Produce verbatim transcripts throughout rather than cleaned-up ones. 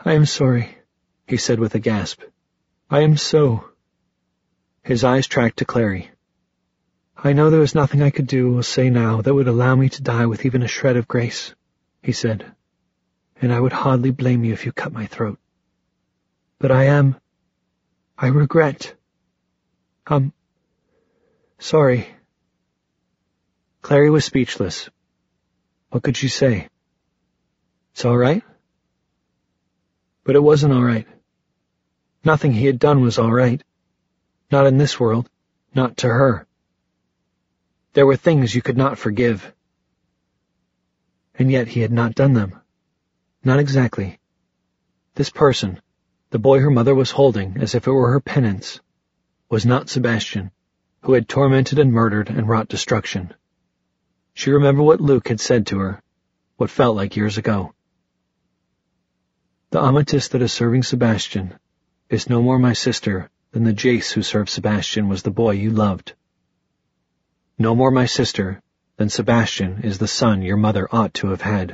I am sorry, he said with a gasp. I am so. His eyes tracked to Clary. I know there was nothing I could do or say now that would allow me to die with even a shred of grace, he said, and I would hardly blame you if you cut my throat. But I am... I regret. I'm... sorry. Clary was speechless. What could she say? It's all right? But it wasn't all right. Nothing he had done was all right. Not in this world. Not to her. There were things you could not forgive. And yet he had not done them. Not exactly. This person, the boy her mother was holding as if it were her penance, was not Sebastian, who had tormented and murdered and wrought destruction. She remembered what Luke had said to her, what felt like years ago. The amethyst that is serving Sebastian is no more my sister than the Jace who served Sebastian was the boy you loved. No more my sister than Sebastian is the son your mother ought to have had.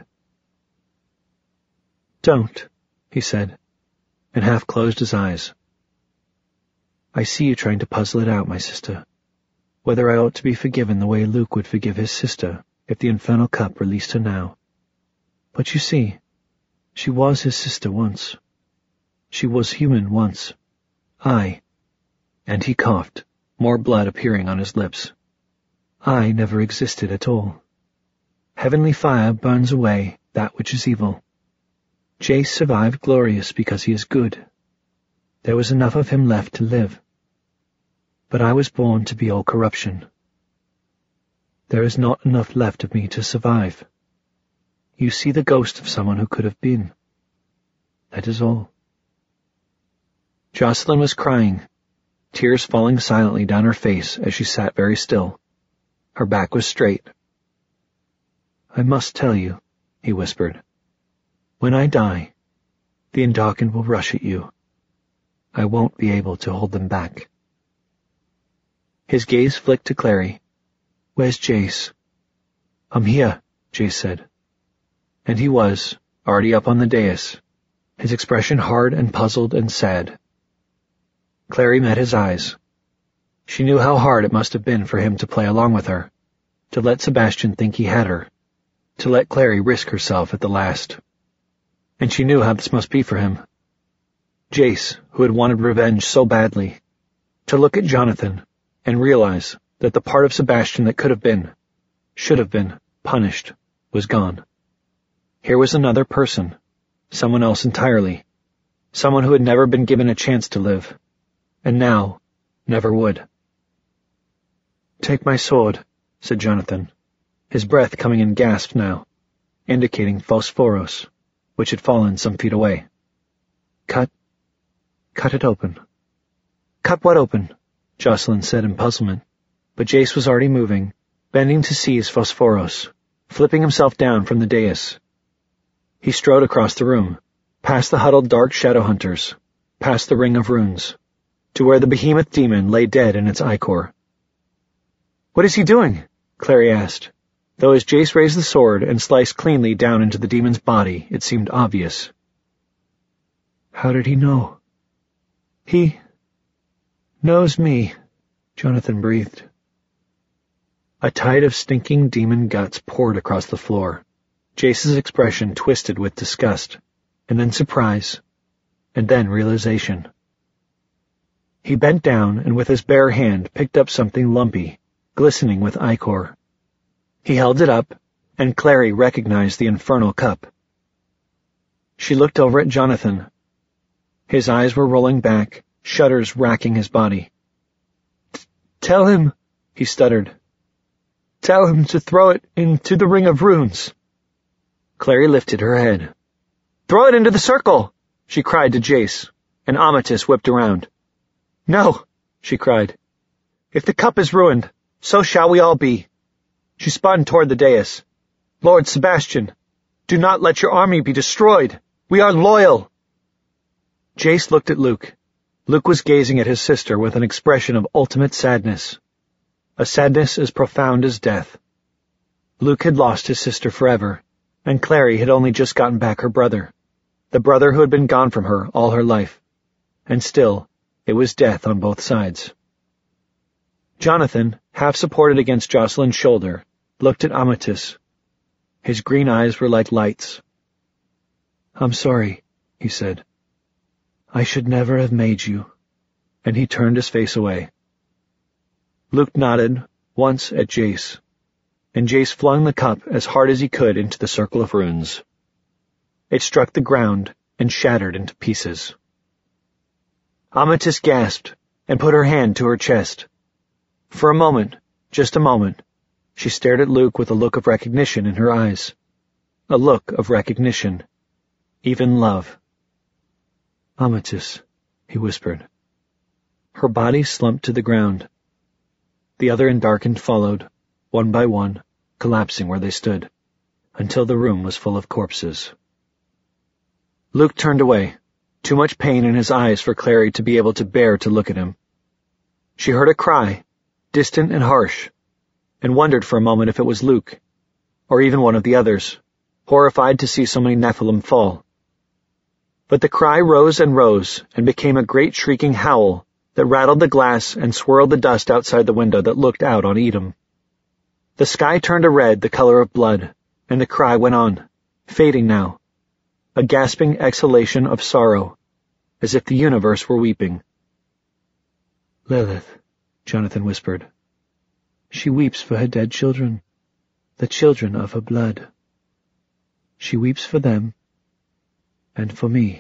Don't, he said, and half closed his eyes. I see you trying to puzzle it out, my sister, whether I ought to be forgiven the way Luke would forgive his sister if the infernal cup released her now. But you see, she was his sister once. She was human once. I, and he coughed, more blood appearing on his lips. I never existed at all. Heavenly fire burns away that which is evil. Jace survived glorious because he is good. There was enough of him left to live. But I was born to be all corruption. There is not enough left of me to survive. You see the ghost of someone who could have been. That is all. Jocelyn was crying, tears falling silently down her face as she sat very still. Her back was straight. I must tell you, he whispered. When I die, the Indarkin will rush at you. I won't be able to hold them back. His gaze flicked to Clary. Where's Jace? I'm here, Jace said. And he was, already up on the dais, his expression hard and puzzled and sad. Clary met his eyes. She knew how hard it must have been for him to play along with her, to let Sebastian think he had her, to let Clary risk herself at the last. And she knew how this must be for him. Jace, who had wanted revenge so badly, to look at Jonathan and realize that the part of Sebastian that could have been, should have been, punished, was gone. Here was another person, someone else entirely, someone who had never been given a chance to live, and now never would. Take my sword, said Jonathan, his breath coming in gasps now, indicating Phosphoros, which had fallen some feet away. Cut. Cut it open. Cut what open? Jocelyn said in puzzlement, but Jace was already moving, bending to seize Phosphoros, flipping himself down from the dais. He strode across the room, past the huddled dark shadow hunters, past the ring of runes, to where the behemoth demon lay dead in its ichor. What is he doing? Clary asked, though as Jace raised the sword and sliced cleanly down into the demon's body, it seemed obvious. How did he know? He knows me, Jonathan breathed. A tide of stinking demon guts poured across the floor. Jace's expression twisted with disgust, and then surprise, and then realization. He bent down and with his bare hand picked up something lumpy, glistening with ichor. He held it up, and Clary recognized the infernal cup. She looked over at Jonathan. His eyes were rolling back, shudders racking his body. Tell him, he stuttered. Tell him to throw it into the ring of runes. Clary lifted her head. Throw it into the circle, she cried to Jace, and Amethyst whipped around. No, she cried. If the cup is ruined, so shall we all be. She spun toward the dais. Lord Sebastian, do not let your army be destroyed. We are loyal. Jace looked at Luke. Luke was gazing at his sister with an expression of ultimate sadness, a sadness as profound as death. Luke had lost his sister forever, and Clary had only just gotten back her brother. the brother who had been gone from her all her life, and still it was death on both sides. Jonathan, half supported against Jocelyn's shoulder, looked at Amatis. His green eyes were like lights. "I'm sorry," he said. "I should never have made you," and he turned his face away. Luke nodded once at Jace, and Jace flung the cup as hard as he could into the circle of runes. It struck the ground and shattered into pieces. Amatis gasped and put her hand to her chest. For a moment, just a moment, she stared at Luke with a look of recognition in her eyes. A look of recognition. Even love. "Amatis," he whispered. Her body slumped to the ground. The other Endarkened followed, one by one, collapsing where they stood, until the room was full of corpses. Luke turned away, too much pain in his eyes for Clary to be able to bear to look at him. She heard a cry, distant and harsh, and wondered for a moment if it was Luke, or even one of the others, horrified to see so many Nephilim fall. But the cry rose and rose and became a great shrieking howl that rattled the glass and swirled the dust outside the window that looked out on Edom. The sky turned a red, the color of blood, and the cry went on, fading now, a gasping exhalation of sorrow, as if the universe were weeping. "Lilith," Jonathan whispered. "She weeps for her dead children, the children of her blood. She weeps for them, and for me."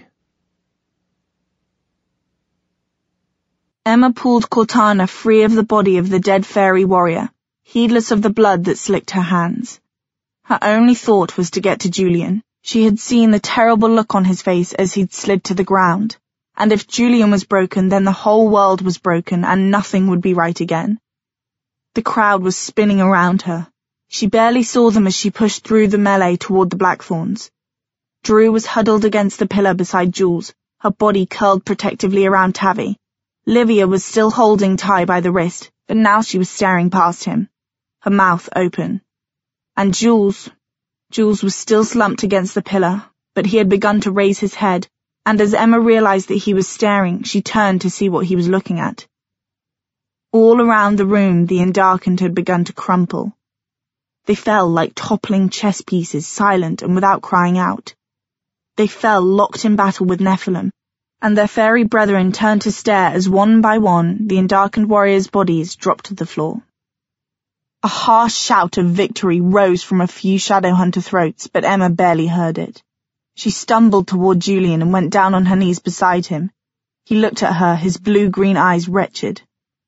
Emma pulled Cortana free of the body of the dead fairy warrior, heedless of the blood that slicked her hands. Her only thought was to get to Julian. She had seen the terrible look on his face as he'd slid to the ground, and if Julian was broken, then the whole world was broken and nothing would be right again. The crowd was spinning around her. She barely saw them as she pushed through the melee toward the Blackthorns. Drew was huddled against the pillar beside Jules, her body curled protectively around Tavi. Livia was still holding Ty by the wrist, but now she was staring past him, her mouth open. And Jules, Jules was still slumped against the pillar, but he had begun to raise his head, and as Emma realized that he was staring, she turned to see what he was looking at. All around the room, the Endarkened had begun to crumple. They fell like toppling chess pieces, silent and without crying out. They fell locked in battle with Nephilim, and their fairy brethren turned to stare as one by one the Endarkened warriors' bodies dropped to the floor. A harsh shout of victory rose from a few Shadowhunter throats, but Emma barely heard it. She stumbled toward Julian and went down on her knees beside him. He looked at her, his blue-green eyes wretched.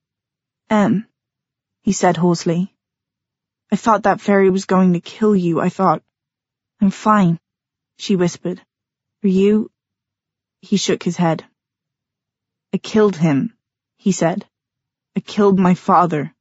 "Em," he said hoarsely. "I thought that fairy was going to kill you, I thought." "I'm fine," she whispered. "Are you?" He shook his head. "I killed him," he said. "I killed my father."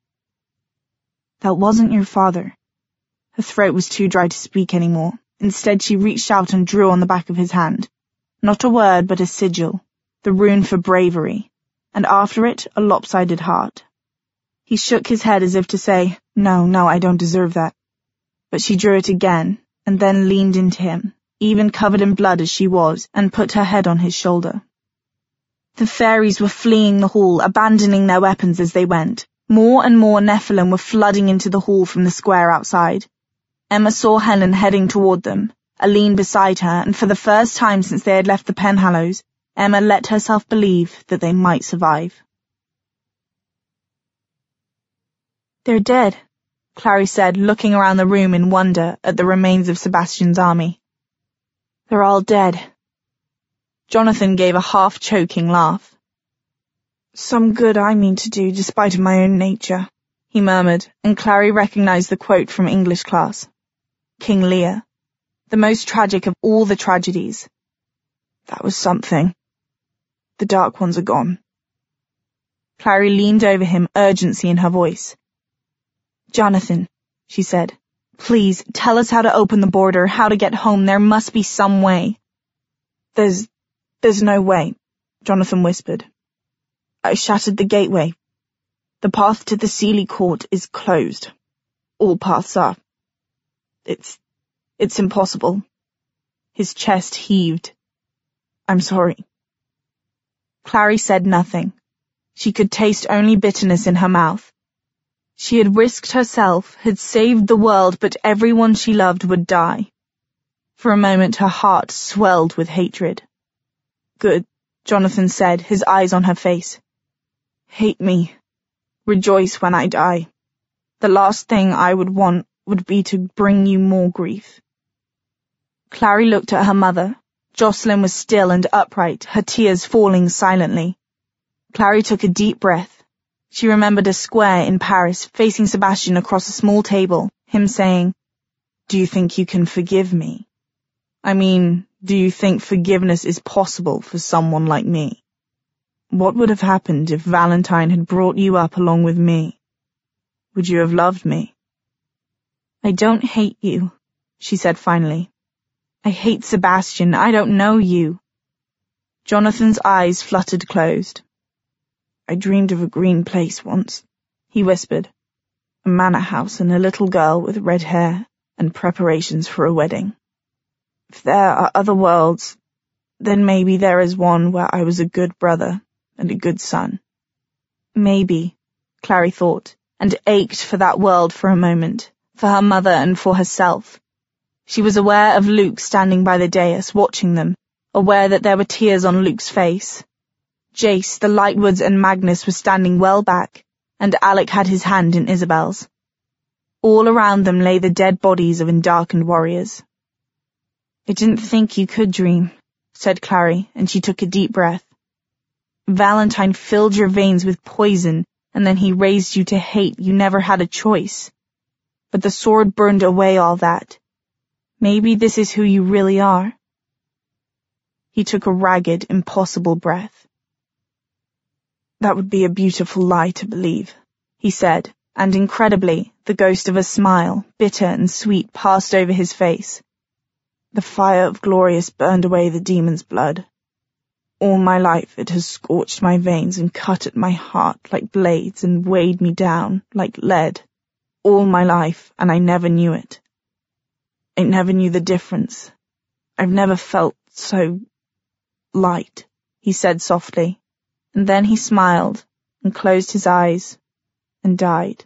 "That wasn't your father." Her throat was too dry to speak anymore. Instead, she reached out and drew on the back of his hand. Not a word, but a sigil, the rune for bravery, and after it, a lopsided heart. He shook his head as if to say, "No, no, I don't deserve that." But she drew it again, and then leaned into him, even covered in blood as she was, and put her head on his shoulder. The fairies were fleeing the hall, abandoning their weapons as they went. More and more Nephilim were flooding into the hall from the square outside. Emma saw Helen heading toward them, Aline beside her, and for the first time since they had left the Penhallows, Emma let herself believe that they might survive. "They're dead," Clary said, looking around the room in wonder at the remains of Sebastian's army. "They're all dead." Jonathan gave a half-choking laugh. "Some good I mean to do, despite of my own nature," he murmured, and Clary recognized the quote from English class. King Lear. The most tragic of all the tragedies. That was something. The Dark Ones are gone. Clary leaned over him, urgency in her voice. "Jonathan," she said, "please, tell us how to open the border, how to get home. There must be some way." There's, there's no way, Jonathan whispered. "I shattered the gateway. The path to the Seelie Court is closed. All paths are. It's, it's impossible." His chest heaved. I'm sorry. Clary said nothing. She could taste only bitterness in her mouth. She had risked herself, had saved the world, but everyone she loved would die. For a moment her heart swelled with hatred. Good, Jonathan said, his eyes on her face. Hate me. Rejoice when I die. The last thing I would want would be to bring you more grief. Clary looked at her mother. Jocelyn was still and upright, her tears falling silently. Clary took a deep breath. She remembered a square in Paris, facing Sebastian across a small table, him saying, Do you think you can forgive me? I mean, do you think forgiveness is possible for someone like me? What would have happened if Valentine had brought you up along with me? Would you have loved me? I don't hate you, she said finally. I hate Sebastian. I don't know you. Jonathan's eyes fluttered closed. I dreamed of a green place once, he whispered. A manor house and a little girl with red hair and preparations for a wedding. If there are other worlds, then maybe there is one where I was a good brother and a good son. Maybe, Clary thought, and ached for that world for a moment, for her mother and for herself. She was aware of Luke standing by the dais, watching them, aware that there were tears on Luke's face. Jace, the Lightwoods and Magnus were standing well back, and Alec had his hand in Isabel's. All around them lay the dead bodies of endarkened warriors. I didn't think you could dream, said Clary, and she took a deep breath. Valentine filled your veins with poison, and then he raised you to hate. You never had a choice. But the sword burned away all that. Maybe this is who you really are. He took a ragged, impossible breath. That would be a beautiful lie to believe, he said, and incredibly, the ghost of a smile, bitter and sweet, passed over his face. The fire of Glorious burned away the demon's blood. All my life it has scorched my veins and cut at my heart like blades and weighed me down like lead. All my life, and I never knew it. I never knew the difference. I've never felt so light, he said softly, and then he smiled and closed his eyes and died.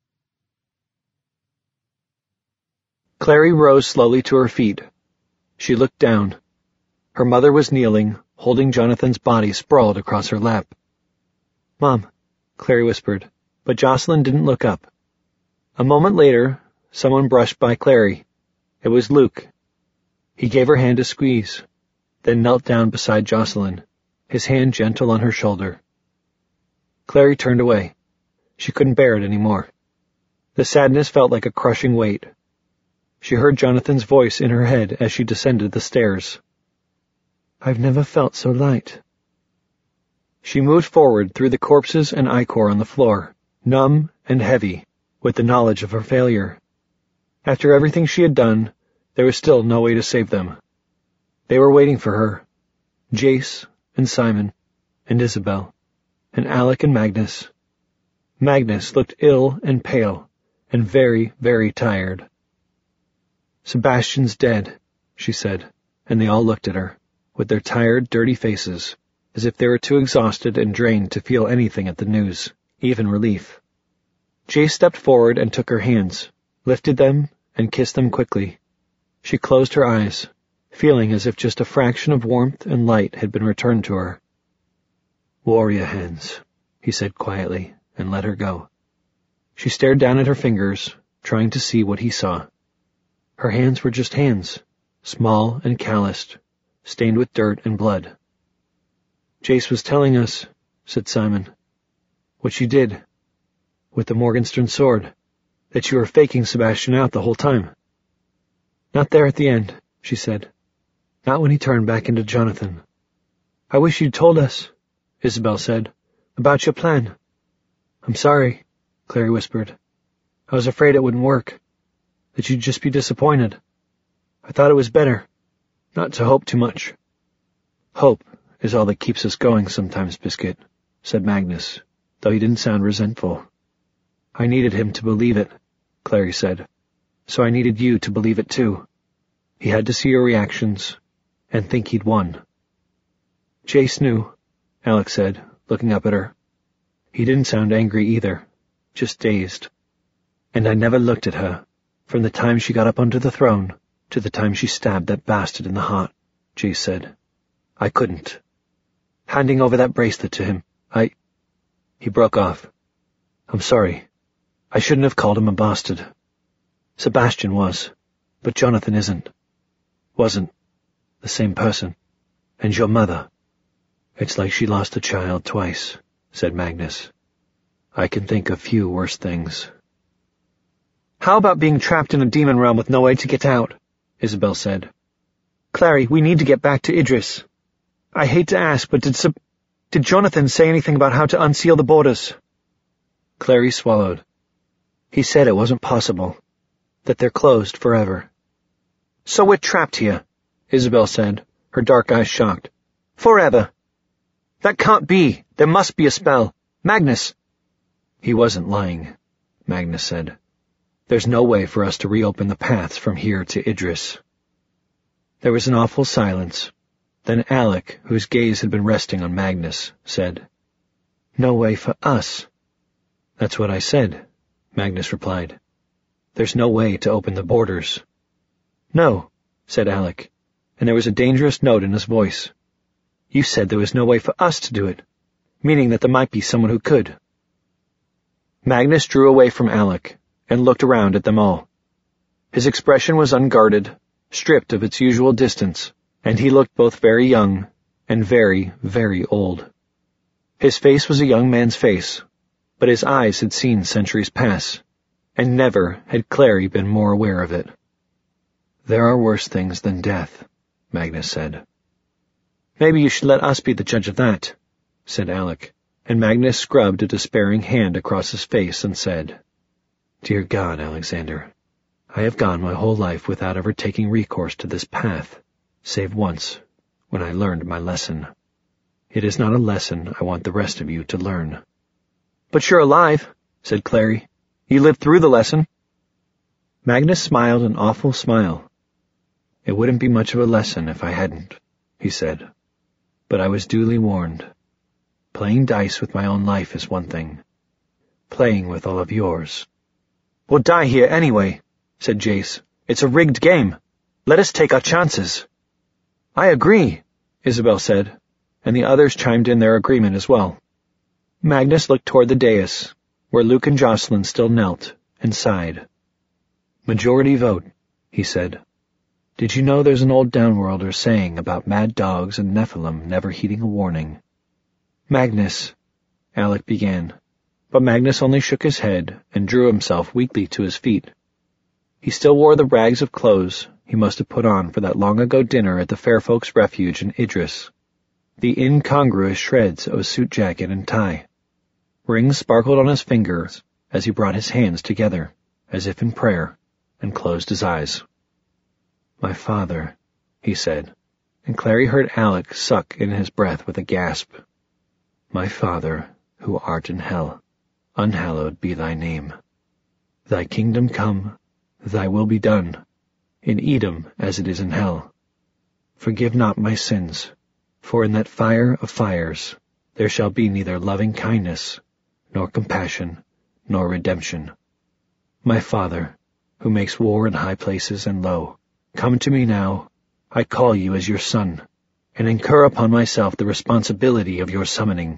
Clary rose slowly to her feet. She looked down. Her mother was kneeling, holding Jonathan's body sprawled across her lap. Mom, Clary whispered, but Jocelyn didn't look up. A moment later, someone brushed by Clary. It was Luke. He gave her hand a squeeze, then knelt down beside Jocelyn, his hand gentle on her shoulder. Clary turned away. She couldn't bear it any more. The sadness felt like a crushing weight. She heard Jonathan's voice in her head as she descended the stairs. I've never felt so light. She moved forward through the corpses and ichor on the floor, numb and heavy, with the knowledge of her failure. After everything she had done, there was still no way to save them. They were waiting for her. Jace and Simon and Isabel and Alec and Magnus. Magnus looked ill and pale and very, very tired. Sebastian's dead, she said, and they all looked at her, with their tired, dirty faces, as if they were too exhausted and drained to feel anything at the news, even relief. Jace stepped forward and took her hands, lifted them, and kissed them quickly. She closed her eyes, feeling as if just a fraction of warmth and light had been returned to her. Warrior hands, he said quietly, and let her go. She stared down at her fingers, trying to see what he saw. Her hands were just hands, small and calloused, stained with dirt and blood. Jace was telling us, said Simon, what she did, with the Morgenstern sword, that you were faking Sebastian out the whole time. Not there at the end, she said. Not when he turned back into Jonathan. I wish you'd told us, Isabel said, about your plan. I'm sorry, Clary whispered. I was afraid it wouldn't work, that you'd just be disappointed. I thought it was better, not to hope too much. Hope is all that keeps us going sometimes, Biscuit, said Magnus, though he didn't sound resentful. I needed him to believe it, Clary said, so I needed you to believe it too. He had to see your reactions and think he'd won. Jace knew, Alec said, looking up at her. He didn't sound angry either, just dazed. And I never looked at her, from the time she got up onto the throne to the time she stabbed that bastard in the heart, Jace said. I couldn't. Handing over that bracelet to him, I... He broke off. I'm sorry. I shouldn't have called him a bastard. Sebastian was, but Jonathan isn't. Wasn't. The same person. And your mother. It's like she lost a child twice, said Magnus. I can think of few worse things. How about being trapped in a demon realm with no way to get out? Isabel said. Clary, we need to get back to Idris. I hate to ask, but did Seb- did Jonathan say anything about how to unseal the borders? Clary swallowed. He said it wasn't possible. That they're closed forever. So we're trapped here, Isabel said, her dark eyes shocked. Forever. That can't be. There must be a spell. Magnus. He wasn't lying, Magnus said. There's no way for us to reopen the paths from here to Idris. There was an awful silence. Then Alec, whose gaze had been resting on Magnus, said, No way for us. That's what I said, Magnus replied. There's no way to open the borders. No, said Alec, and there was a dangerous note in his voice. You said there was no way for us to do it, meaning that there might be someone who could. Magnus drew away from Alec and looked around at them all. His expression was unguarded, stripped of its usual distance, and he looked both very young and very, very old. His face was a young man's face, but his eyes had seen centuries pass, and never had Clary been more aware of it. There are worse things than death, Magnus said. Maybe you should let us be the judge of that, said Alec, and Magnus scrubbed a despairing hand across his face and said, Dear God, Alexander, I have gone my whole life without ever taking recourse to this path, save once, when I learned my lesson. It is not a lesson I want the rest of you to learn. But you're alive, said Clary. You lived through the lesson. Magnus smiled an awful smile. It wouldn't be much of a lesson if I hadn't, he said. But I was duly warned. Playing dice with my own life is one thing. Playing with all of yours. We'll die here anyway, said Jace. It's a rigged game. Let us take our chances. I agree, Isabel said, and the others chimed in their agreement as well. Magnus looked toward the dais, where Luke and Jocelyn still knelt, and sighed. Majority vote, he said. Did you know there's an old downworlder saying about mad dogs and Nephilim never heeding a warning? Magnus, Alec began, but Magnus only shook his head and drew himself weakly to his feet. He still wore the rags of clothes he must have put on for that long-ago dinner at the Fair Folks' Refuge in Idris, the incongruous shreds of a suit jacket and tie. Rings sparkled on his fingers as he brought his hands together, as if in prayer, and closed his eyes. My father, he said, and Clary heard Alec suck in his breath with a gasp. My Father, who art in hell, unhallowed be thy name. Thy kingdom come, thy will be done, in Edom as it is in hell. Forgive not my sins, for in that fire of fires there shall be neither loving kindness, nor compassion, nor redemption. My Father, who makes war in high places and low, come to me now, I call you as your son, and incur upon myself the responsibility of your summoning.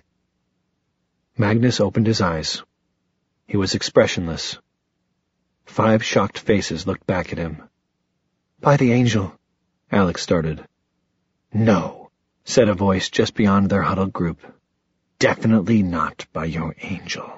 Magnus opened his eyes. He was expressionless. Five shocked faces looked back at him. By the angel, Alex started. No, said a voice just beyond their huddled group. Definitely not by your angel.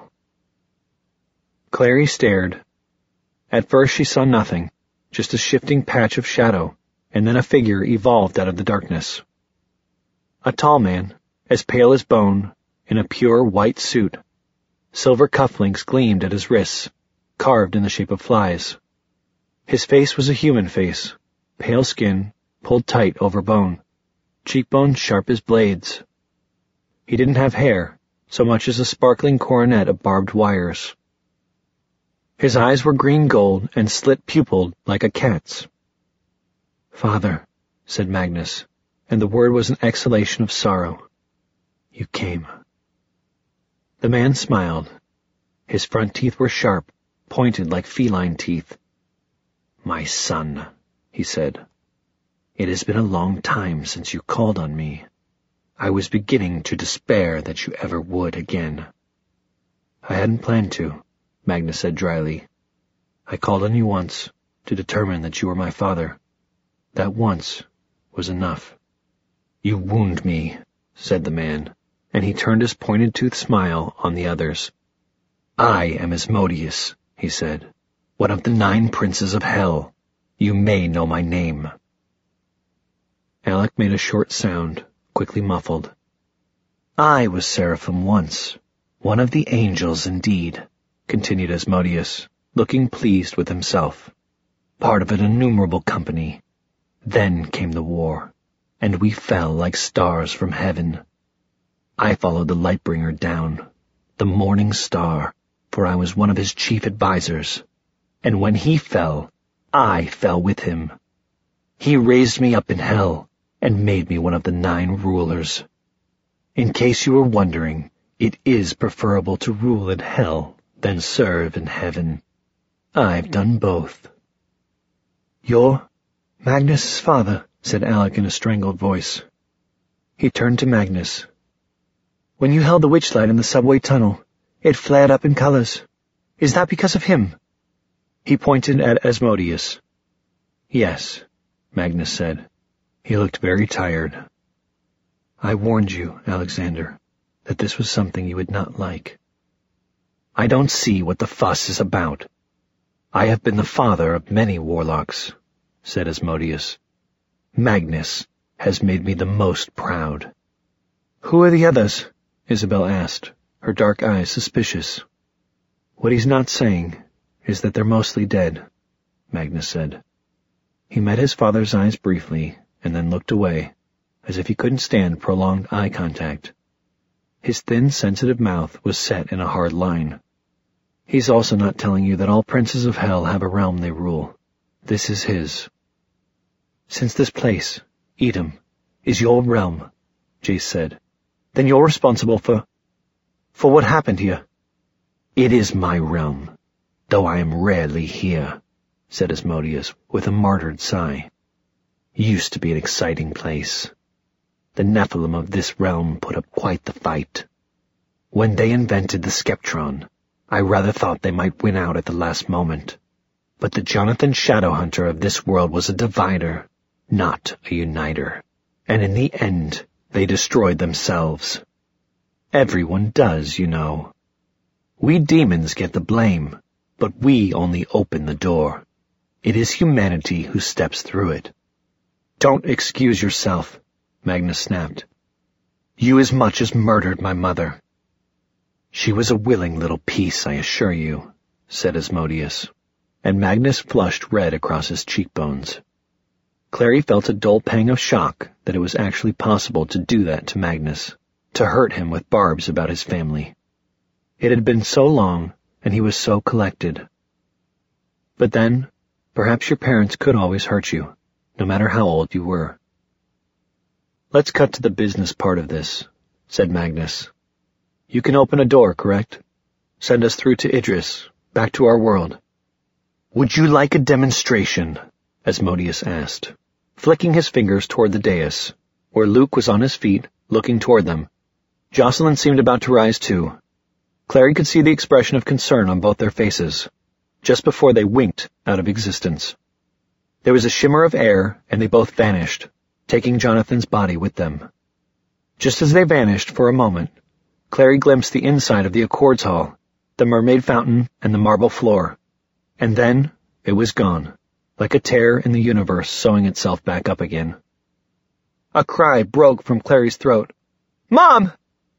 Clary stared. At first she saw nothing, just a shifting patch of shadow, and then a figure evolved out of the darkness. A tall man, as pale as bone, in a pure white suit. Silver cufflinks gleamed at his wrists, carved in the shape of flies. His face was a human face, pale skin, pulled tight over bone, cheekbones sharp as blades. He didn't have hair, so much as a sparkling coronet of barbed wires. His eyes were green gold and slit-pupilled like a cat's. Father, said Magnus, and the word was an exhalation of sorrow. You came. The man smiled. His front teeth were sharp, pointed like feline teeth. My son, he said. It has been a long time since you called on me. I was beginning to despair that you ever would again. I hadn't planned to, Magnus said dryly. I called on you once to determine that you were my father. That once was enough. You wound me, said the man, and he turned his pointed-toothed smile on the others. I am Asmodeus, he said, one of the nine princes of hell. You may know my name. Alec made a short sound, quickly muffled. I was Seraphim once, one of the angels indeed, continued Asmodeus, looking pleased with himself. Part of an innumerable company. Then came the war, and we fell like stars from heaven. I followed the Lightbringer down, the morning star, for I was one of his chief advisers, and when he fell, I fell with him. He raised me up in hell and made me one of the nine rulers. In case you were wondering, it is preferable to rule in hell than serve in heaven. I've done both. You're Magnus' father, said Alec in a strangled voice. He turned to Magnus. When you held the witchlight in the subway tunnel, it flared up in colors. Is that because of him? He pointed at Asmodeus. Yes, Magnus said. He looked very tired. I warned you, Alexander, that this was something you would not like. I don't see what the fuss is about. I have been the father of many warlocks, said Asmodeus. Magnus has made me the most proud. Who are the others? Isabel asked, her dark eyes suspicious. What he's not saying is that they're mostly dead, Magnus said. He met his father's eyes briefly and then looked away, as if he couldn't stand prolonged eye contact. His thin, sensitive mouth was set in a hard line. He's also not telling you that all princes of hell have a realm they rule. This is his. Since this place, Edom, is your realm, Jace said, then you're responsible for... for what happened here. It is my realm, though I am rarely here, said Asmodeus with a martyred sigh. Used to be an exciting place. The Nephilim of this realm put up quite the fight. When they invented the Skeptron, I rather thought they might win out at the last moment. But the Jonathan Shadowhunter of this world was a divider, not a uniter. And in the end, they destroyed themselves. Everyone does, you know. We demons get the blame, but we only open the door. It is humanity who steps through it. Don't excuse yourself, Magnus snapped. You as much as murdered my mother. She was a willing little piece, I assure you, said Asmodeus, and Magnus flushed red across his cheekbones. Clary felt a dull pang of shock that it was actually possible to do that to Magnus, to hurt him with barbs about his family. It had been so long, and he was so collected. But then, perhaps your parents could always hurt you, no matter how old you were. Let's cut to the business part of this, said Magnus. You can open a door, correct? Send us through to Idris, back to our world. Would you like a demonstration? Asmodeus asked, flicking his fingers toward the dais, where Luke was on his feet, looking toward them. Jocelyn seemed about to rise too. Clary could see the expression of concern on both their faces, just before they winked out of existence. There was a shimmer of air, and they both vanished, taking Jonathan's body with them. Just as they vanished for a moment, Clary glimpsed the inside of the Accords Hall, the mermaid fountain, and the marble floor. And then it was gone, like a tear in the universe sewing itself back up again. A cry broke from Clary's throat. Mom!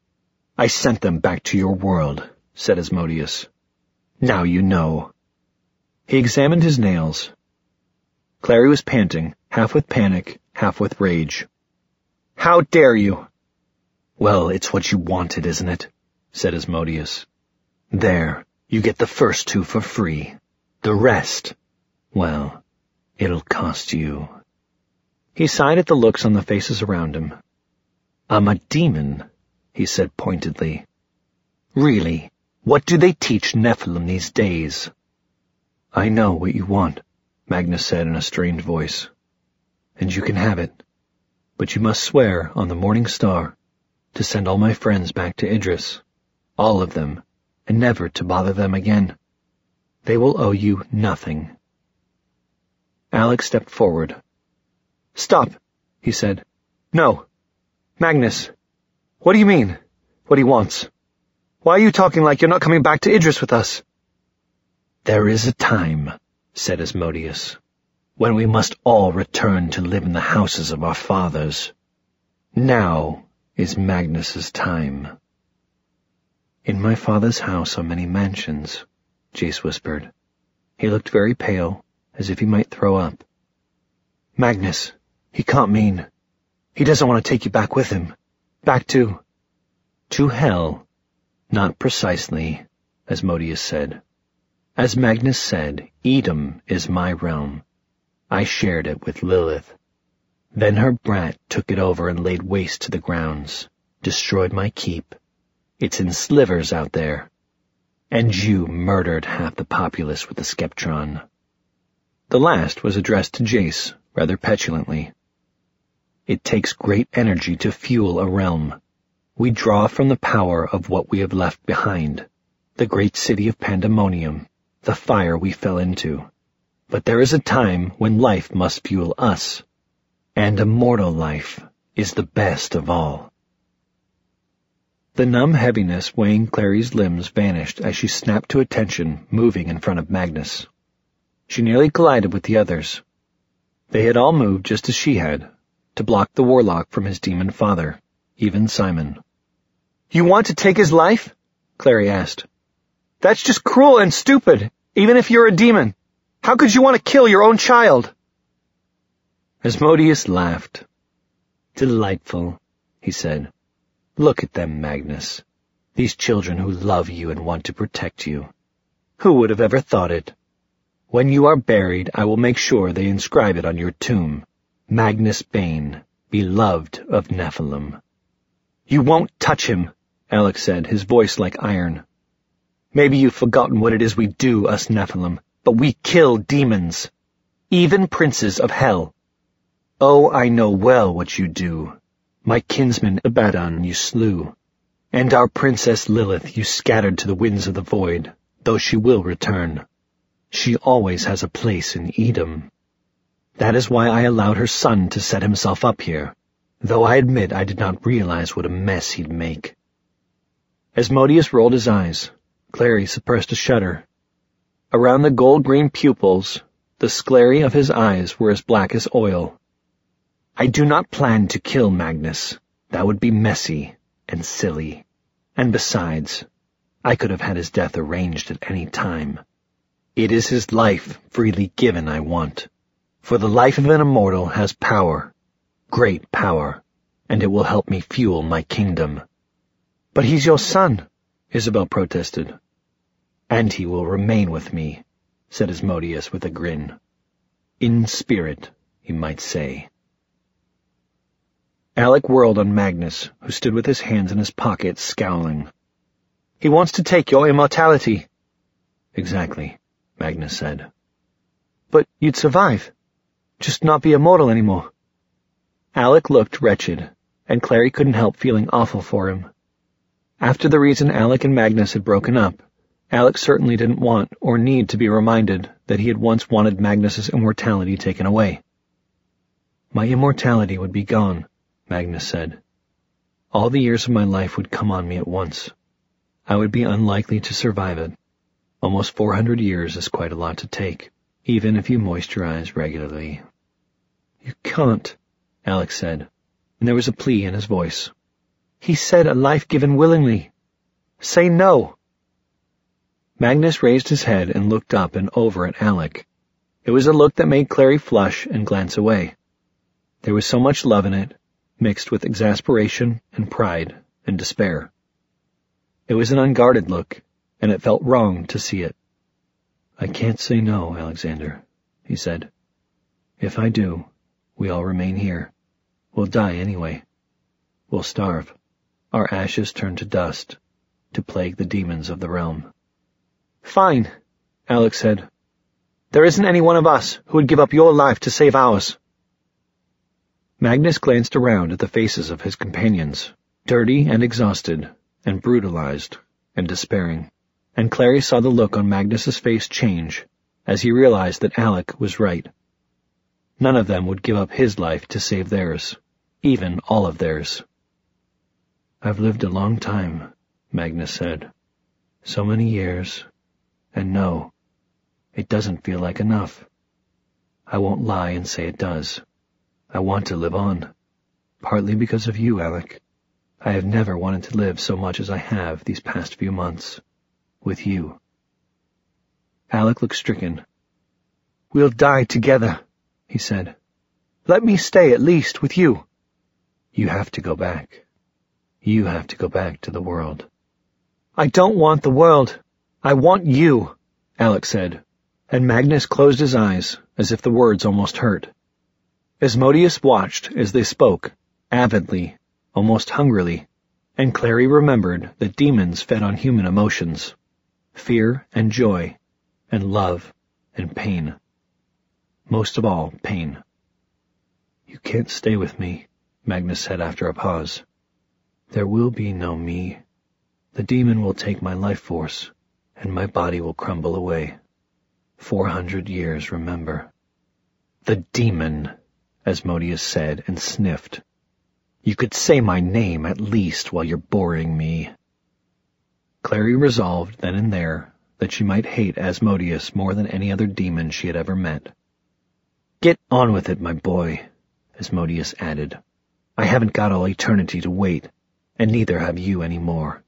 I sent them back to your world, said Asmodeus. Now you know. He examined his nails. Clary was panting, half with panic, half with rage. How dare you? Well, it's what you wanted, isn't it? Said Asmodeus. There, you get the first two for free. The rest, well, it'll cost you. He sighed at the looks on the faces around him. I'm a demon, he said pointedly. Really, what do they teach Nephilim these days? I know what you want, Magnus said in a strained voice. And you can have it. But you must swear on the morning star to send all my friends back to Idris, all of them, and never to bother them again. They will owe you nothing. Alec stepped forward. Stop, he said. No. Magnus, what do you mean? What he wants? Why are you talking like you're not coming back to Idris with us? There is a time, said Asmodeus, when we must all return to live in the houses of our fathers. Now is Magnus's time. In my father's house are many mansions, Jace whispered. He looked very pale, as if he might throw up. Magnus, he can't mean. He doesn't want to take you back with him. Back to... To hell. Not precisely, Asmodeus said. As Magnus said, Edom is my realm. I shared it with Lilith. Then her brat took it over and laid waste to the grounds, destroyed my keep. It's in slivers out there. And you murdered half the populace with the Skeptron. The last was addressed to Jace, rather petulantly. It takes great energy to fuel a realm. We draw from the power of what we have left behind, the great city of Pandemonium, the fire we fell into. But there is a time when life must fuel us, and immortal life is the best of all. The numb heaviness weighing Clary's limbs vanished as she snapped to attention, moving in front of Magnus. She nearly collided with the others. They had all moved just as she had, to block the warlock from his demon father, even Simon. You want to take his life? Clary asked. That's just cruel and stupid, even if you're a demon. How could you want to kill your own child? Asmodeus laughed. Delightful, he said. Look at them, Magnus. These children who love you and want to protect you. Who would have ever thought it? When you are buried, I will make sure they inscribe it on your tomb. Magnus Bane, beloved of Nephilim. You won't touch him, Alex said, his voice like iron. Maybe you've forgotten what it is we do, us Nephilim, but we kill demons, even princes of hell. Oh, I know well what you do. My kinsman Abaddon you slew, and our princess Lilith you scattered to the winds of the void, though she will return. She always has a place in Edom. That is why I allowed her son to set himself up here, though I admit I did not realize what a mess he'd make. Asmodeus rolled his eyes. Clary suppressed a shudder. Around the gold-green pupils, the sclerae of his eyes were as black as oil. I do not plan to kill Magnus. That would be messy and silly. And besides, I could have had his death arranged at any time. It is his life freely given I want. For the life of an immortal has power, great power, and it will help me fuel my kingdom. But he's your son, Isabel protested. And he will remain with me, said Asmodeus with a grin. In spirit, you might say. Alec whirled on Magnus, who stood with his hands in his pockets, scowling. He wants to take your immortality. Exactly, Magnus said. But you'd survive. Just not be immortal anymore. Alec looked wretched, and Clary couldn't help feeling awful for him. After the reason Alec and Magnus had broken up, Alec certainly didn't want or need to be reminded that he had once wanted Magnus's immortality taken away. My immortality would be gone, Magnus said. All the years of my life would come on me at once. I would be unlikely to survive it. Almost four hundred years is quite a lot to take, even if you moisturize regularly. You can't, Alex said, and there was a plea in his voice. He said a life given willingly. Say no. Magnus raised his head and looked up and over at Alec. It was a look that made Clary flush and glance away. There was so much love in it, mixed with exasperation and pride and despair. It was an unguarded look, and it felt wrong to see it. I can't say no, Alexander, he said. If I do, we all remain here. We'll die anyway. We'll starve. our ashes turn to dust, to plague the demons of the realm. Fine, Alec said. There isn't any one of us who would give up your life to save ours. Magnus glanced around at the faces of his companions, dirty and exhausted, and brutalized, and despairing, and Clary saw the look on Magnus's face change as he realized that Alec was right. None of them would give up his life to save theirs, even all of theirs. I've lived a long time, Magnus said. So many years, and no, it doesn't feel like enough. I won't lie and say it does. I want to live on, partly because of you, Alec. I have never wanted to live so much as I have these past few months, with you. Alec looked stricken. We'll die together, he said. Let me stay at least with you. You have to go back. You have to go back to the world. I don't want the world. I want you, Alec said, and Magnus closed his eyes as if the words almost hurt. Asmodeus watched as they spoke, avidly, almost hungrily, and Clary remembered that demons fed on human emotions, fear and joy, and love and pain. Most of all, pain. You can't stay with me, Magnus said after a pause. There will be no me. The demon will take my life force, and my body will crumble away. Four hundred years, remember. The demon, Asmodeus said and sniffed. You could say my name at least while you're boring me. Clary resolved then and there that she might hate Asmodeus more than any other demon she had ever met. Get on with it, my boy, Asmodeus added. I haven't got all eternity to wait, and neither have you any more.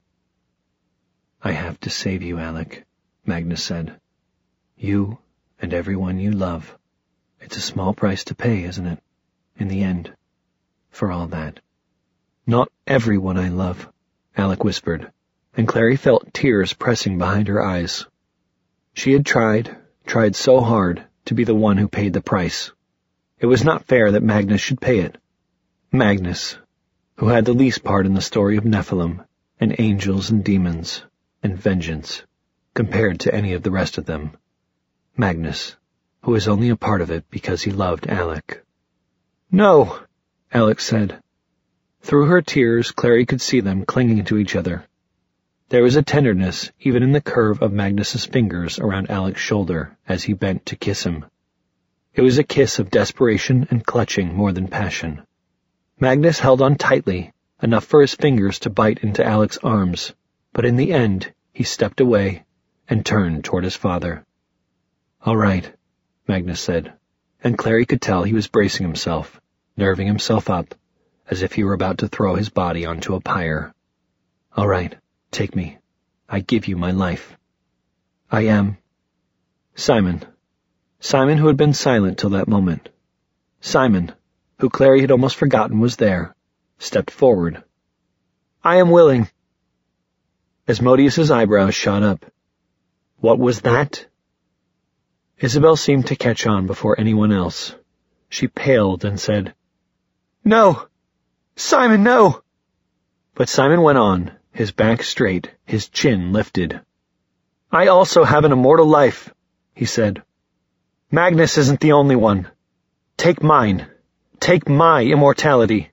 I have to save you, Alec, Magnus said. You and everyone you love. It's a small price to pay, isn't it, in the end, for all that. Not everyone I love, Alec whispered, and Clary felt tears pressing behind her eyes. She had tried, tried so hard to be the one who paid the price. It was not fair that Magnus should pay it. Magnus, who had the least part in the story of Nephilim, and angels and demons, and vengeance, compared to any of the rest of them. Magnus, who was only a part of it because he loved Alec. No, Alec said. Through her tears, Clary could see them clinging to each other. There was a tenderness even in the curve of Magnus's fingers around Alec's shoulder as he bent to kiss him. It was a kiss of desperation and clutching more than passion. Magnus held on tightly, enough for his fingers to bite into Alec's arms, but in the end he stepped away and turned toward his father. All right, Magnus said, and Clary could tell he was bracing himself, nerving himself up, as if he were about to throw his body onto a pyre. All right, take me. I give you my life. I am... Simon. Simon, who had been silent till that moment. Simon, who Clary had almost forgotten was there, stepped forward. I am willing. Asmodeus's eyebrows shot up. What was that? Isabel seemed to catch on before anyone else. She paled and said, No! Simon, no! But Simon went on, his back straight, his chin lifted. I also have an immortal life, he said. Magnus isn't the only one. Take mine. Take my immortality.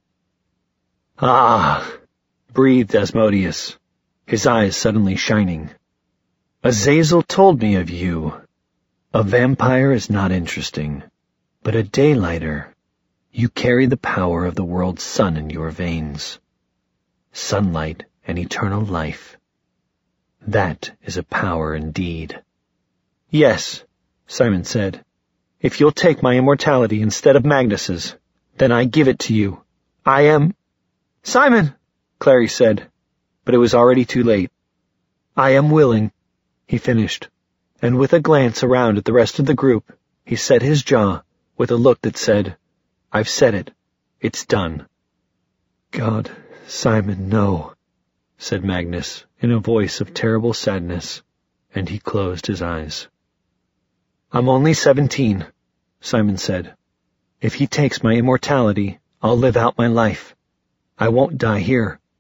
Ah, breathed Asmodeus, his eyes suddenly shining. Azazel told me of you. A vampire is not interesting, but a daylighter. You carry the power of the world's sun in your veins. Sunlight and eternal life. That is a power indeed. Yes, Simon said. If you'll take my immortality instead of Magnus's, then I give it to you. I am... Simon, Clary said, but it was already too late. I am willing, he finished, and with a glance around at the rest of the group, he set his jaw with a look that said, I've said it. It's done. God, Simon, no, said Magnus in a voice of terrible sadness, and he closed his eyes. I'm only seventeen, Simon said. If he takes my immortality, I'll live out my life. I won't die here.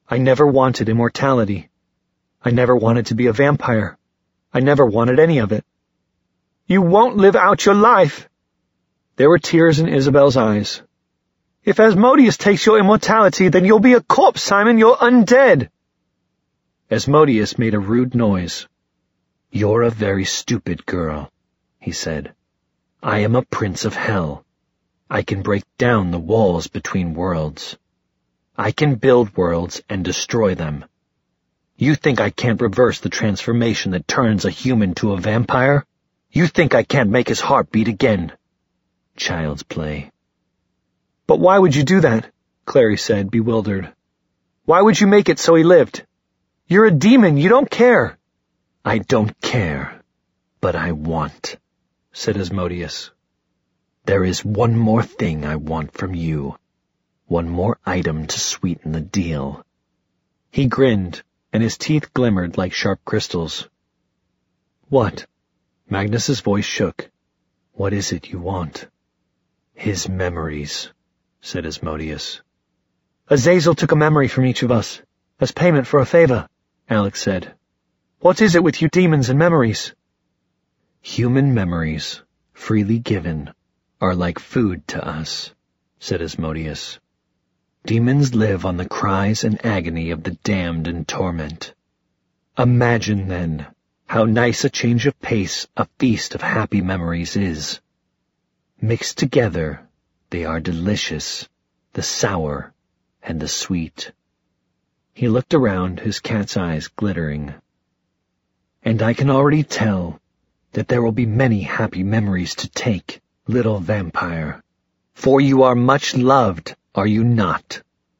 I never wanted immortality. I never wanted to be a vampire. I never wanted any of it. You won't live out your life. There were tears in Isabel's eyes. If Asmodeus takes your immortality, then you'll be a corpse, Simon. You're undead. Asmodeus made a rude noise. You're a very stupid girl, he said. I am a prince of hell. I can break down the walls between worlds. I can build worlds and destroy them. You think I can't reverse the transformation that turns a human to a vampire? You think I can't make his heart beat again? Child's play. But why would you do that? Clary said, bewildered. Why would you make it so he lived? You're a demon. You don't care. I don't care, but I want, said Asmodeus. There is one more thing I want from you. One more item to sweeten the deal. He grinned, and his teeth glimmered like sharp crystals. What? Magnus's voice shook. What is it you want? His memories, said Asmodeus. Azazel took a memory from each of us, as payment for a favor, Alex said. What is it with you demons and memories? Human memories, freely given, are like food to us, said Asmodeus. Demons live on the cries and agony of the damned in torment. Imagine, then, how nice a change of pace a feast of happy memories is. Mixed together, they are delicious, the sour and the sweet. He looked around, his cat's eyes glittering. And I can already tell that there will be many happy memories to take, little vampire, for you are much loved, are you not?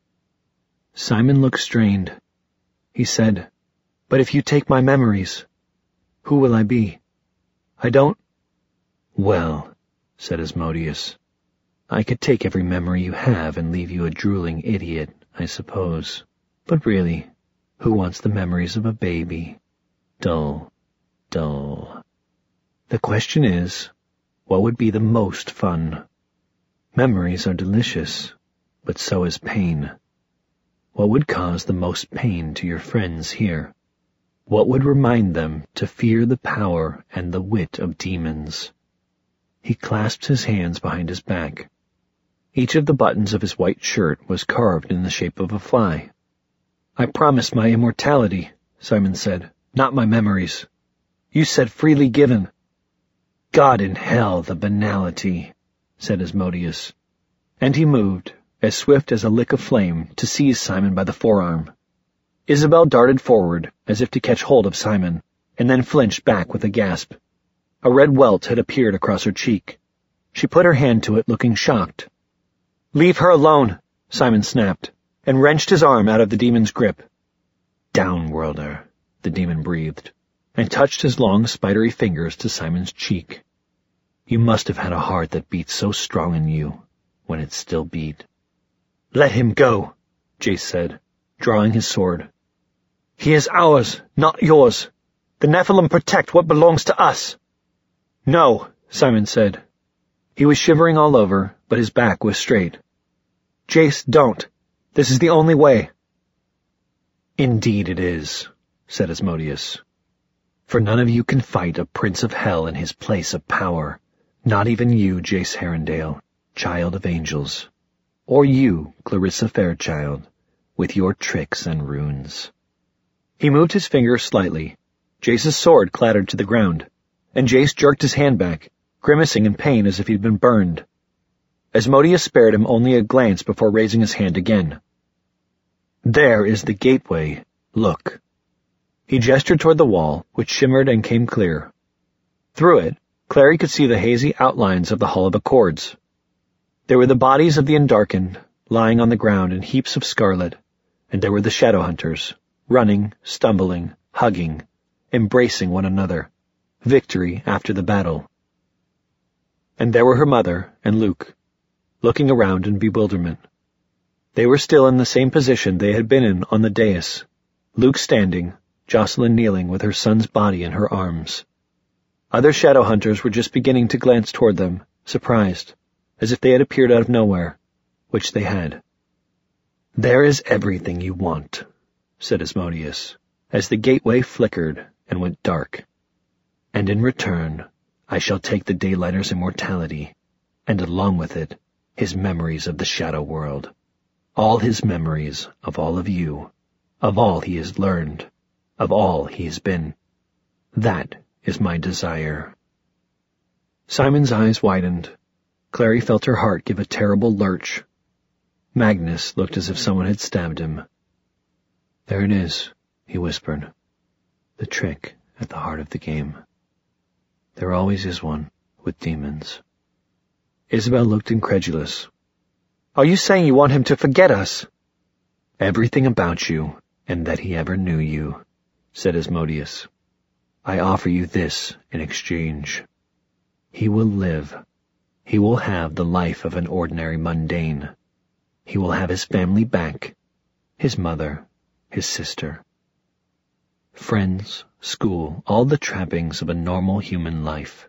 Simon looked strained. He said, But if you take my memories, who will I be? I don't... Well, said Asmodeus, I could take every memory you have and leave you a drooling idiot, I suppose. But really, who wants the memories of a baby? Dull, dull. The question is, what would be the most fun? Memories are delicious, but so is pain. What would cause the most pain to your friends here? What would remind them to fear the power and the wit of demons? He clasped his hands behind his back. Each of the buttons of his white shirt was carved in the shape of a fly. I promised my immortality, Simon said, not my memories. You said freely given. God in hell, the banality, said Asmodeus. And he moved, as swift as a lick of flame, to seize Simon by the forearm. Isabel darted forward, as if to catch hold of Simon, and then flinched back with a gasp. A red welt had appeared across her cheek. She put her hand to it, looking shocked. Leave her alone, Simon snapped, and wrenched his arm out of the demon's grip. Downworlder, the demon breathed, and touched his long, spidery fingers to Simon's cheek. You must have had a heart that beat so strong in you, when it still beat. Let him go, Jace said, drawing his sword. He is ours, not yours. The Nephilim protect what belongs to us. No, Simon said. He was shivering all over, but his back was straight. Jace, don't. This is the only way. Indeed it is, said Asmodeus. For none of you can fight a prince of hell in his place of power, not even you, Jace Herondale, child of angels, or you, Clarissa Fairchild, with your tricks and runes. He moved his finger slightly. Jace's sword clattered to the ground, and Jace jerked his hand back, grimacing in pain as if he'd been burned. Asmodeus spared him only a glance before raising his hand again. There is the gateway. Look. He gestured toward the wall, which shimmered and came clear. Through it, Clary could see the hazy outlines of the Hall of Accords. There were the bodies of the Endarkened, lying on the ground in heaps of scarlet, and there were the Shadowhunters, running, stumbling, hugging, embracing one another, victory after the battle. And there were her mother and Luke, looking around in bewilderment. They were still in the same position they had been in on the dais, Luke standing, Jocelyn kneeling with her son's body in her arms. Other Shadowhunters were just beginning to glance toward them, surprised, as if they had appeared out of nowhere, which they had. There is everything you want, said Asmodeus, as the gateway flickered and went dark. "And in return, I shall take the Daylighter's immortality, and along with it, his memories of the Shadow World. All his memories of all of you, of all he has learned, of all he has been. That is my desire." Simon's eyes widened. Clary felt her heart give a terrible lurch. Magnus looked as if someone had stabbed him. "There it is," he whispered. "The trick at the heart of the game. There always is one with demons." Isabel looked incredulous. "Are you saying you want him to forget us?" "Everything about you, and that he ever knew you," said Asmodeus. "I offer you this in exchange. He will live. He will have the life of an ordinary mundane. He will have his family back, his mother, his sister. Friends, school, all the trappings of a normal human life."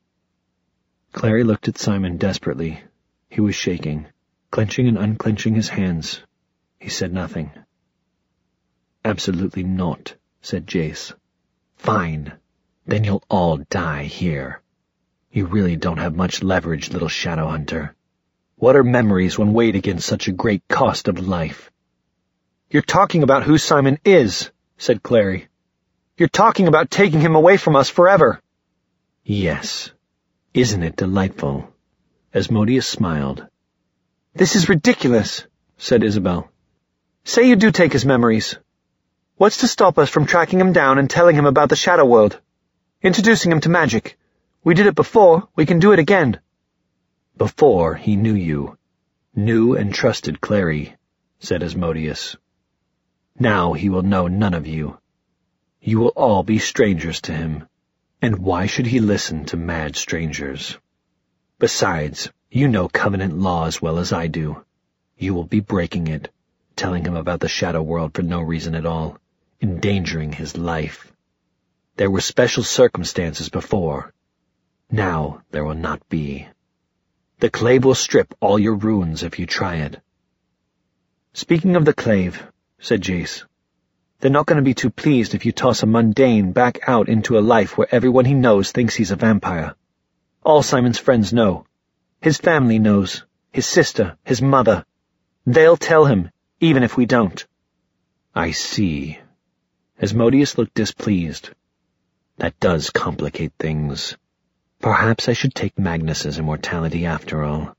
Clary looked at Simon desperately. He was shaking, clenching and unclenching his hands. He said nothing. "Absolutely not," said Jace. "Fine. Then you'll all die here. You really don't have much leverage, little shadow hunter. What are memories when weighed against such a great cost of life?" "You're talking about who Simon is," said Clary. "You're talking about taking him away from us forever." "Yes. Isn't it delightful?" Asmodeus smiled. "This is ridiculous," said Isabel. "Say you do take his memories. What's to stop us from tracking him down and telling him about the Shadow World? Introducing him to magic. We did it before, we can do it again." "Before he knew you, knew and trusted Clary," said Asmodeus. "Now he will know none of you. You will all be strangers to him, and why should he listen to mad strangers? Besides, you know Covenant law as well as I do. You will be breaking it, telling him about the Shadow World for no reason at all, endangering his life. There were special circumstances before. Now there will not be. The clave will strip all your runes if you try it." "Speaking of the clave," said Jace, "they're not going to be too pleased if you toss a mundane back out into a life where everyone he knows thinks he's a vampire. All Simon's friends know. His family knows. His sister, his mother. They'll tell him, even if we don't." "I see." Asmodeus looked displeased. "That does complicate things. Perhaps I should take Magnus's immortality after all."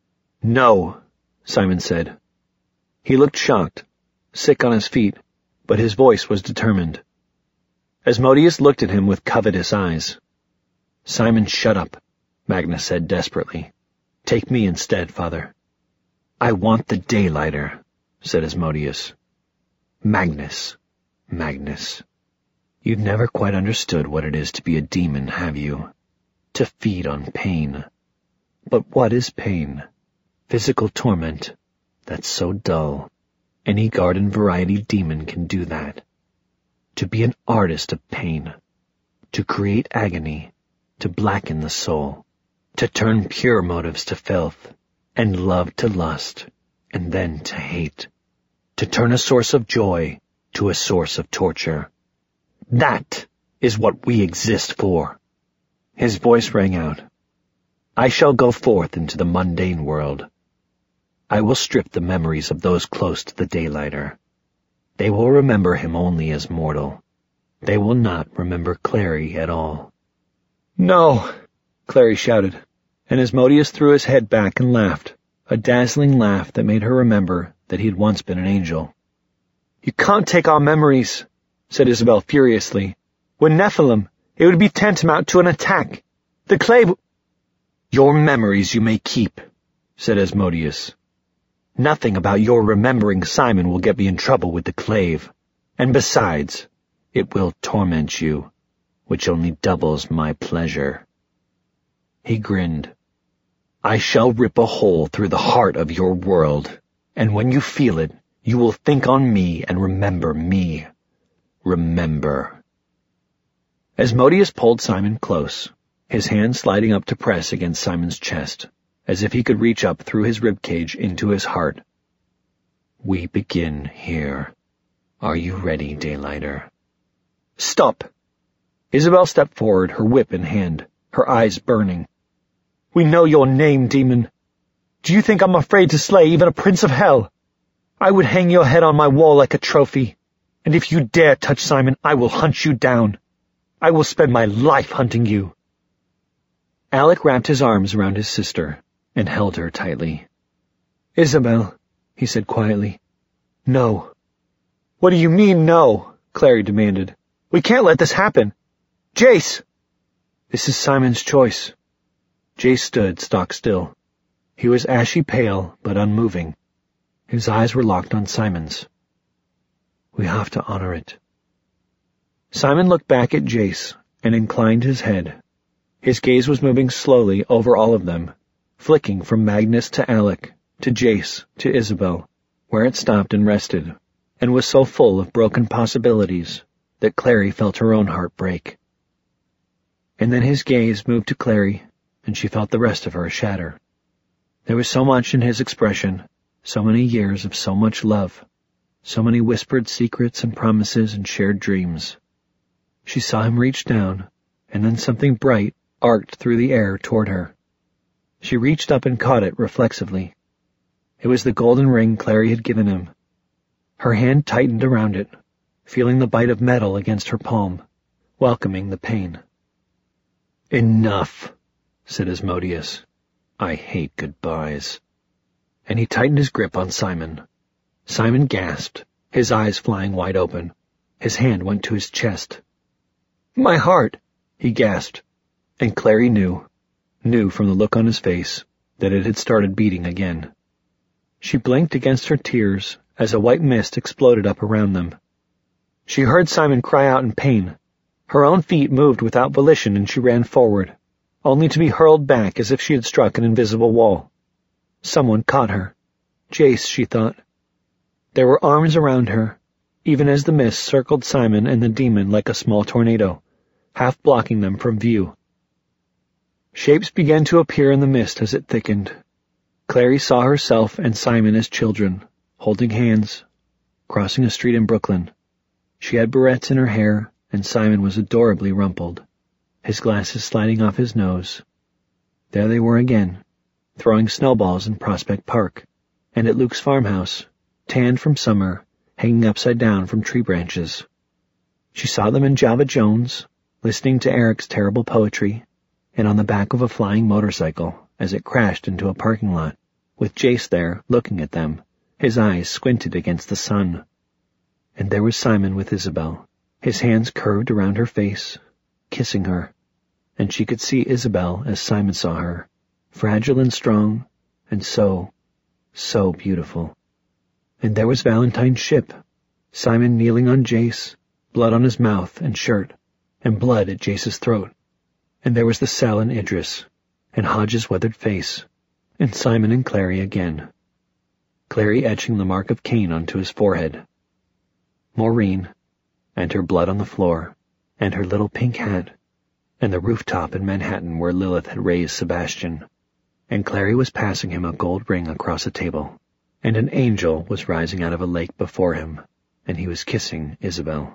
"No," Simon said. He looked shocked, sick on his feet, but his voice was determined. Asmodeus looked at him with covetous eyes. "Simon, shut up," Magnus said desperately. "Take me instead, Father." "I want the Daylighter," said Asmodeus. "Magnus, Magnus, you've never quite understood what it is to be a demon, have you? To feed on pain. But what is pain? Physical torment. That's so dull. Any garden variety demon can do that. To be an artist of pain. To create agony. To blacken the soul. To turn pure motives to filth. And love to lust. And then to hate. To turn a source of joy to a source of torture. That is what we exist for." His voice rang out. "I shall go forth into the mundane world. I will strip the memories of those close to the Daylighter. They will remember him only as mortal. They will not remember Clary at all." "No!" Clary shouted, and Asmodeus threw his head back and laughed, a dazzling laugh that made her remember that he had once been an angel. "You can't take our memories," said Isabel furiously. "We're Nephilim. It would be tantamount to an attack. The clave—" "Your memories you may keep," said Asmodeus. "Nothing about your remembering Simon will get me in trouble with the clave. And besides, it will torment you, which only doubles my pleasure." He grinned. "I shall rip a hole through the heart of your world, and when you feel it, you will think on me and remember me. Remember." Asmodeus pulled Simon close, his hand sliding up to press against Simon's chest, as if he could reach up through his ribcage into his heart. "We begin here. Are you ready, Daylighter? Stop! Isabel stepped forward, her whip in hand, her eyes burning. We know your name, demon. Do you think I'm afraid to slay even a prince of hell? I would hang your head on my wall like a trophy, and if you dare touch Simon, I will hunt you down. I will spend my life hunting you. Alec wrapped his arms around his sister and held her tightly. Isabel, he said quietly. No. What do you mean, no? Clary demanded. We can't let this happen. Jace! This is Simon's choice. Jace stood stock still. He was ashy pale, but unmoving. His eyes were locked on Simon's. We have to honor it. Simon looked back at Jace and inclined his head. His gaze was moving slowly over all of them, flicking from Magnus to Alec, to Jace, to Isabel, where it stopped and rested, and was so full of broken possibilities that Clary felt her own heart break. And then his gaze moved to Clary, and she felt the rest of her shatter. There was so much in his expression, so many years of so much love, so many whispered secrets and promises and shared dreams. She saw him reach down, and then something bright arced through the air toward her. She reached up and caught it reflexively. It was the golden ring Clary had given him. Her hand tightened around it, feeling the bite of metal against her palm, welcoming the pain. Enough, said Asmodeus. I hate goodbyes. And he tightened his grip on Simon. Simon gasped, his eyes flying wide open. His hand went to his chest. My heart, he gasped, and Clary knew, knew from the look on his face, that it had started beating again. She blinked against her tears as a white mist exploded up around them. She heard Simon cry out in pain. Her own feet moved without volition and she ran forward, only to be hurled back as if she had struck an invisible wall. Someone caught her. Jace, she thought. There were arms around her, even as the mist circled Simon and the demon like a small tornado, half blocking them from view. Shapes began to appear in the mist as it thickened. Clary saw herself and Simon as children, holding hands, crossing a street in Brooklyn. She had barrettes in her hair, and Simon was adorably rumpled, his glasses sliding off his nose. There they were again, throwing snowballs in Prospect Park, and at Luke's farmhouse, tanned from summer, hanging upside down from tree branches. She saw them in Java Jones, listening to Eric's terrible poetry, and on the back of a flying motorcycle as it crashed into a parking lot, with Jace there looking at them, his eyes squinted against the sun. And there was Simon with Isabel, his hands curved around her face, kissing her, and she could see Isabel as Simon saw her, fragile and strong, and so, so beautiful. And there was Valentine's ship, Simon kneeling on Jace, blood on his mouth and shirt, and blood at Jace's throat. And there was the cell in Idris, and Hodge's weathered face, and Simon and Clary again. Clary etching the mark of Cain onto his forehead. Maureen, and her blood on the floor, and her little pink hat, and the rooftop in Manhattan where Lilith had raised Sebastian, and Clary was passing him a gold ring across a table, and an angel was rising out of a lake before him, and he was kissing Isabel.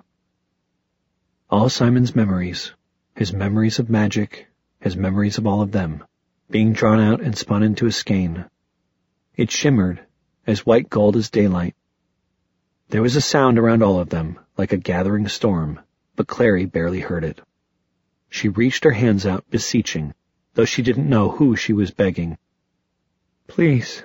All Simon's memories, his memories of magic, his memories of all of them, being drawn out and spun into a skein. It shimmered, as white gold as daylight. There was a sound around all of them, like a gathering storm, but Clary barely heard it. She reached her hands out, beseeching, though she didn't know who she was begging. Please.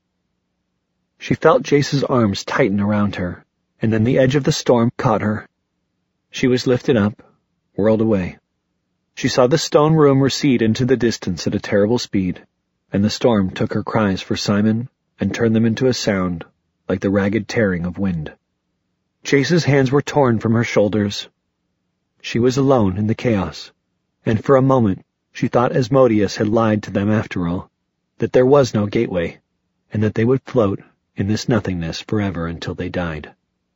She felt Jace's arms tighten around her, and then the edge of the storm caught her. She was lifted up, whirled away. She saw the stone room recede into the distance at a terrible speed, and the storm took her cries for Simon and turned them into a sound, like the ragged tearing of wind. Jace's hands were torn from her shoulders. She was alone in the chaos, and for a moment she thought Asmodeus had lied to them after all, that there was no gateway, and that they would float in this nothingness forever until they died.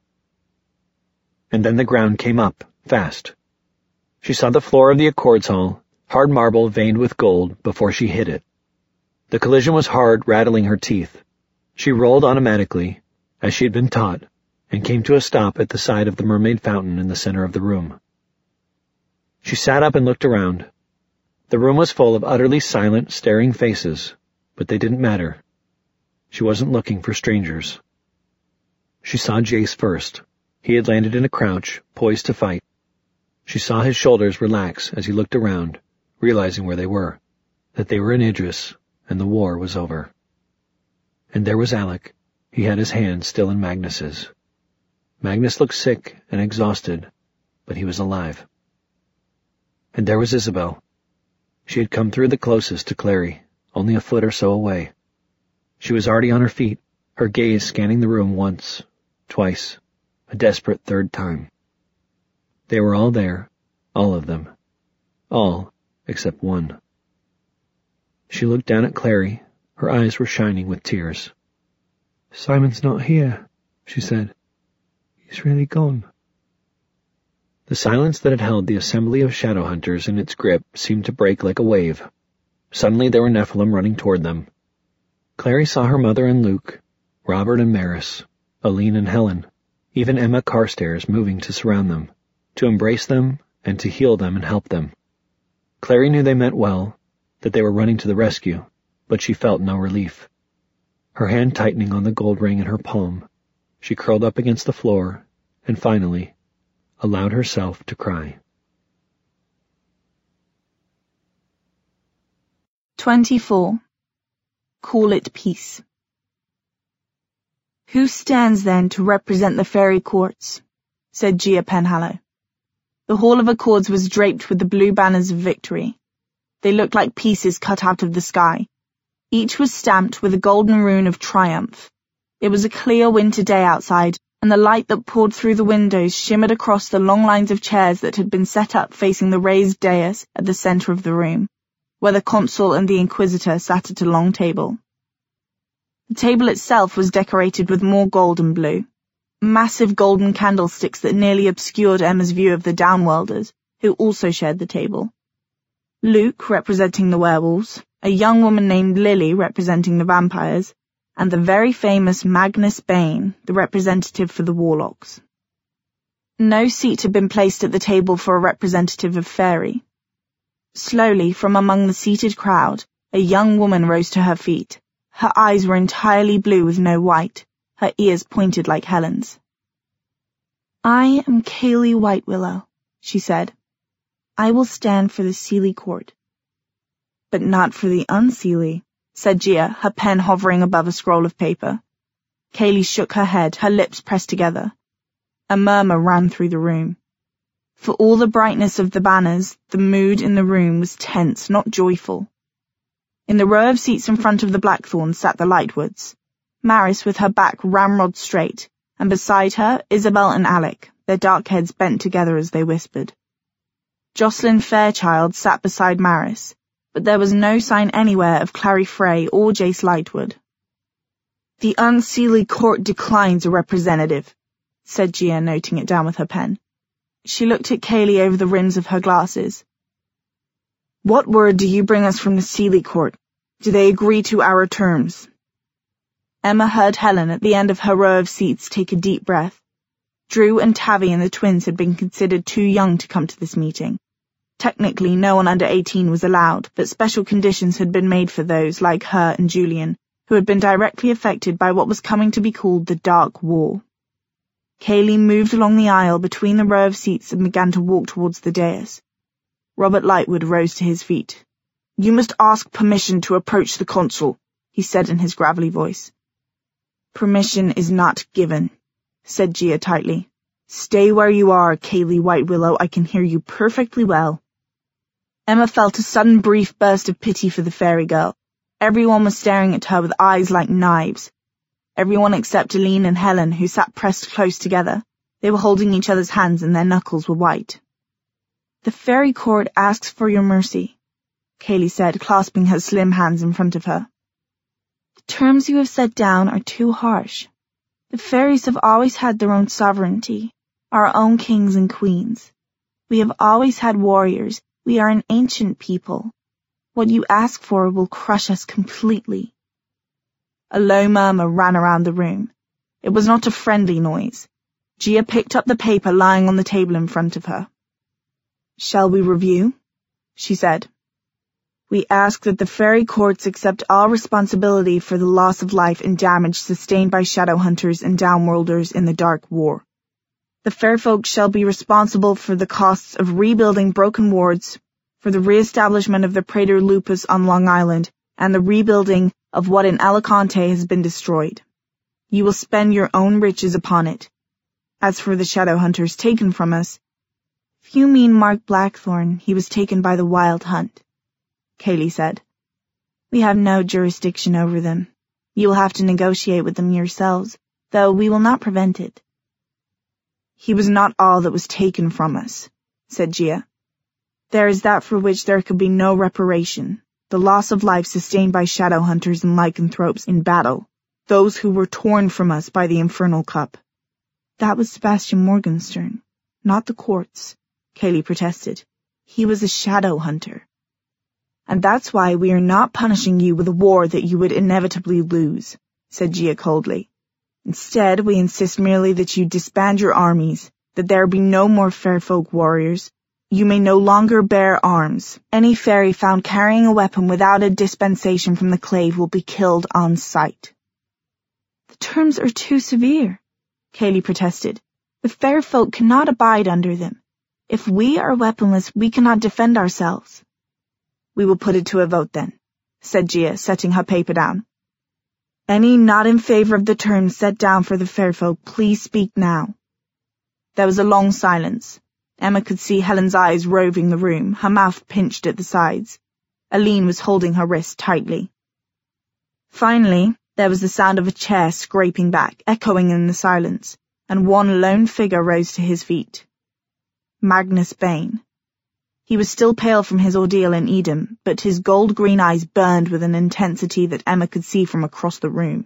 And then the ground came up, fast. She saw the floor of the Accords Hall, hard marble veined with gold, before she hit it. The collision was hard, rattling her teeth. She rolled automatically, as she had been taught, and came to a stop at the side of the mermaid fountain in the center of the room. She sat up and looked around. The room was full of utterly silent, staring faces, but they didn't matter. She wasn't looking for strangers. She saw Jace first. He had landed in a crouch, poised to fight. She saw his shoulders relax as he looked around, realizing where they were, that they were in Idris, and the war was over. And there was Alec. He had his hand still in Magnus's. Magnus looked sick and exhausted, but he was alive. And there was Isabel. She had come through the closest to Clary, only a foot or so away. She was already on her feet, her gaze scanning the room once, twice, a desperate third time. They were all there, all of them. All except one. She looked down at Clary. Her eyes were shining with tears. "Simon's not here," she said. "He's really gone." The silence that had held the assembly of shadow hunters in its grip seemed to break like a wave. Suddenly there were Nephilim running toward them. Clary saw her mother and Luke, Robert and Maris, Aline and Helen, even Emma Carstairs moving to surround them, to embrace them and to heal them and help them. Clary knew they meant well, that they were running to the rescue, but she felt no relief. Her hand tightening on the gold ring in her palm, she curled up against the floor and finally allowed herself to cry. twenty-four. Call it peace. "Who stands then to represent the fairy courts?" said Gia Penhallow. The Hall of Accords was draped with the blue banners of victory. They looked like pieces cut out of the sky. Each was stamped with a golden rune of triumph. It was a clear winter day outside, and the light that poured through the windows shimmered across the long lines of chairs that had been set up facing the raised dais at the center of the room, where the consul and the inquisitor sat at a long table. The table itself was decorated with more gold and blue. Massive golden candlesticks that nearly obscured Emma's view of the Downworlders, who also shared the table. Luke representing the werewolves, a young woman named Lily representing the vampires, and the very famous Magnus Bane, the representative for the warlocks. No seat had been placed at the table for a representative of fairy. Slowly, from among the seated crowd, a young woman rose to her feet. Her eyes were entirely blue with no white, her ears pointed like Helen's. "I am Kaylee Whitewillow," she said. "I will stand for the Seelie Court." "But not for the unseelie," said Gia, her pen hovering above a scroll of paper. Kaylee shook her head, her lips pressed together. A murmur ran through the room. For all the brightness of the banners, the mood in the room was tense, not joyful. In the row of seats in front of the Blackthorns sat the Lightwoods, Maris with her back ramrod straight, and beside her Isabel and Alec, their dark heads bent together as they whispered. Jocelyn Fairchild sat beside Maris, but there was no sign anywhere of Clary Frey or Jace Lightwood. "The Unseelie Court declines a representative," said Gia, noting it down with her pen. She looked at Kaylee over the rims of her glasses. "What word do you bring us from the Seelie Court? Do they agree to our terms?" Emma heard Helen at the end of her row of seats take a deep breath. Drew and Tavi and the twins had been considered too young to come to this meeting. Technically, no one under eighteen was allowed, but special conditions had been made for those, like her and Julian, who had been directly affected by what was coming to be called the Dark War. Kaylee moved along the aisle between the row of seats and began to walk towards the dais. Robert Lightwood rose to his feet. "You must ask permission to approach the consul," he said in his gravelly voice. "Permission is not given," said Gia tightly. "Stay where you are, Kaylee Whitewillow. I can hear you perfectly well." Emma felt a sudden brief burst of pity for the fairy girl. Everyone was staring at her with eyes like knives. Everyone except Aline and Helen, who sat pressed close together. They were holding each other's hands and their knuckles were white. "The fairy court asks for your mercy," Kaylee said, clasping her slim hands in front of her. "The terms you have set down are too harsh. The fairies have always had their own sovereignty, our own kings and queens. We have always had warriors. We are an ancient people. What you ask for will crush us completely." A low murmur ran around the room. It was not a friendly noise. Gia picked up the paper lying on the table in front of her. "Shall we review?" she said. "We ask that the fairy courts accept all responsibility for the loss of life and damage sustained by shadow hunters and downworlders in the Dark War. The Fairfolk shall be responsible for the costs of rebuilding broken wards, for the re-establishment of the Praetor Lupus on Long Island, and the rebuilding of what in Alicante has been destroyed. You will spend your own riches upon it. As for the shadow hunters taken from us—" "If you mean Mark Blackthorne, he was taken by the Wild Hunt," Kaylee said. "We have no jurisdiction over them. You will have to negotiate with them yourselves, though we will not prevent it." "He was not all that was taken from us," said Gia. "There is that for which there could be no reparation, the loss of life sustained by shadow hunters and lycanthropes in battle, those who were torn from us by the Infernal Cup." "That was Sebastian Morgenstern, not the courts," Kaylee protested. "He was a shadow hunter." "And that's why we are not punishing you with a war that you would inevitably lose," said Gia coldly. "Instead, we insist merely that you disband your armies, that there be no more Fairfolk warriors. You may no longer bear arms. Any fairy found carrying a weapon without a dispensation from the clave will be killed on sight." "The terms are too severe," Kaylee protested. "The Fairfolk cannot abide under them. If we are weaponless, we cannot defend ourselves." "We will put it to a vote then," said Gia, setting her paper down. "Any not in favor of the terms set down for the Fairfolk, please speak now." There was a long silence. Emma could see Helen's eyes roving the room, her mouth pinched at the sides. Aline was holding her wrist tightly. Finally, there was the sound of a chair scraping back, echoing in the silence, and one lone figure rose to his feet. Magnus Bane. He was still pale from his ordeal in Edom, but his gold-green eyes burned with an intensity that Emma could see from across the room.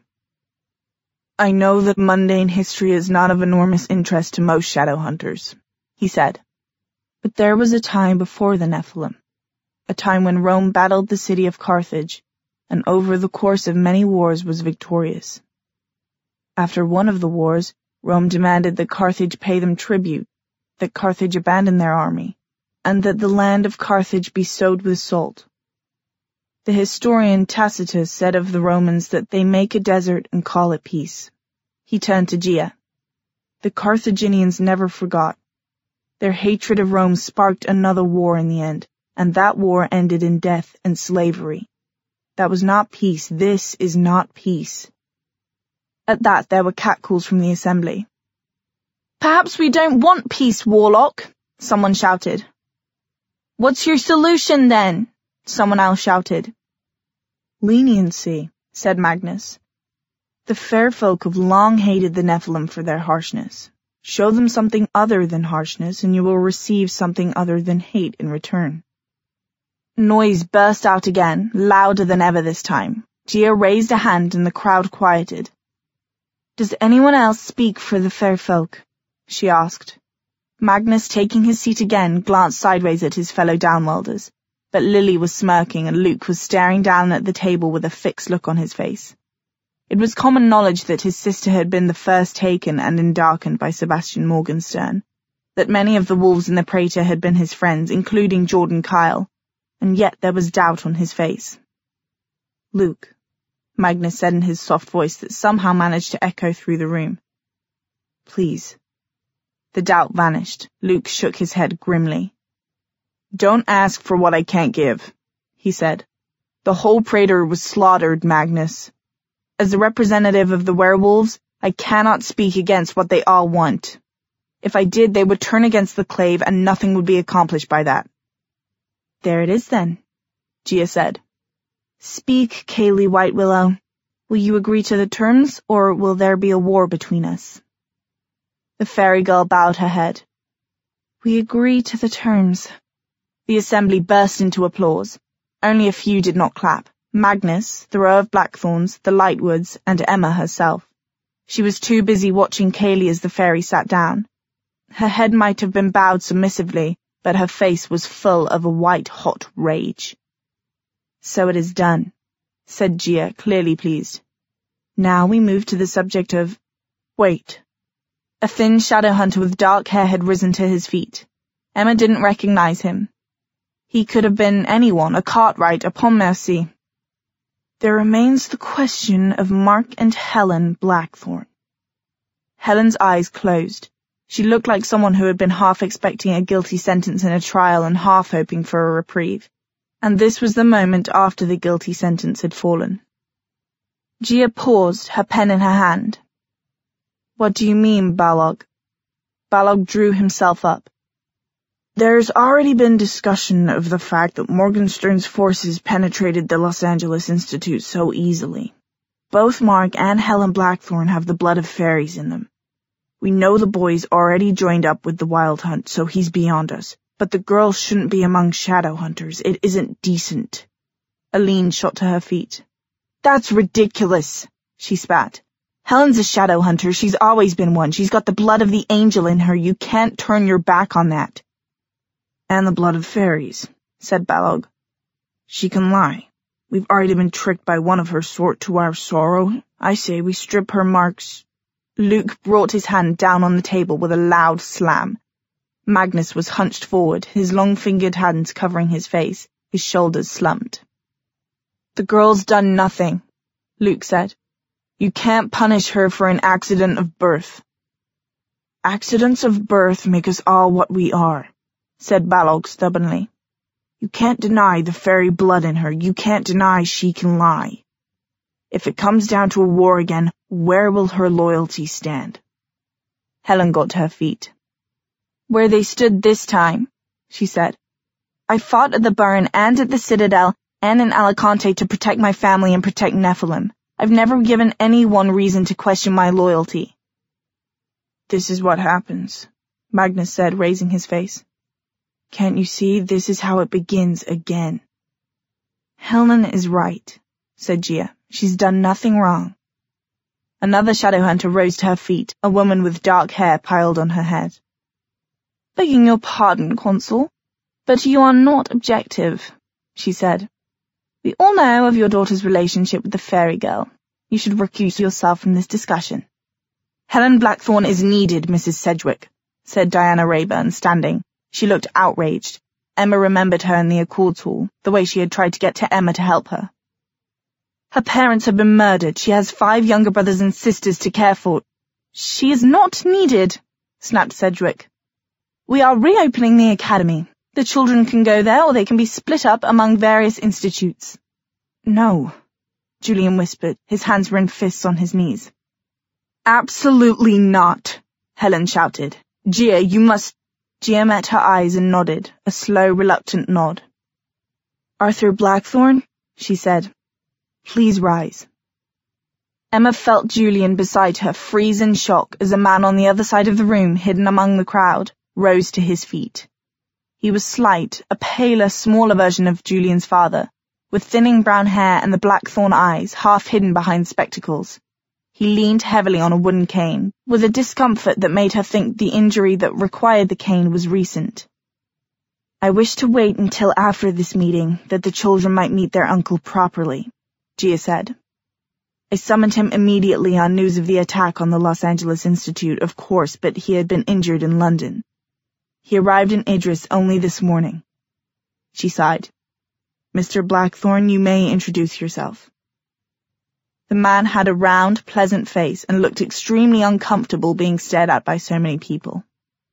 "I know that mundane history is not of enormous interest to most shadow hunters," he said. "But there was a time before the Nephilim, a time when Rome battled the city of Carthage, and over the course of many wars was victorious. After one of the wars, Rome demanded that Carthage pay them tribute, that Carthage abandon their army, and that the land of Carthage be sowed with salt. The historian Tacitus said of the Romans that they make a desert and call it peace." He turned to Gia. "The Carthaginians never forgot. Their hatred of Rome sparked another war in the end, and that war ended in death and slavery. That was not peace. This is not peace." At that there were catcalls from the assembly. "Perhaps we don't want peace, Warlock," someone shouted. "What's your solution, then?" someone else shouted. "Leniency," said Magnus. "The Fairfolk have long hated the Nephilim for their harshness. Show them something other than harshness, and you will receive something other than hate in return." Noise burst out again, louder than ever this time. Gia raised a hand and the crowd quieted. "Does anyone else speak for the Fairfolk?" she asked. Magnus, taking his seat again, glanced sideways at his fellow downworlders, but Lily was smirking and Luke was staring down at the table with a fixed look on his face. It was common knowledge that his sister had been the first taken and endarkened by Sebastian Morgenstern, that many of the wolves in the Praetor had been his friends, including Jordan Kyle, and yet there was doubt on his face. "Luke," Magnus said in his soft voice that somehow managed to echo through the room. "Please." The doubt vanished. Luke shook his head grimly. "Don't ask for what I can't give," he said. "The whole Praetor was slaughtered, Magnus. As the representative of the werewolves, I cannot speak against what they all want. If I did, they would turn against the clave and nothing would be accomplished by that." "There it is then," Gia said. "Speak, Kaylee White Willow. Will you agree to the terms, or will there be a war between us?" The fairy girl bowed her head. "We agree to the terms." The assembly burst into applause. Only a few did not clap. Magnus, the row of Blackthorns, the Lightwoods, and Emma herself. She was too busy watching Kaylee as the fairy sat down. Her head might have been bowed submissively, but her face was full of a white-hot rage. "So it is done," said Gia, clearly pleased. "Now we move to the subject of—" "Wait," A thin shadow hunter with dark hair had risen to his feet. Emma didn't recognize him. He could have been anyone, a Cartwright, a Pontmercy. There remains the question of Mark and Helen Blackthorne. Helen's eyes closed. She looked like someone who had been half expecting a guilty sentence in a trial and half hoping for a reprieve. And this was the moment after the guilty sentence had fallen. Gia paused, her pen in her hand. What do you mean, Balog? Balog drew himself up. There's already been discussion of the fact that Morgenstern's forces penetrated the Los Angeles Institute so easily. Both Mark and Helen Blackthorne have the blood of fairies in them. We know the boy's already joined up with the Wild Hunt, so he's beyond us. But the girl shouldn't be among shadow hunters. It isn't decent. Aline shot to her feet. That's ridiculous, she spat. Helen's a shadow hunter. She's always been one. She's got the blood of the angel in her. You can't turn your back on that. And the blood of fairies, said Balog. She can lie. We've already been tricked by one of her sort to our sorrow. I say we strip her Mark's... Luke brought his hand down on the table with a loud slam. Magnus was hunched forward, his long-fingered hands covering his face, his shoulders slumped. The girl's done nothing, Luke said. You can't punish her for an accident of birth. Accidents of birth make us all what we are, said Balog stubbornly. You can't deny the fairy blood in her. You can't deny she can lie. If it comes down to a war again, where will her loyalty stand? Helen got to her feet. Where they stood this time, she said. I fought at the Burn and at the Citadel and in Alicante to protect my family and protect Nephilim. I've never given anyone reason to question my loyalty. This is what happens, Magnus said, raising his face. Can't you see this is how it begins again? Helen is right, said Gia. She's done nothing wrong. Another shadow hunter rose to her feet, a woman with dark hair piled on her head. Begging your pardon, Consul, but you are not objective, she said. We all know of your daughter's relationship with the fairy girl. You should recuse yourself from this discussion. Helen Blackthorne is needed, Missus Sedgwick, said Diana Rayburn, standing. She looked outraged. Emma remembered her in the Accords Hall, the way she had tried to get to Emma to help her. Her parents have been murdered. She has five younger brothers and sisters to care for. She is not needed, snapped Sedgwick. We are reopening the academy. The children can go there or they can be split up among various institutes. No, Julian whispered. His hands were in fists on his knees. Absolutely not, Helen shouted. Gia, you must... Gia met her eyes and nodded, a slow, reluctant nod. Arthur Blackthorne, she said. Please rise. Emma felt Julian beside her freeze in shock as a man on the other side of the room, hidden among the crowd, rose to his feet. He was slight, a paler, smaller version of Julian's father, with thinning brown hair and the Blackthorne eyes half hidden behind spectacles. He leaned heavily on a wooden cane, with a discomfort that made her think the injury that required the cane was recent. I wish to wait until after this meeting, that the children might meet their uncle properly, Gia said. I summoned him immediately on news of the attack on the Los Angeles Institute, of course, but he had been injured in London. He arrived in Idris only this morning. She sighed. Mister Blackthorne, you may introduce yourself. The man had a round, pleasant face and looked extremely uncomfortable being stared at by so many people.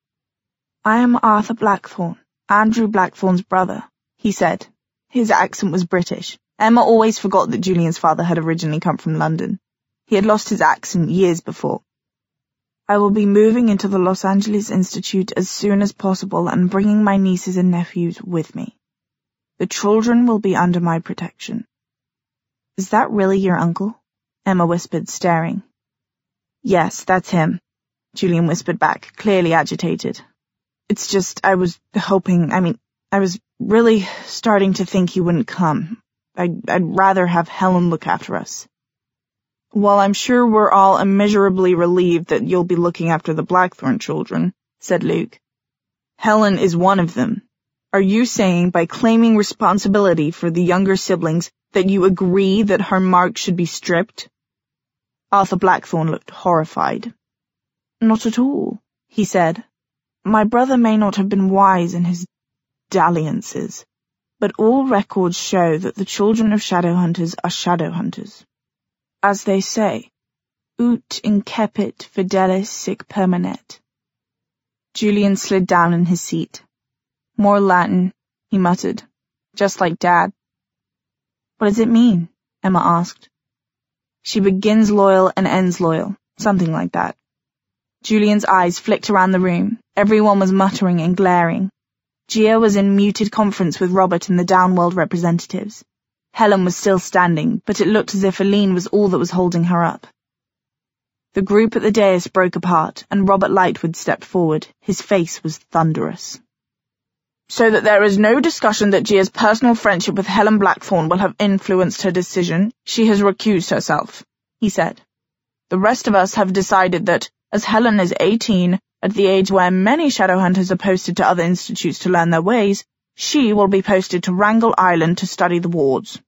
I am Arthur Blackthorne, Andrew Blackthorne's brother, he said. His accent was British. Emma always forgot that Julian's father had originally come from London. He had lost his accent years before. I will be moving into the Los Angeles Institute as soon as possible and bringing my nieces and nephews with me. The children will be under my protection. Is that really your uncle? Emma whispered, staring. Yes, that's him, Julian whispered back, clearly agitated. It's just, I was hoping, I mean, I was really starting to think he wouldn't come. I'd, I'd rather have Helen look after us. Well, I'm sure we're all immeasurably relieved that you'll be looking after the Blackthorne children, said Luke. Helen is one of them. Are you saying by claiming responsibility for the younger siblings that you agree that her mark should be stripped? Arthur Blackthorne looked horrified. Not at all, he said. My brother may not have been wise in his dalliances, but all records show that the children of shadow hunters are shadow hunters. As they say, ut incepit fidelis sic permanet. Julian slid down in his seat. More Latin, he muttered, just like Dad. What does it mean? Emma asked. She begins loyal and ends loyal, something like that. Julian's eyes flicked around the room. Everyone was muttering and glaring. Gia was in muted conference with Robert and the Downworld representatives. Helen was still standing, but it looked as if Aline was all that was holding her up. The group at the dais broke apart, and Robert Lightwood stepped forward. His face was thunderous. So that there is no discussion that Gia's personal friendship with Helen Blackthorne will have influenced her decision, she has recused herself, he said. The rest of us have decided that, as Helen is eighteen, at the age where many Shadowhunters are posted to other institutes to learn their ways, she will be posted to Wrangel Island to study the wards.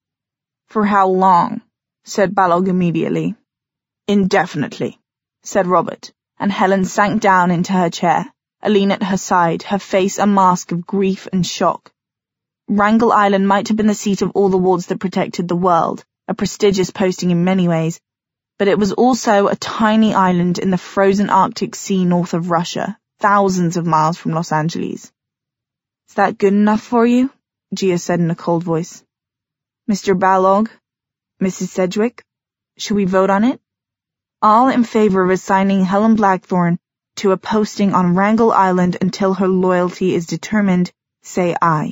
For how long? Said Balog immediately. Indefinitely, said Robert, and Helen sank down into her chair, Aline at her side, her face a mask of grief and shock. Wrangel Island might have been the seat of all the wards that protected the world, a prestigious posting in many ways, but it was also a tiny island in the frozen Arctic Sea north of Russia, thousands of miles from Los Angeles. Is that good enough for you? Gia said in a cold voice. Mister Balog? Missus Sedgwick? Should we vote on it? All in favor of assigning Helen Blackthorne to a posting on Wrangel Island until her loyalty is determined, say aye.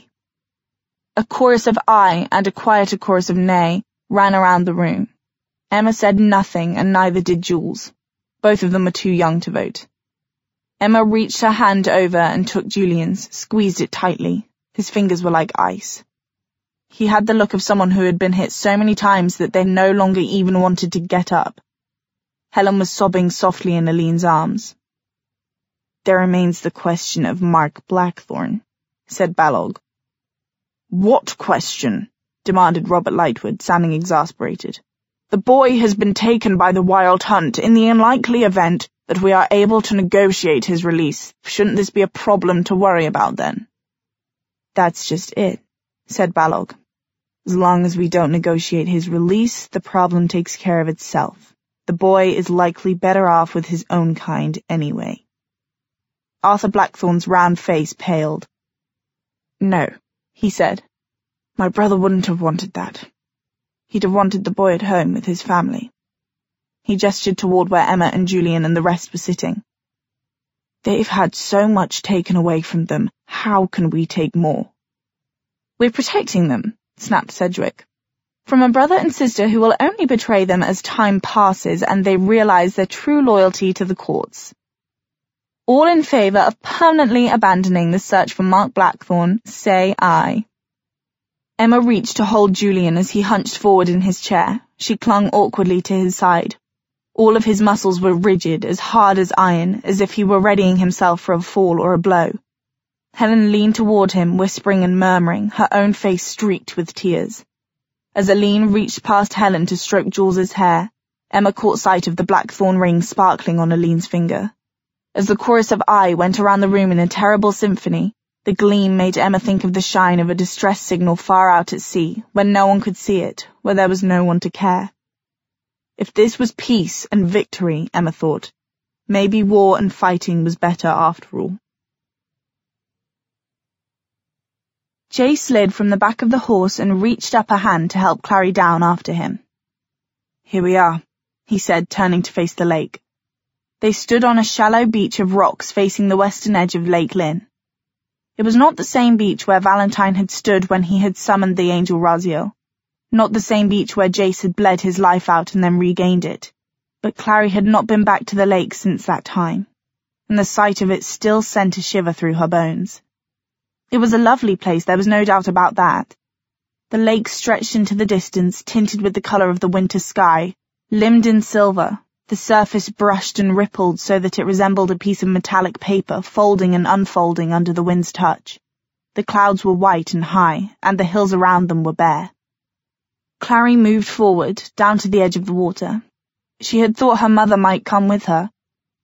A chorus of aye and a quieter chorus of nay ran around the room. Emma said nothing, and neither did Jules. Both of them were too young to vote. Emma reached her hand over and took Julian's, squeezed it tightly. His fingers were like ice. He had the look of someone who had been hit so many times that they no longer even wanted to get up. Helen was sobbing softly in Aline's arms. There remains the question of Mark Blackthorne, said Balog. What question? Demanded Robert Lightwood, sounding exasperated. The boy has been taken by the Wild Hunt. In the unlikely event that we are able to negotiate his release, shouldn't this be a problem to worry about then? That's just it, said Balog. As long as we don't negotiate his release, the problem takes care of itself. The boy is likely better off with his own kind anyway. Arthur Blackthorne's round face paled. No, he said. My brother wouldn't have wanted that. He'd have wanted the boy at home with his family. He gestured toward where Emma and Julian and the rest were sitting. They've had so much taken away from them. How can we take more? We're protecting them, snapped Sedgwick. From a brother and sister who will only betray them as time passes and they realize their true loyalty to the courts. All in favor of permanently abandoning the search for Mark Blackthorne, say aye. Emma reached to hold Julian as he hunched forward in his chair. She clung awkwardly to his side. All of his muscles were rigid, as hard as iron, as if he were readying himself for a fall or a blow. Helen leaned toward him, whispering and murmuring, her own face streaked with tears. As Aline reached past Helen to stroke Jules's hair, Emma caught sight of the Blackthorne ring sparkling on Aline's finger. As the chorus of aye went around the room in a terrible symphony, the gleam made Emma think of the shine of a distress signal far out at sea, when no one could see it, where there was no one to care. If this was peace and victory, Emma thought, maybe war and fighting was better after all. Jay slid from the back of the horse and reached up a hand to help Clary down after him. Here we are, he said, turning to face the lake. They stood on a shallow beach of rocks facing the western edge of Lake Lynn. It was not the same beach where Valentine had stood when he had summoned the angel Raziel, not the same beach where Jace had bled his life out and then regained it, but Clary had not been back to the lake since that time, and the sight of it still sent a shiver through her bones. It was a lovely place, there was no doubt about that. The lake stretched into the distance, tinted with the colour of the winter sky, limned in silver, the surface brushed and rippled so that it resembled a piece of metallic paper folding and unfolding under the wind's touch. The clouds were white and high, and the hills around them were bare. Clary moved forward, down to the edge of the water. She had thought her mother might come with her,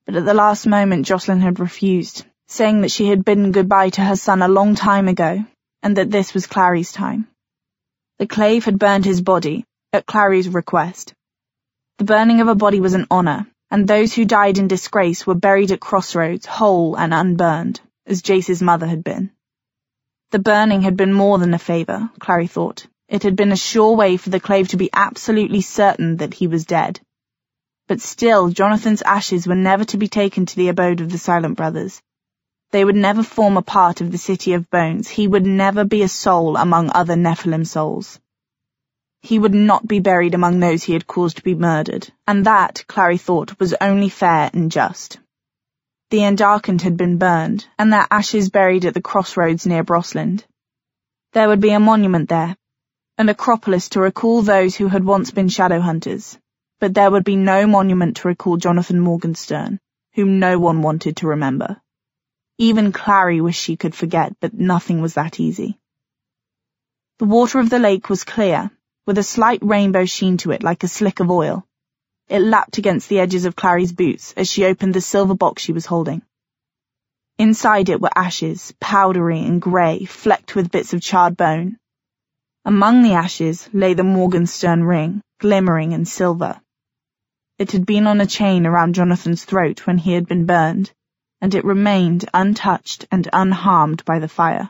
but at the last moment Jocelyn had refused, saying that she had bidden goodbye to her son a long time ago, and that this was Clary's time. The Clave had burned his body, at Clary's request. The burning of a body was an honour, and those who died in disgrace were buried at Crossroads, whole and unburned, as Jace's mother had been. The burning had been more than a favour, Clary thought. It had been a sure way for the Clave to be absolutely certain that he was dead. But still, Jonathan's ashes were never to be taken to the abode of the Silent Brothers. They would never form a part of the City of Bones. He would never be a soul among other Nephilim souls. He would not be buried among those he had caused to be murdered, and that, Clary thought, was only fair and just. The Endarkened had been burned, and their ashes buried at the crossroads near Brosland. There would be a monument there, an acropolis to recall those who had once been shadow hunters, but there would be no monument to recall Jonathan Morgenstern, whom no one wanted to remember. Even Clary wished she could forget, but nothing was that easy. The water of the lake was clear, with a slight rainbow sheen to it like a slick of oil. It lapped against the edges of Clary's boots as she opened the silver box she was holding. Inside it were ashes, powdery and grey, flecked with bits of charred bone. Among the ashes lay the Morgenstern ring, glimmering in silver. It had been on a chain around Jonathan's throat when he had been burned, and it remained untouched and unharmed by the fire.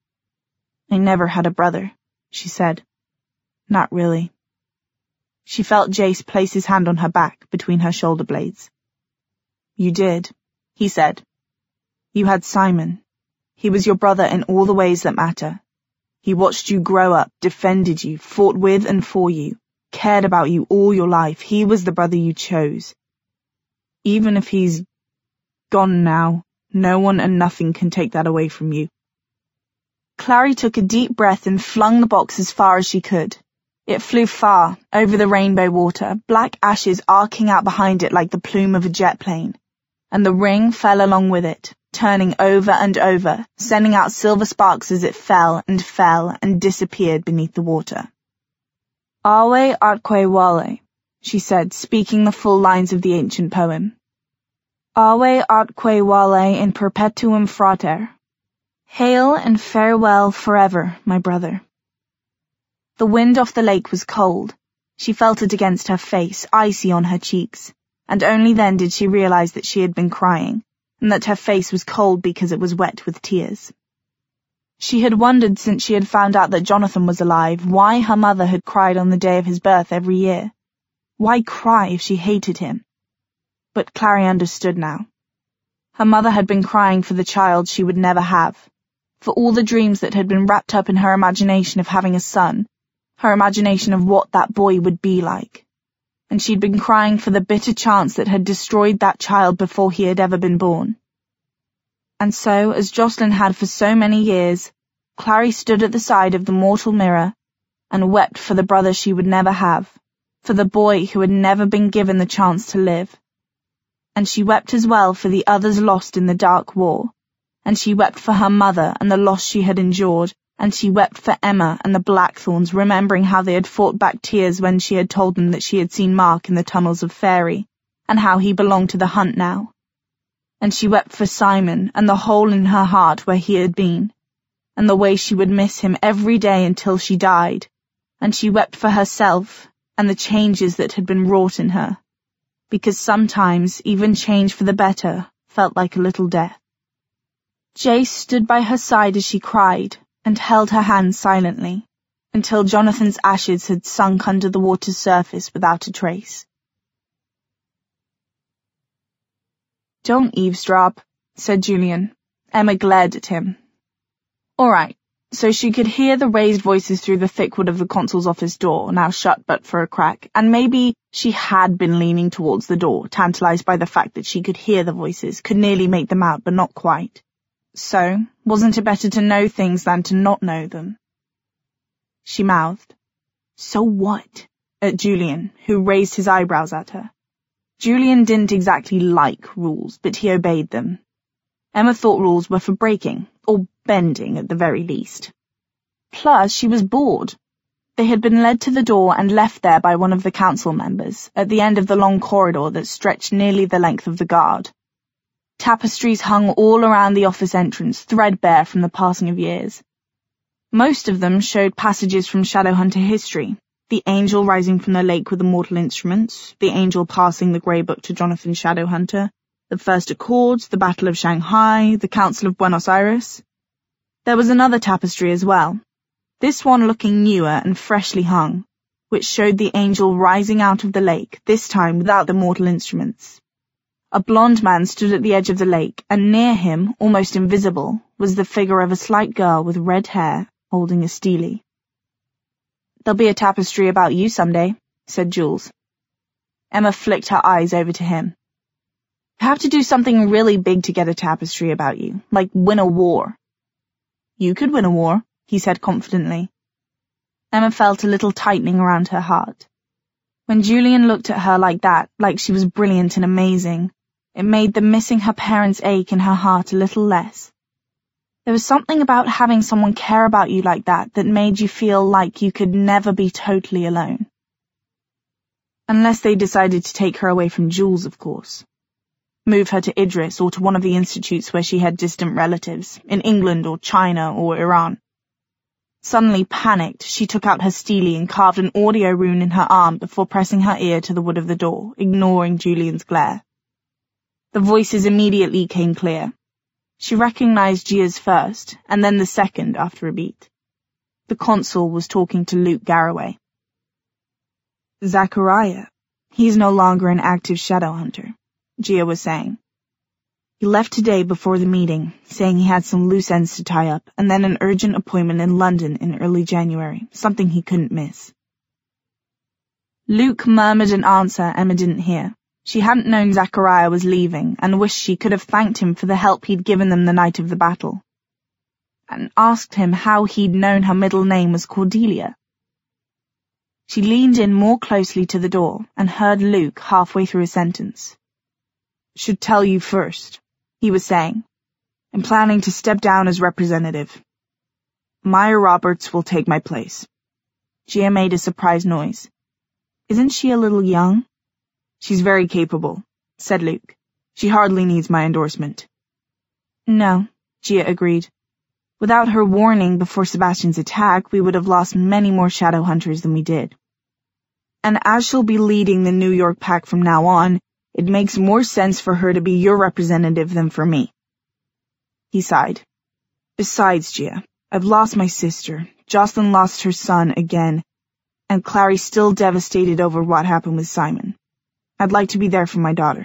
"I never had a brother," she said. "Not really." She felt Jace place his hand on her back between her shoulder blades. "You did," he said. "You had Simon. He was your brother in all the ways that matter. He watched you grow up, defended you, fought with and for you, cared about you all your life. He was the brother you chose. Even if he's gone now, no one and nothing can take that away from you." Clary took a deep breath and flung the box as far as she could. It flew far, over the rainbow water, black ashes arcing out behind it like the plume of a jet plane, and the ring fell along with it, turning over and over, sending out silver sparks as it fell and fell and disappeared beneath the water. "Awe atque wale," she said, speaking the full lines of the ancient poem. "Awe atque wale in perpetuum frater. Hail and farewell forever, my brother." The wind off the lake was cold. She felt it against her face, icy on her cheeks, and only then did she realize that she had been crying, and that her face was cold because it was wet with tears. She had wondered since she had found out that Jonathan was alive why her mother had cried on the day of his birth every year. Why cry if she hated him? But Clary understood now. Her mother had been crying for the child she would never have, for all the dreams that had been wrapped up in her imagination of having a son, her imagination of what that boy would be like. And she'd been crying for the bitter chance that had destroyed that child before he had ever been born. And so, as Jocelyn had for so many years, Clary stood at the side of the mortal mirror and wept for the brother she would never have, for the boy who had never been given the chance to live. And she wept as well for the others lost in the Dark War, and she wept for her mother and the loss she had endured, and she wept for Emma and the Blackthorns, remembering how they had fought back tears when she had told them that she had seen Mark in the tunnels of Faerie, and how he belonged to the hunt now. And she wept for Simon and the hole in her heart where he had been, and the way she would miss him every day until she died, and she wept for herself and the changes that had been wrought in her, because sometimes even change for the better felt like a little death. Jace stood by her side as she cried, and held her hand silently, until Jonathan's ashes had sunk under the water's surface without a trace. "Don't eavesdrop," said Julian. Emma glared at him. All right, so she could hear the raised voices through the thick wood of the consul's office door, now shut but for a crack, and maybe she had been leaning towards the door, tantalized by the fact that she could hear the voices, could nearly make them out, but not quite. So, wasn't it better to know things than to not know them? She mouthed, "So what?" at Julian, who raised his eyebrows at her. Julian didn't exactly like rules, but he obeyed them. Emma thought rules were for breaking, or bending at the very least. Plus, she was bored. They had been led to the door and left there by one of the council members, at the end of the long corridor that stretched nearly the length of the guard, Tapestries hung all around the office entrance, threadbare from the passing of years. Most of them showed passages from Shadowhunter history, the angel rising from the lake with the mortal instruments, the angel passing the grey book to Jonathan Shadowhunter, the first accords, the Battle of Shanghai, the Council of Buenos Aires. There was another tapestry as well, this one looking newer and freshly hung, which showed the angel rising out of the lake, this time without the mortal instruments. A blond man stood at the edge of the lake, and near him, almost invisible, was the figure of a slight girl with red hair, holding a stele. "There'll be a tapestry about you someday," said Jules. Emma flicked her eyes over to him. "You have to do something really big to get a tapestry about you, like win a war." "You could win a war," he said confidently. Emma felt a little tightening around her heart. When Julian looked at her like that, like she was brilliant and amazing, it made the missing her parents' ache in her heart a little less. There was something about having someone care about you like that that made you feel like you could never be totally alone. Unless they decided to take her away from Jules, of course. Move her to Idris or to one of the institutes where she had distant relatives, in England or China or Iran. Suddenly panicked, she took out her stele and carved an audio rune in her arm before pressing her ear to the wood of the door, ignoring Julian's glare. The voices immediately came clear. She recognized Gia's first, and then the second after a beat. The consul was talking to Luke Garraway. "Zachariah, he's no longer an active Shadowhunter," Gia was saying. "He left today before the meeting, saying he had some loose ends to tie up, and then an urgent appointment in London in early January, something he couldn't miss." Luke murmured an answer Emma didn't hear. She hadn't known Zachariah was leaving, and wished she could have thanked him for the help he'd given them the night of the battle, and asked him how he'd known her middle name was Cordelia. She leaned in more closely to the door and heard Luke halfway through a sentence. "Should tell you first," he was saying. "I'm planning to step down as representative. Maya Roberts will take my place." Gia made a surprised noise. "Isn't she a little young?" "She's very capable," said Luke. "She hardly needs my endorsement." "No," Gia agreed. "Without her warning before Sebastian's attack, we would have lost many more Shadowhunters than we did. And as she'll be leading the New York pack from now on, it makes more sense for her to be your representative than for me." He sighed. "Besides, Gia, I've lost my sister, Jocelyn lost her son again, and Clary's still devastated over what happened with Simon. I'd like to be there for my daughter."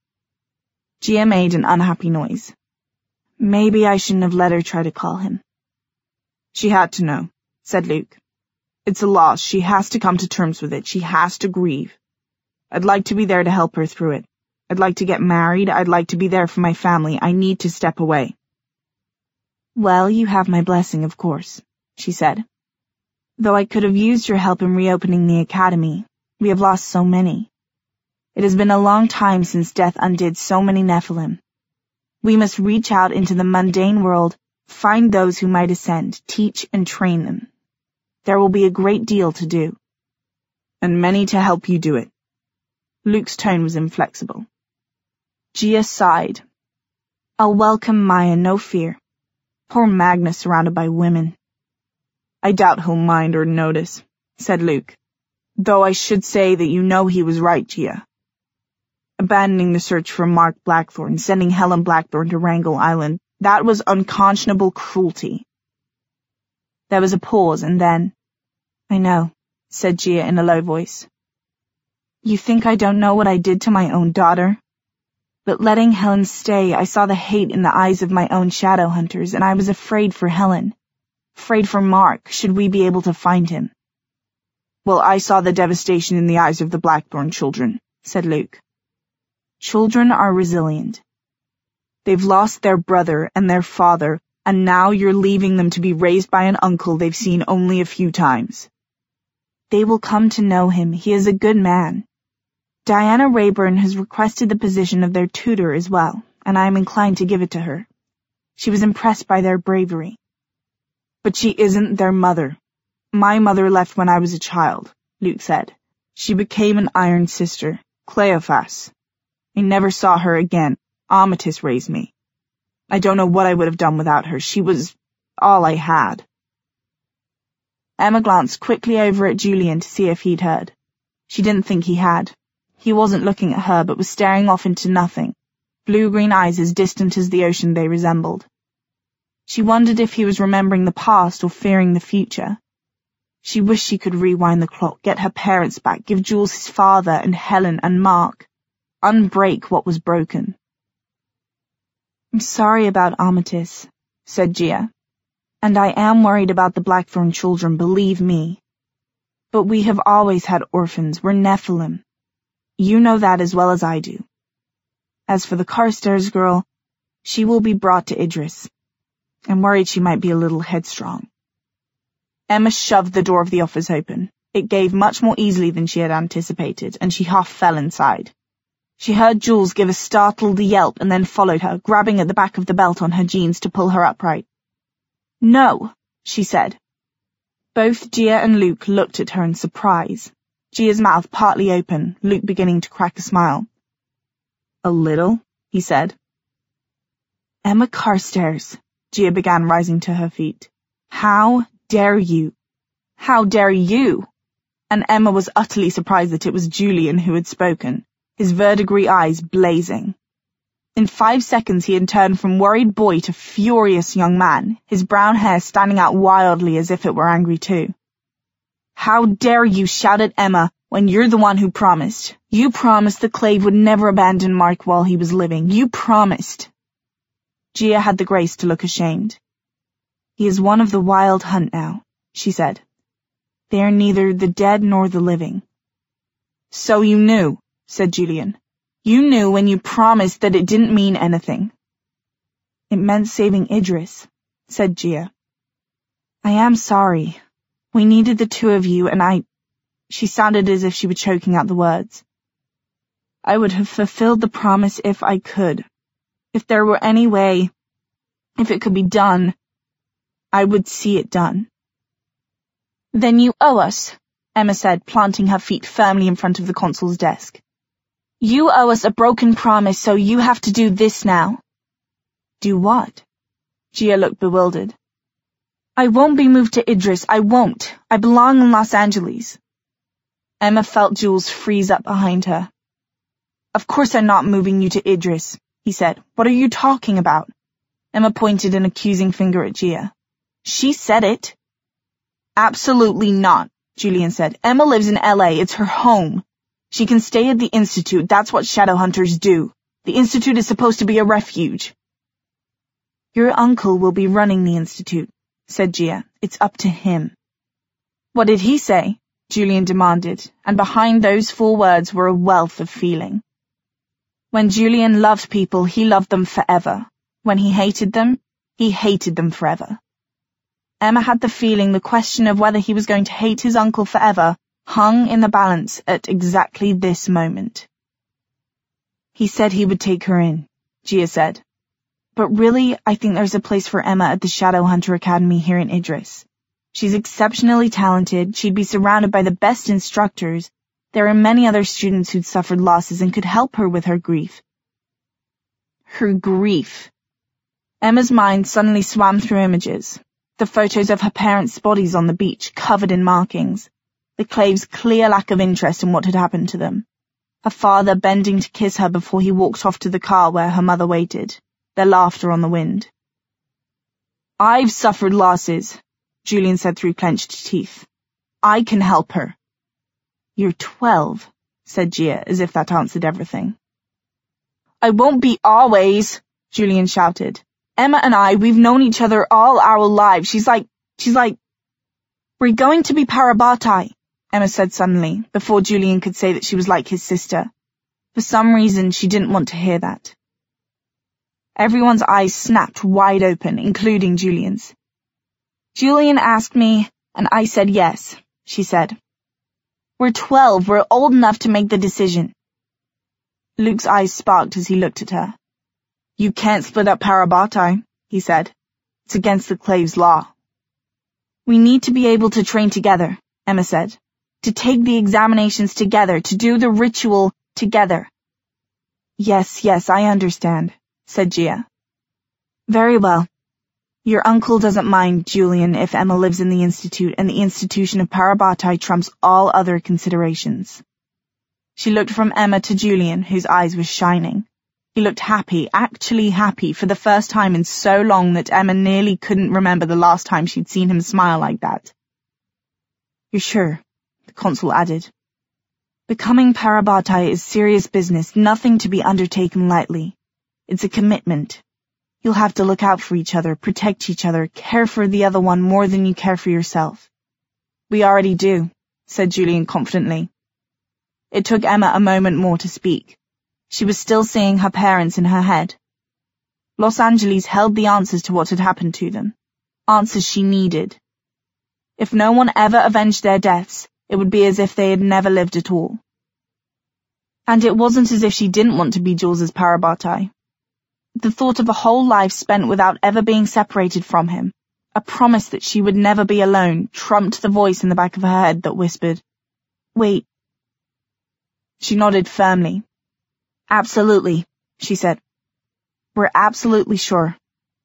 Gia made an unhappy noise. "Maybe I shouldn't have let her try to call him." "She had to know," said Luke. "It's a loss. She has to come to terms with it. She has to grieve. I'd like to be there to help her through it. I'd like to get married. I'd like to be there for my family. I need to step away." "Well, you have my blessing, of course," she said. "Though I could have used your help in reopening the academy. We have lost so many. It has been a long time since death undid so many Nephilim. We must reach out into the mundane world, find those who might ascend, teach and train them. There will be a great deal to do." "And many to help you do it." Luke's tone was inflexible. Gia sighed. "I'll welcome Maya, no fear. Poor Magnus surrounded by women." "I doubt he'll mind or notice," said Luke. "Though I should say that you know he was right, Gia. Abandoning the search for Mark Blackthorne, sending Helen Blackthorne to Wrangel Island, that was unconscionable cruelty." There was a pause, and then, "I know," said Gia in a low voice. "You think I don't know what I did to my own daughter? But letting Helen stay, I saw the hate in the eyes of my own Shadowhunters, and I was afraid for Helen. Afraid for Mark, should we be able to find him." "Well, I saw the devastation in the eyes of the Blackthorne children," said Luke. "Children are resilient. They've lost their brother and their father, and now you're leaving them to be raised by an uncle they've seen only a few times. They will come to know him. He is a good man. Diana Rayburn has requested the position of their tutor as well, and I am inclined to give it to her. She was impressed by their bravery." "But she isn't their mother. My mother left when I was a child," Luke said. "She became an Iron Sister, Cleophas. I never saw her again. Armistice raised me. I don't know what I would have done without her. She was all I had." Emma glanced quickly over at Julian to see if he'd heard. She didn't think he had. He wasn't looking at her, but was staring off into nothing, blue-green eyes as distant as the ocean they resembled. She wondered if he was remembering the past or fearing the future. She wished she could rewind the clock, get her parents back, give Jules his father and Helen and Mark, unbreak what was broken. "I'm sorry about Armistice," said Gia, "and I am worried about the Blackthorn children, believe me. But we have always had orphans. We're Nephilim. You know that as well as I do. As for the Carstairs girl, she will be brought to Idris. I'm worried she might be a little headstrong." Emma shoved the door of the office open. It gave much more easily than she had anticipated, and she half fell inside. She heard Jules give a startled yelp and then followed her, grabbing at the back of the belt on her jeans to pull her upright. "No," she said. Both Gia and Luke looked at her in surprise, Gia's mouth partly open, Luke beginning to crack a smile. "A little," he said. "Emma Carstairs," Gia began, rising to her feet. "How dare you? How dare you?" And Emma was utterly surprised that it was Julian who had spoken, his verdigris eyes blazing. In five seconds he had turned from worried boy to furious young man, his brown hair standing out wildly as if it were angry too. "How dare you shout at Emma when you're the one who promised? You promised the Clave would never abandon Mark while he was living. You promised." Gia had the grace to look ashamed. "He is one of the Wild Hunt now," she said. "They are neither the dead nor the living." "So you knew," said Julian. "You knew when you promised that it didn't mean anything." "It meant saving Idris," said Gia. "I am sorry. We needed the two of you, and I—" She sounded as if she were choking out the words. "I would have fulfilled the promise if I could. If there were any way, if it could be done, I would see it done." "Then you owe us," Emma said, planting her feet firmly in front of the consul's desk. "You owe us a broken promise, so you have to do this now." "Do what?" Gia looked bewildered. "I won't be moved to Idris. I won't. I belong in Los Angeles." Emma felt Jules freeze up behind her. "Of course I'm not moving you to Idris," he said. "What are you talking about?" Emma pointed an accusing finger at Gia. "She said it." "Absolutely not," Julian said. "Emma lives in L A. It's her home. She can stay at the Institute. That's what Shadowhunters do. The Institute is supposed to be a refuge." "Your uncle will be running the Institute," said Gia. "It's up to him." "What did he say?" Julian demanded, and behind those four words were a wealth of feeling. When Julian loved people, he loved them forever. When he hated them, he hated them forever. Emma had the feeling the question of whether he was going to hate his uncle forever hung in the balance at exactly this moment. "He said he would take her in," Gia said. "But really, I think there's a place for Emma at the Shadowhunter Academy here in Idris. She's exceptionally talented, she'd be surrounded by the best instructors. There are many other students who'd suffered losses and could help her with her grief." Her grief. Emma's mind suddenly swam through images. The photos of her parents' bodies on the beach, covered in markings. The Clave's clear lack of interest in what had happened to them. Her father bending to kiss her before he walked off to the car where her mother waited, their laughter on the wind. "I've suffered losses," Julian said through clenched teeth. "I can help her." "You're twelve," said Gia, as if that answered everything. "I won't be always," Julian shouted. "Emma and I, we've known each other all our lives. She's like, she's like..." "We're going to be Parabatai," Emma said suddenly, before Julian could say that she was like his sister. For some reason, she didn't want to hear that. Everyone's eyes snapped wide open, including Julian's. "Julian asked me, and I said yes," she said. "We're twelve, we're old enough to make the decision." Luke's eyes sparked as he looked at her. "You can't split up Parabatai," he said. "It's against the Clave's law." "We need to be able to train together," Emma said. "To take the examinations together, to do the ritual together." Yes, yes, I understand, said Gia. Very well. Your uncle doesn't mind, Julian, if Emma lives in the Institute and the institution of Parabatai trumps all other considerations. She looked from Emma to Julian, whose eyes were shining. He looked happy, actually happy, for the first time in so long that Emma nearly couldn't remember the last time she'd seen him smile like that. You're sure? The consul added. Becoming Parabatai is serious business, nothing to be undertaken lightly. It's a commitment. You'll have to look out for each other, protect each other, care for the other one more than you care for yourself. We already do, said Julian confidently. It took Emma a moment more to speak. She was still seeing her parents in her head. Los Angeles held the answers to what had happened to them. Answers she needed. If no one ever avenged their deaths, it would be as if they had never lived at all. And it wasn't as if she didn't want to be Jules's Parabatai. The thought of a whole life spent without ever being separated from him, a promise that she would never be alone, trumped the voice in the back of her head that whispered, Wait. She nodded firmly. Absolutely, she said. We're absolutely sure.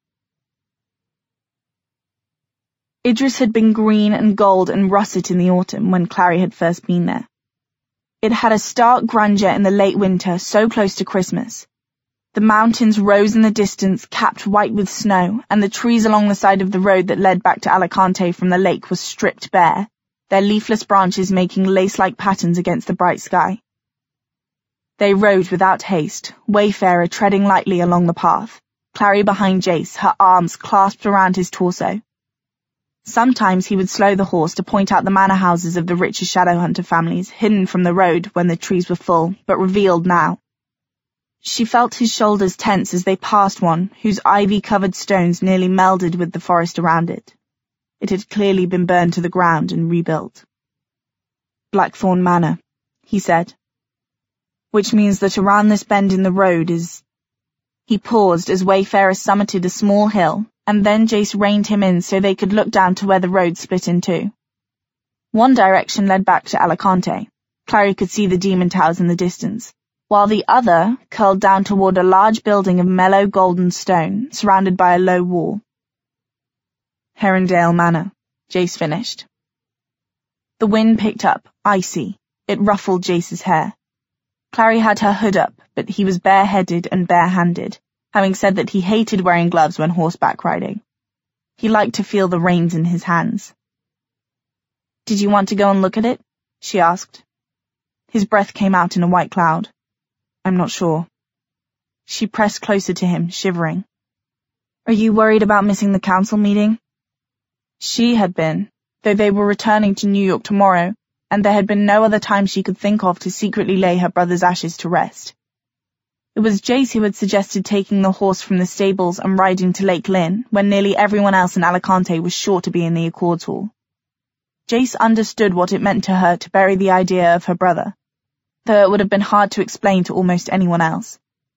Idris had been green and gold and russet in the autumn when Clary had first been there. It had a stark grandeur in the late winter, so close to Christmas. The mountains rose in the distance, capped white with snow, and the trees along the side of the road that led back to Alicante from the lake were stripped bare, their leafless branches making lace-like patterns against the bright sky. They rode without haste, Wayfarer treading lightly along the path, Clary behind Jace, her arms clasped around his torso. Sometimes he would slow the horse to point out the manor houses of the richer Shadowhunter families, hidden from the road when the trees were full, but revealed now. She felt his shoulders tense as they passed one whose ivy-covered stones nearly melded with the forest around it. It had clearly been burned to the ground and rebuilt. Blackthorn Manor, he said. Which means that around this bend in the road is... He paused as Wayfarer summited a small hill, and then Jace reined him in so they could look down to where the road split in two. One direction led back to Alicante. Clary could see the demon towers in the distance, while the other curled down toward a large building of mellow golden stone, surrounded by a low wall. Herondale Manor, Jace finished. The wind picked up, icy. It ruffled Jace's hair. Clary had her hood up, but he was bareheaded and barehanded, having said that he hated wearing gloves when horseback riding. He liked to feel the reins in his hands. Did you want to go and look at it? She asked. His breath came out in a white cloud. I'm not sure. She pressed closer to him, shivering. Are you worried about missing the council meeting? She had been, though they were returning to New York tomorrow, and there had been no other time she could think of to secretly lay her brother's ashes to rest. It was Jace who had suggested taking the horse from the stables and riding to Lake Lynn, when nearly everyone else in Alicante was sure to be in the Accords Hall. Jace understood what it meant to her to bury the idea of her brother, though it would have been hard to explain to almost anyone else.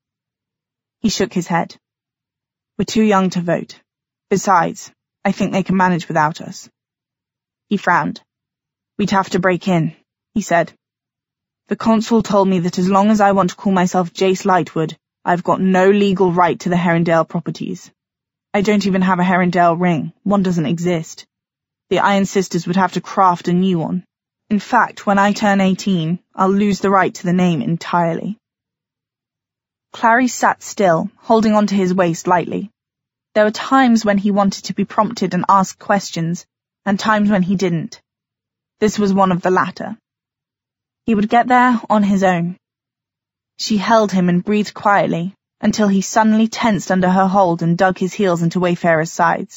He shook his head. We're too young to vote. Besides, I think they can manage without us. He frowned. We'd have to break in, he said. The consul told me that as long as I want to call myself Jace Lightwood, I've got no legal right to the Herondale properties. I don't even have a Herondale ring. One doesn't exist. The Iron Sisters would have to craft a new one. In fact, when I turn eighteen, I'll lose the right to the name entirely. Clary sat still, holding onto his waist lightly. There were times when he wanted to be prompted and ask questions, and times when he didn't. This was one of the latter. He would get there on his own. She held him and breathed quietly, until he suddenly tensed under her hold and dug his heels into Wayfarer's sides.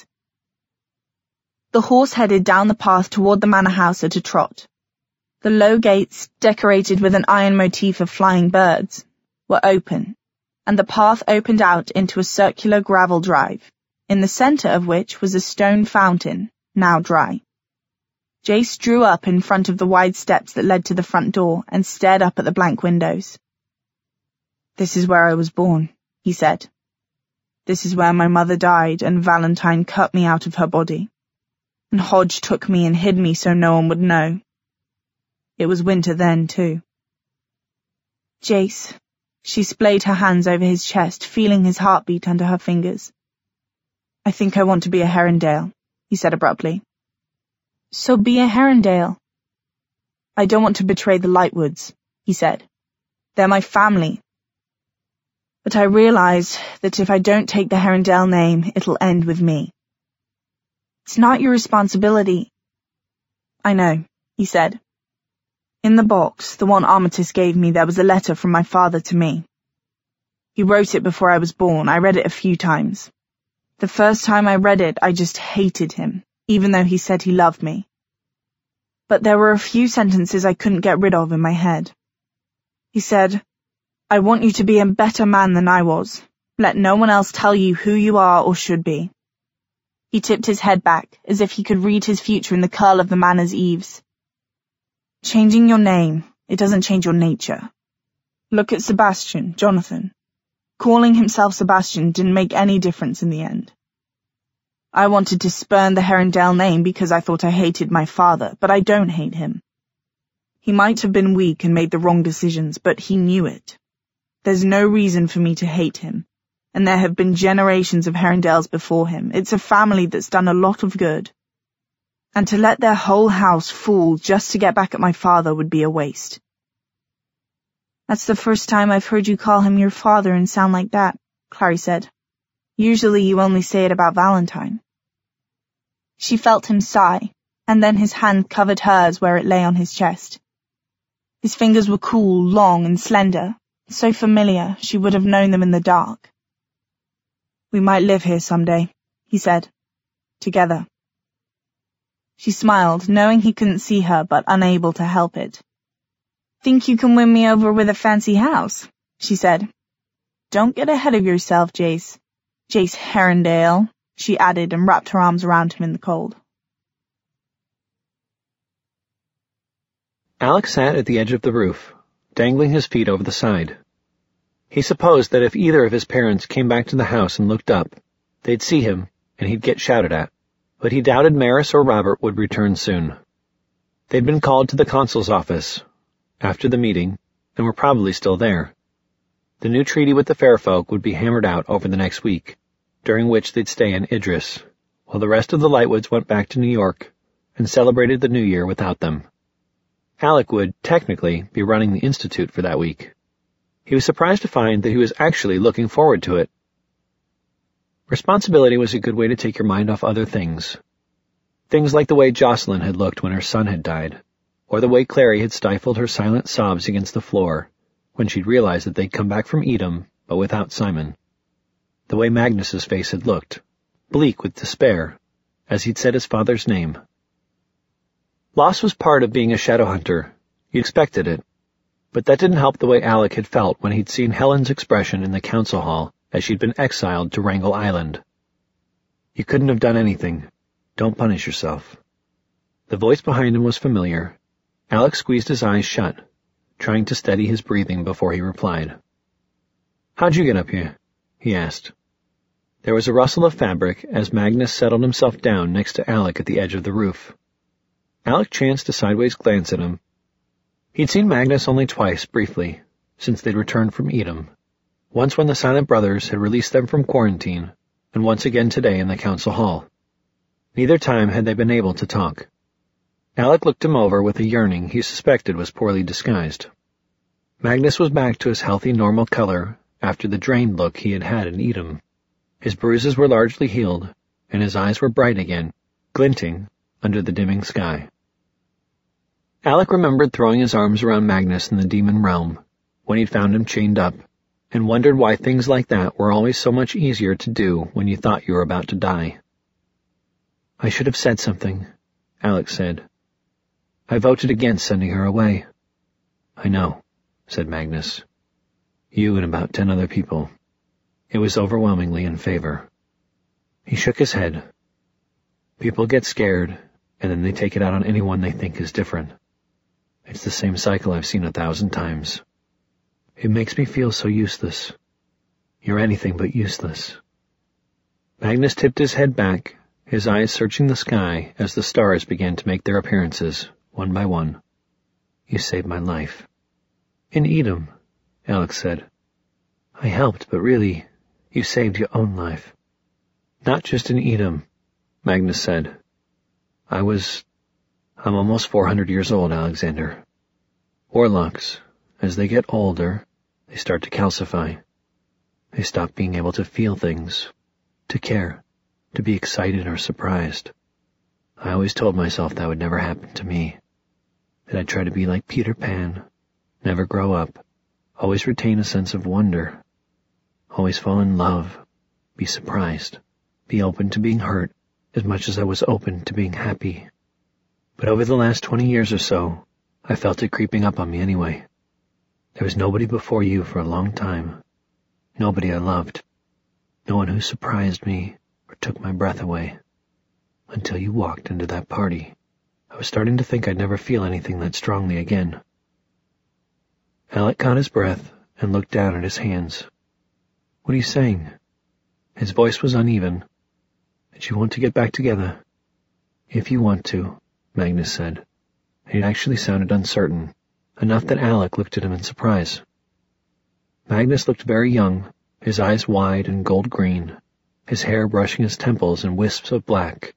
The horse headed down the path toward the manor house at a trot. The low gates, decorated with an iron motif of flying birds, were open, and the path opened out into a circular gravel drive, in the center of which was a stone fountain, now dry. Jace drew up in front of the wide steps that led to the front door and stared up at the blank windows. This is where I was born, he said. This is where my mother died and Valentine cut me out of her body. And Hodge took me and hid me so no one would know. It was winter then, too. Jace, She splayed her hands over his chest, feeling his heartbeat under her fingers. I think I want to be a Herondale, he said abruptly. So be a Herondale. I don't want to betray the Lightwoods, he said. They're my family. But I realize that if I don't take the Herondale name, it'll end with me. It's not your responsibility. I know, he said. In the box, the one Armistice gave me, there was a letter from my father to me. He wrote it before I was born. I read it a few times. The first time I read it, I just hated him, even though he said he loved me. But there were a few sentences I couldn't get rid of in my head. He said, I want you to be a better man than I was. Let no one else tell you who you are or should be. He tipped his head back, as if he could read his future in the curl of the manor's eaves. Changing your name, it doesn't change your nature. Look at Sebastian, Jonathan. Calling himself Sebastian didn't make any difference in the end. I wanted to spurn the Herondale name because I thought I hated my father, but I don't hate him. He might have been weak and made the wrong decisions, but he knew it. There's no reason for me to hate him, and there have been generations of Herondales before him. It's a family that's done a lot of good. And to let their whole house fall just to get back at my father would be a waste. That's the first time I've heard you call him your father and sound like that, Clary said. Usually you only say it about Valentine. She felt him sigh, and then his hand covered hers where it lay on his chest. His fingers were cool, long, and slender, so familiar she would have known them in the dark. We might live here someday, he said. Together. She smiled, knowing he couldn't see her, but unable to help it. Think you can win me over with a fancy house, she said. Don't get ahead of yourself, Jace. Jace Herondale, she added and wrapped her arms around him in the cold. Alec sat at the edge of the roof, dangling his feet over the side. He supposed that if either of his parents came back to the house and looked up, they'd see him, and he'd get shouted at, but he doubted Maris or Robert would return soon. They'd been called to the consul's office after the meeting, and were probably still there. The new treaty with the Fairfolk would be hammered out over the next week, during which they'd stay in Idris, while the rest of the Lightwoods went back to New York and celebrated the new year without them. Alec would, technically, be running the Institute for that week. He was surprised to find that he was actually looking forward to it. Responsibility was a good way to take your mind off other things. Things like the way Jocelyn had looked when her son had died, or the way Clary had stifled her silent sobs against the floor when she'd realized that they'd come back from Edom, but without Simon. The way Magnus's face had looked, bleak with despair, as he'd said his father's name. Loss was part of being a shadow hunter. You expected it. But that didn't help the way Alec had felt when he'd seen Helen's expression in the council hall as she'd been exiled to Wrangel Island. You couldn't have done anything. Don't punish yourself. The voice behind him was familiar. Alec squeezed his eyes shut, trying to steady his breathing before he replied. How'd you get up here? He asked. There was a rustle of fabric as Magnus settled himself down next to Alec at the edge of the roof. Alec chanced a sideways glance at him. He'd seen Magnus only twice, briefly, since they'd returned from Edom. Once when the Silent Brothers had released them from quarantine, and once again today in the council hall. Neither time had they been able to talk. Alec looked him over with a yearning he suspected was poorly disguised. Magnus was back to his healthy, normal color after the drained look he had had in Edom. His bruises were largely healed, and his eyes were bright again, glinting under the dimming sky. Alec remembered throwing his arms around Magnus in the demon realm, when he'd found him chained up, and wondered why things like that were always so much easier to do when you thought you were about to die. I should have said something, Alec said. I voted against sending her away. I know, said Magnus. You and about ten other people. It was overwhelmingly in favor. He shook his head. People get scared, and then they take it out on anyone they think is different. It's the same cycle I've seen a thousand times. It makes me feel so useless. You're anything but useless. Magnus tipped his head back, his eyes searching the sky as the stars began to make their appearances, one by one. You saved my life. In Edom, Alec said. I helped, but really, you saved your own life. Not just in Edom, Magnus said. I was... I'm almost four hundred years old, Alexander. Warlocks, as they get older, they start to calcify. They stop being able to feel things, to care, to be excited or surprised. I always told myself that would never happen to me, that I'd try to be like Peter Pan, never grow up, always retain a sense of wonder, always fall in love, be surprised, be open to being hurt as much as I was open to being happy. But over the last twenty years or so, I felt it creeping up on me anyway. There was nobody before you for a long time. Nobody I loved. No one who surprised me or took my breath away. Until you walked into that party. I was starting to think I'd never feel anything that strongly again. Alec caught his breath and looked down at his hands. What are you saying? His voice was uneven. Did you want to get back together? If you want to, Magnus said. It actually sounded uncertain, enough that Alec looked at him in surprise. Magnus looked very young, his eyes wide and gold-green, his hair brushing his temples in wisps of black.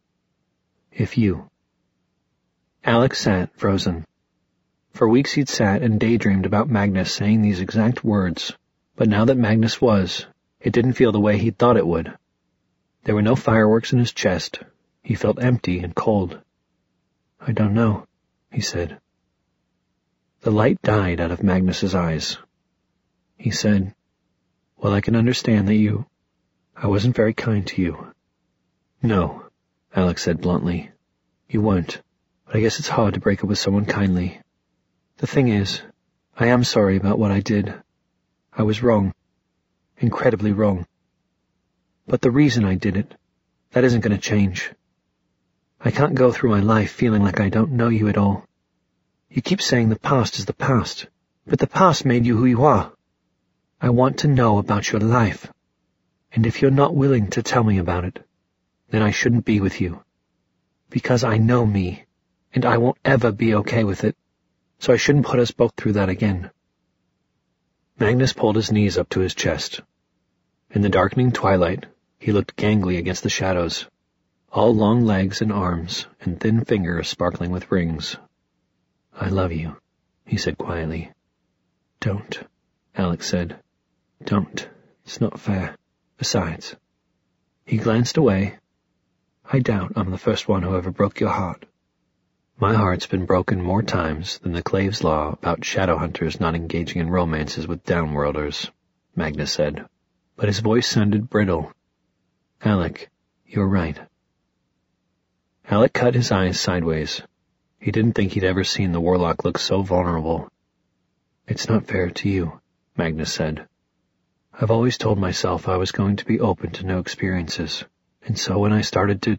If you. Alec sat, frozen. For weeks he'd sat and daydreamed about Magnus saying these exact words, but now that Magnus was, it didn't feel the way he'd thought it would. There were no fireworks in his chest. He felt empty and cold. I don't know, he said. The light died out of Magnus's eyes. He said, Well, I can understand that you... I wasn't very kind to you. No, Alex said bluntly. You weren't, but I guess it's hard to break up with someone kindly. The thing is, I am sorry about what I did. I was wrong. Incredibly wrong. But the reason I did it, that isn't going to change. I can't go through my life feeling like I don't know you at all. You keep saying the past is the past, but the past made you who you are. I want to know about your life. And if you're not willing to tell me about it, then I shouldn't be with you. Because I know me, and I won't ever be okay with it, so I shouldn't put us both through that again. Magnus pulled his knees up to his chest. In the darkening twilight, he looked gangly against the shadows, all long legs and arms and thin fingers sparkling with rings. I love you, he said quietly. Don't, Alex said. Don't. It's not fair. Besides. He glanced away. I doubt I'm the first one who ever broke your heart. My heart's been broken more times than the Claves law about shadow hunters not engaging in romances with downworlders, Magnus said, but his voice sounded brittle. Alec, you're right. Alec cut his eyes sideways. He didn't think he'd ever seen the warlock look so vulnerable. It's not fair to you, Magnus said. I've always told myself I was going to be open to new experiences, and so when I started to...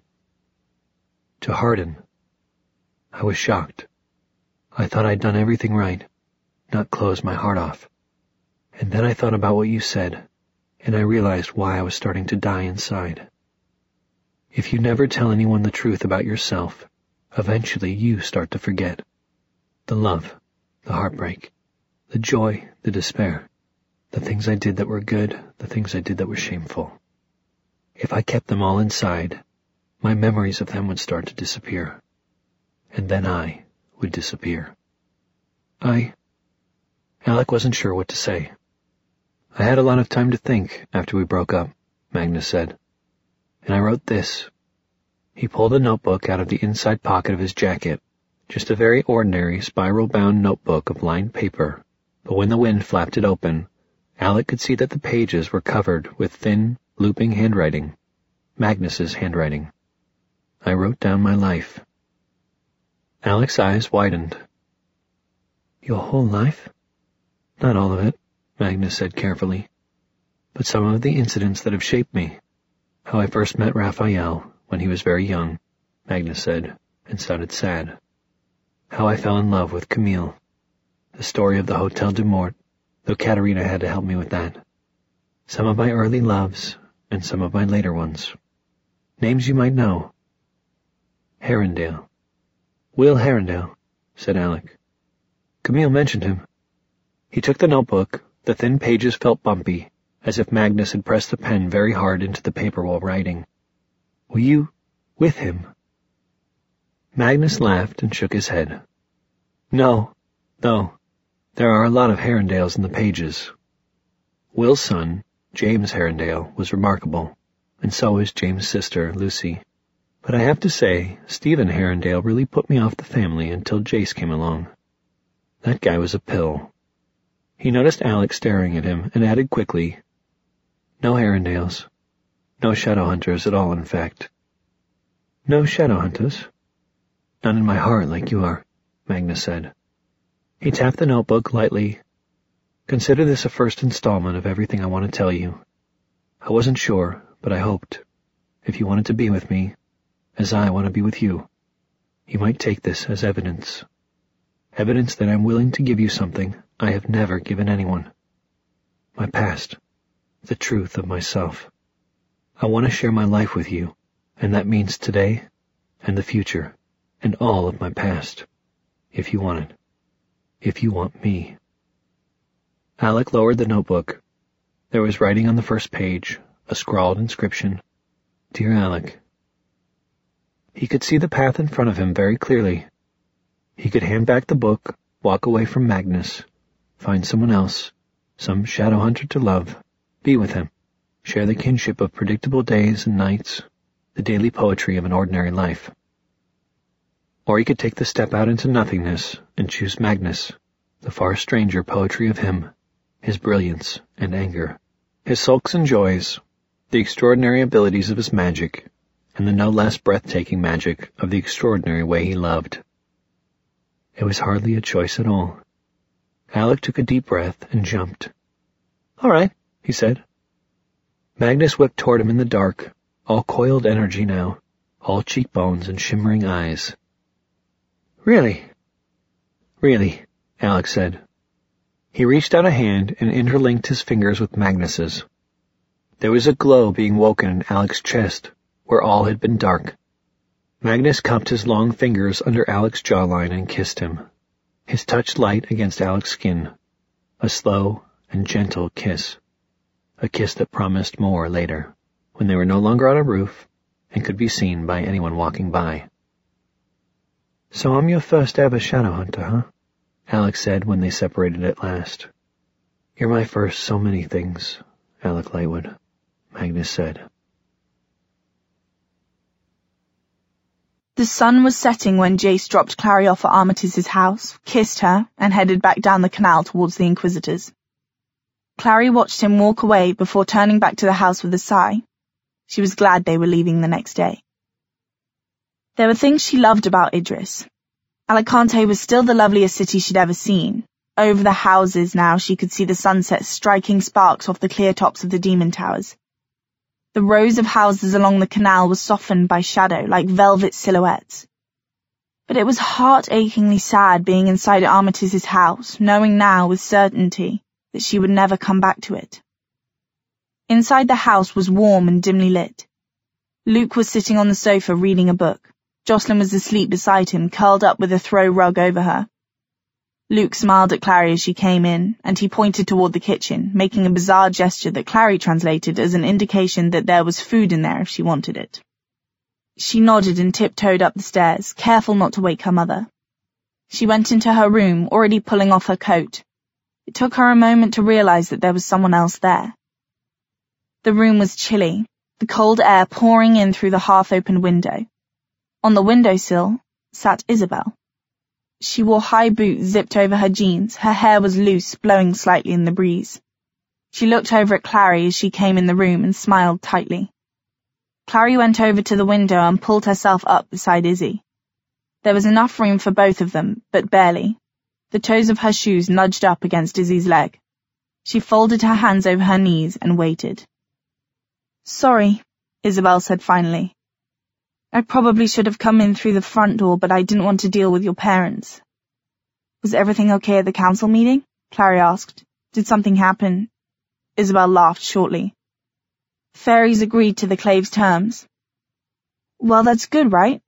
to harden, I was shocked. I thought I'd done everything right, not closed my heart off. And then I thought about what you said, and I realized why I was starting to die inside. If you never tell anyone the truth about yourself, eventually you start to forget. The love, the heartbreak, the joy, the despair, the things I did that were good, the things I did that were shameful. If I kept them all inside, my memories of them would start to disappear. And then I would disappear. I... Alec wasn't sure what to say. I had a lot of time to think after we broke up, Magnus said. And I wrote this. He pulled a notebook out of the inside pocket of his jacket, just a very ordinary spiral-bound notebook of lined paper, but when the wind flapped it open, Alec could see that the pages were covered with thin, looping handwriting, Magnus's handwriting. I wrote down my life. Alec's eyes widened. Your whole life? Not all of it, Magnus said carefully, but some of the incidents that have shaped me. How I first met Raphael when he was very young, Magnus said, and sounded sad. How I fell in love with Camille. The story of the Hotel du Mort, though Katerina had to help me with that. Some of my early loves, and some of my later ones. Names you might know. Herondale. Will Herondale, said Alec. Camille mentioned him. He took the notebook, The thin pages felt bumpy, as if Magnus had pressed the pen very hard into the paper while writing. "Were you with him?" Magnus laughed and shook his head. "No, no. There are a lot of Herondales in the pages. Will's son, James Herondale, was remarkable, and so is James' sister, Lucy. But I have to say, Stephen Herondale really put me off the family until Jace came along. That guy was a pill." He noticed Alec staring at him and added quickly, "No Herondales. No Shadowhunters at all, in fact." "No Shadowhunters?" "None in my heart like you are," Magnus said. He tapped the notebook lightly. "Consider this a first installment of everything I want to tell you. I wasn't sure, but I hoped, if you wanted to be with me, as I want to be with you, you might take this as evidence. Evidence that I'm willing to give you something I have never given anyone. My past, the truth of myself. I want to share my life with you, and that means today and the future and all of my past, if you want it. If you want me." Alec lowered the notebook. There was writing on the first page, a scrawled inscription, "Dear Alec." He could see the path in front of him very clearly. He could hand back the book, walk away from Magnus, find someone else, some Shadowhunter to love, be with him, share the kinship of predictable days and nights, the daily poetry of an ordinary life. Or he could take the step out into nothingness and choose Magnus, the far stranger poetry of him, his brilliance and anger, his sulks and joys, the extraordinary abilities of his magic, and the no less breathtaking magic of the extraordinary way he loved. It was hardly a choice at all. Alec took a deep breath and jumped. "All right," he said. Magnus whipped toward him in the dark, all coiled energy now, all cheekbones and shimmering eyes. "Really?" "Really," Alec said. He reached out a hand and interlinked his fingers with Magnus's. There was a glow being woken in Alec's chest, where all had been dark. Magnus cupped his long fingers under Alec's jawline and kissed him, his touch light against Alec's skin, a slow and gentle kiss, a kiss that promised more later, when they were no longer on a roof and could be seen by anyone walking by. "So I'm your first ever Shadowhunter, huh?" Alec said when they separated at last. "You're my first so many things, Alec Lightwood," Magnus said. The sun was setting when Jace dropped Clary off at Armitiz's house, kissed her, and headed back down the canal towards the Inquisitors. Clary watched him walk away before turning back to the house with a sigh. She was glad they were leaving the next day. There were things she loved about Idris. Alicante was still the loveliest city she'd ever seen. Over the houses now she could see the sunset striking sparks off the clear tops of the demon towers. The rows of houses along the canal were softened by shadow like velvet silhouettes. But it was heart-achingly sad being inside Armitiz's house, knowing now with certainty that she would never come back to it. Inside the house was warm and dimly lit. Luke was sitting on the sofa reading a book. Jocelyn was asleep beside him, curled up with a throw rug over her. Luke smiled at Clary as she came in, and he pointed toward the kitchen, making a bizarre gesture that Clary translated as an indication that there was food in there if she wanted it. She nodded and tiptoed up the stairs, careful not to wake her mother. She went into her room, already pulling off her coat. It took her a moment to realize that there was someone else there. The room was chilly, the cold air pouring in through the half-open window. On the windowsill sat Isabel. She wore high boots zipped over her jeans, her hair was loose, blowing slightly in the breeze. She looked over at Clary as she came in the room and smiled tightly. Clary went over to the window and pulled herself up beside Izzy. There was enough room for both of them, but barely. The toes of her shoes nudged up against Izzy's leg. She folded her hands over her knees and waited. "Sorry," Isabel said finally. "I probably should have come in through the front door, but I didn't want to deal with your parents." "Was everything okay at the council meeting?" Clary asked. "Did something happen?" Isabel laughed shortly. "Fairies agreed to the Clave's terms." "Well, that's good, right?"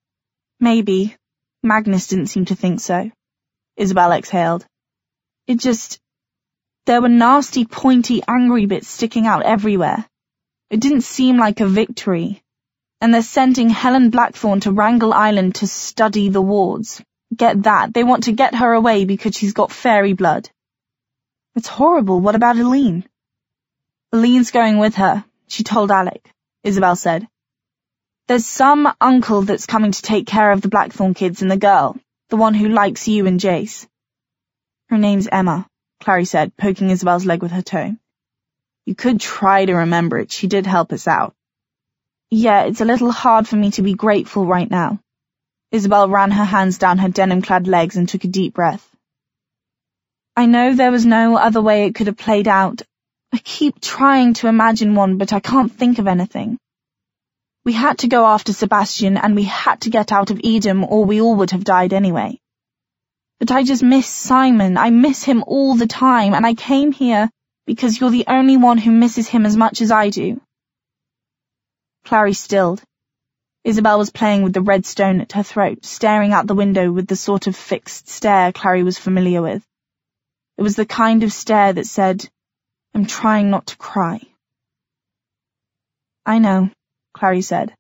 "Maybe. Magnus didn't seem to think so." Isabel exhaled. "It just... There were nasty, pointy, angry bits sticking out everywhere. It didn't seem like a victory. And they're sending Helen Blackthorne to Wrangel Island to study the wards. Get that. They want to get her away because she's got fairy blood. It's horrible. What about Aline? Aline's going with her, she told Alec, Isabel said. There's some uncle that's coming to take care of the Blackthorne kids and the girl, the one who likes you and Jace. Her name's Emma, Clary said, poking Isabel's leg with her toe. You could try to remember it. She did help us out. Yeah, it's a little hard for me to be grateful right now. Isabel ran her hands down her denim-clad legs and took a deep breath. I know there was no other way it could have played out. I keep trying to imagine one, but I can't think of anything. We had to go after Sebastian, and we had to get out of Edom, or we all would have died anyway. But I just miss Simon. I miss him all the time, and I came here because you're the only one who misses him as much as I do. Clary stilled. Isabel was playing with the red stone at her throat, staring out the window with the sort of fixed stare Clary was familiar with. It was the kind of stare that said, I'm trying not to cry. I know, Clary said.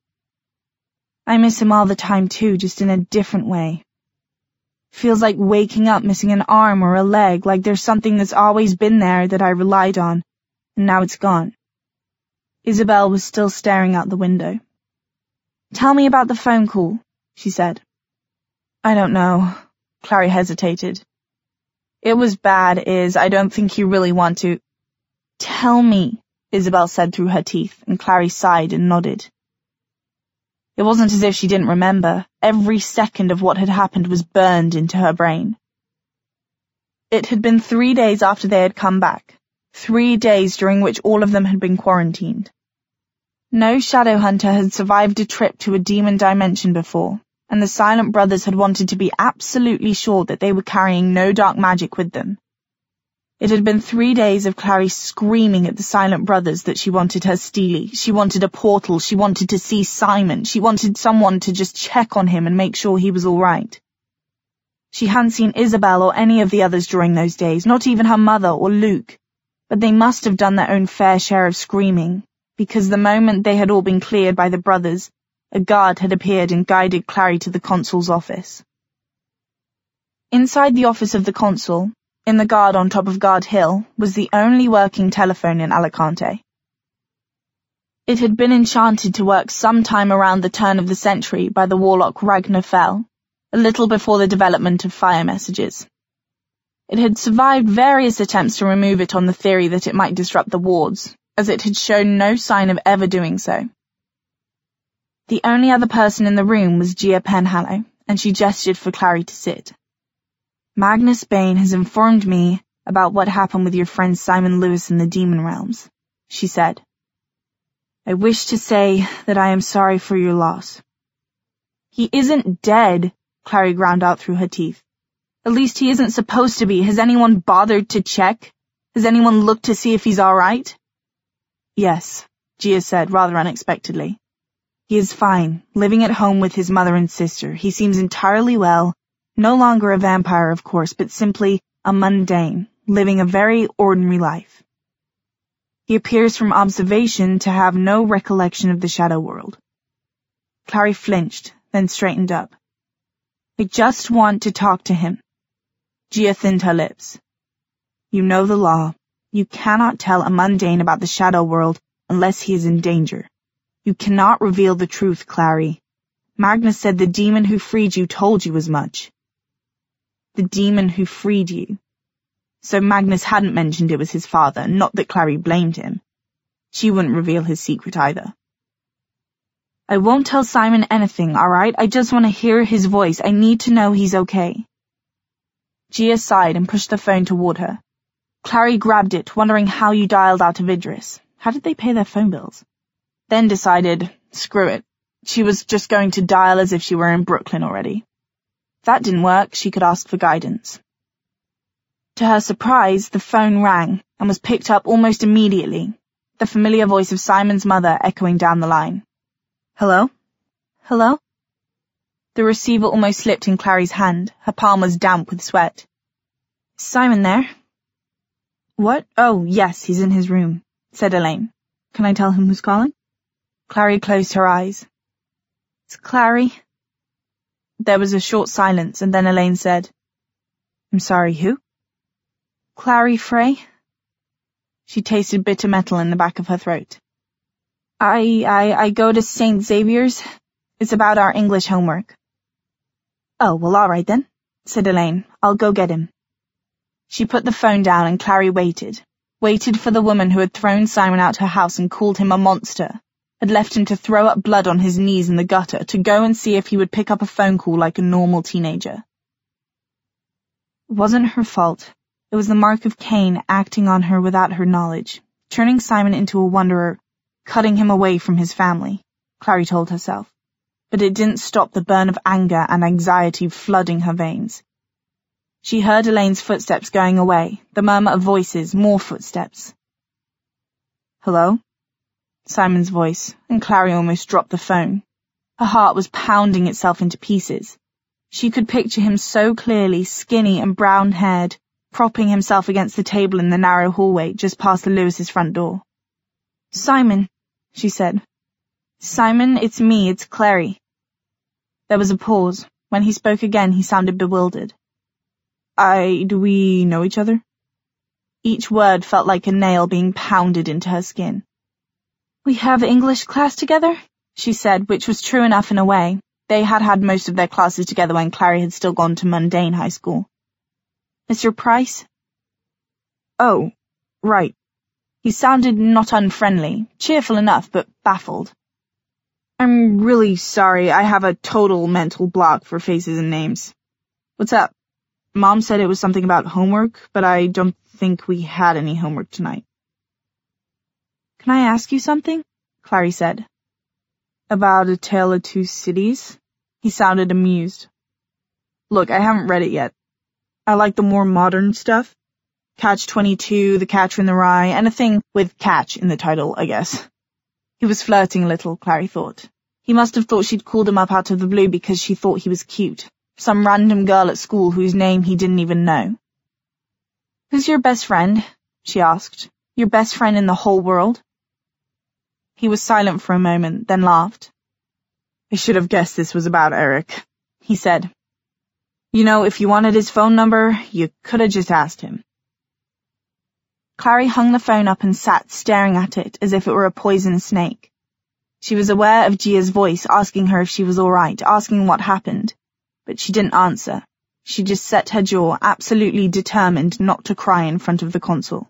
I miss him all the time too, just in a different way. Feels like waking up missing an arm or a leg, like there's something that's always been there that I relied on, and now it's gone. Isabel was still staring out the window. Tell me about the phone call, she said. I don't know. Clary hesitated. It was bad, Is. I don't think you really want to. Tell me, Isabel said through her teeth, and Clary sighed and nodded. It wasn't as if she didn't remember. Every second of what had happened was burned into her brain. It had been three days after they had come back. Three days during which all of them had been quarantined. No shadow hunter had survived a trip to a demon dimension before, and the Silent Brothers had wanted to be absolutely sure that they were carrying no dark magic with them. It had been three days of Clary screaming at the Silent Brothers that she wanted her Steely, she wanted a portal, she wanted to see Simon, she wanted someone to just check on him and make sure he was all right. She hadn't seen Isabel or any of the others during those days, not even her mother or Luke, but they must have done their own fair share of screaming, because the moment they had all been cleared by the brothers, a guard had appeared and guided Clary to the consul's office. Inside the office of the consul, in the guard on top of Guard Hill, was the only working telephone in Alicante. It had been enchanted to work sometime around the turn of the century by the warlock Ragnar Fell, a little before the development of fire messages. It had survived various attempts to remove it on the theory that it might disrupt the wards, as it had shown no sign of ever doing so. The only other person in the room was Gia Penhallow, and she gestured for Clary to sit. Magnus Bane has informed me about what happened with your friend Simon Lewis in the Demon Realms, she said. I wish to say that I am sorry for your loss. He isn't dead, Clary ground out through her teeth. At least he isn't supposed to be. Has anyone bothered to check? Has anyone looked to see if he's all right? Yes, Gia said rather unexpectedly. He is fine, living at home with his mother and sister. He seems entirely well, no longer a vampire, of course, but simply a mundane, living a very ordinary life. He appears from observation to have no recollection of the shadow world. Clary flinched, then straightened up. I just want to talk to him. Gia thinned her lips. You know the law. You cannot tell a mundane about the shadow world unless he is in danger. You cannot reveal the truth, Clary. Magnus said the demon who freed you told you as much. The demon who freed you. So Magnus hadn't mentioned it was his father, not that Clary blamed him. She wouldn't reveal his secret either. I won't tell Simon anything, all right? I just want to hear his voice. I need to know he's okay. Gia sighed and pushed the phone toward her. Clary grabbed it, wondering how you dialed out of Idris. How did they pay their phone bills? Then decided, screw it. She was just going to dial as if she were in Brooklyn already. If that didn't work, she could ask for guidance. To her surprise, the phone rang and was picked up almost immediately, the familiar voice of Simon's mother echoing down the line. Hello? Hello? The receiver almost slipped in Clary's hand. Her palm was damp with sweat. Is Simon there? What? Oh, yes, he's in his room, said Elaine. Can I tell him who's calling? Clary closed her eyes. It's Clary. There was a short silence, and then Elaine said, I'm sorry, who? Clary Frey. She tasted bitter metal in the back of her throat. I, I, I go to Saint Xavier's. It's about our English homework. Oh, well, all right then, said Elaine. I'll go get him. She put the phone down and Clary waited, waited for the woman who had thrown Simon out her house and called him a monster, had left him to throw up blood on his knees in the gutter, to go and see if he would pick up a phone call like a normal teenager. It wasn't her fault. It was the mark of Cain acting on her without her knowledge, turning Simon into a wanderer, cutting him away from his family, Clary told herself. But it didn't stop the burn of anger and anxiety flooding her veins. She heard Elaine's footsteps going away, the murmur of voices, more footsteps. Hello? Simon's voice, and Clary almost dropped the phone. Her heart was pounding itself into pieces. She could picture him so clearly, skinny and brown-haired, propping himself against the table in the narrow hallway just past the Lewis's front door. Simon, she said. Simon, it's me, it's Clary. There was a pause. When he spoke again, he sounded bewildered. I, do we know each other? Each word felt like a nail being pounded into her skin. We have English class together, she said, which was true enough in a way. They had had most of their classes together when Clary had still gone to mundane high school. Mister Price? Oh, right. He sounded not unfriendly, cheerful enough, but baffled. I'm really sorry, I have a total mental block for faces and names. What's up? Mom said it was something about homework, but I don't think we had any homework tonight. Can I ask you something? Clary said. About A Tale of Two Cities? He sounded amused. Look, I haven't read it yet. I like the more modern stuff. Catch twenty-two, The Catcher in the Rye, anything with catch in the title, I guess. He was flirting a little, Clary thought. He must have thought she'd called him up out of the blue because she thought he was cute. Some random girl at school whose name he didn't even know. Who's your best friend? She asked. Your best friend in the whole world? He was silent for a moment, then laughed. I should have guessed this was about Eric, he said. You know, if you wanted his phone number, you could have just asked him. Clary hung the phone up and sat staring at it as if it were a poisonous snake. She was aware of Gia's voice asking her if she was all right, asking what happened. But she didn't answer. She just set her jaw, absolutely determined not to cry in front of the console.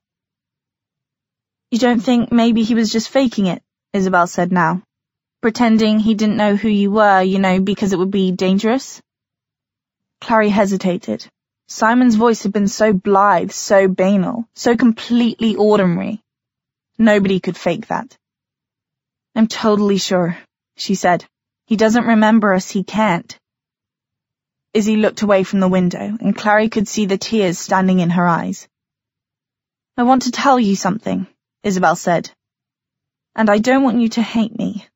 You don't think maybe he was just faking it? Isabel said now. Pretending he didn't know who you were, you know, because it would be dangerous? Clary hesitated. Simon's voice had been so blithe, so banal, so completely ordinary. Nobody could fake that. I'm totally sure, she said. He doesn't remember us, he can't. Izzy looked away from the window, and Clary could see the tears standing in her eyes. I want to tell you something, Isabel said. And I don't want you to hate me.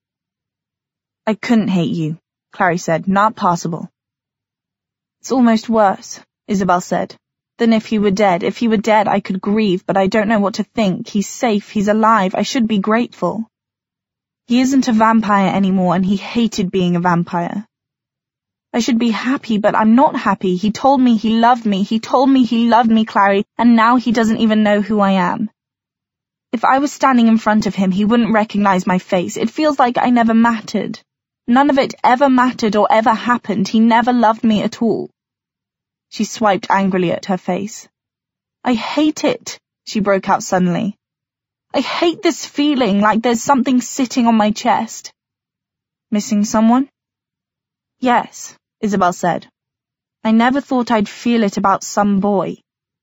I couldn't hate you, Clary said. Not possible. It's almost worse, Isabel said, than if he were dead. If he were dead, I could grieve, but I don't know what to think. He's safe, he's alive, I should be grateful. He isn't a vampire anymore, and he hated being a vampire. I should be happy, but I'm not happy. He told me he loved me. He told me he loved me, Clary, and now he doesn't even know who I am. If I was standing in front of him, he wouldn't recognize my face. It feels like I never mattered. None of it ever mattered or ever happened. He never loved me at all. She swiped angrily at her face. I hate it, she broke out suddenly. I hate this feeling like there's something sitting on my chest. Missing someone? Yes, Isabel said. I never thought I'd feel it about some boy.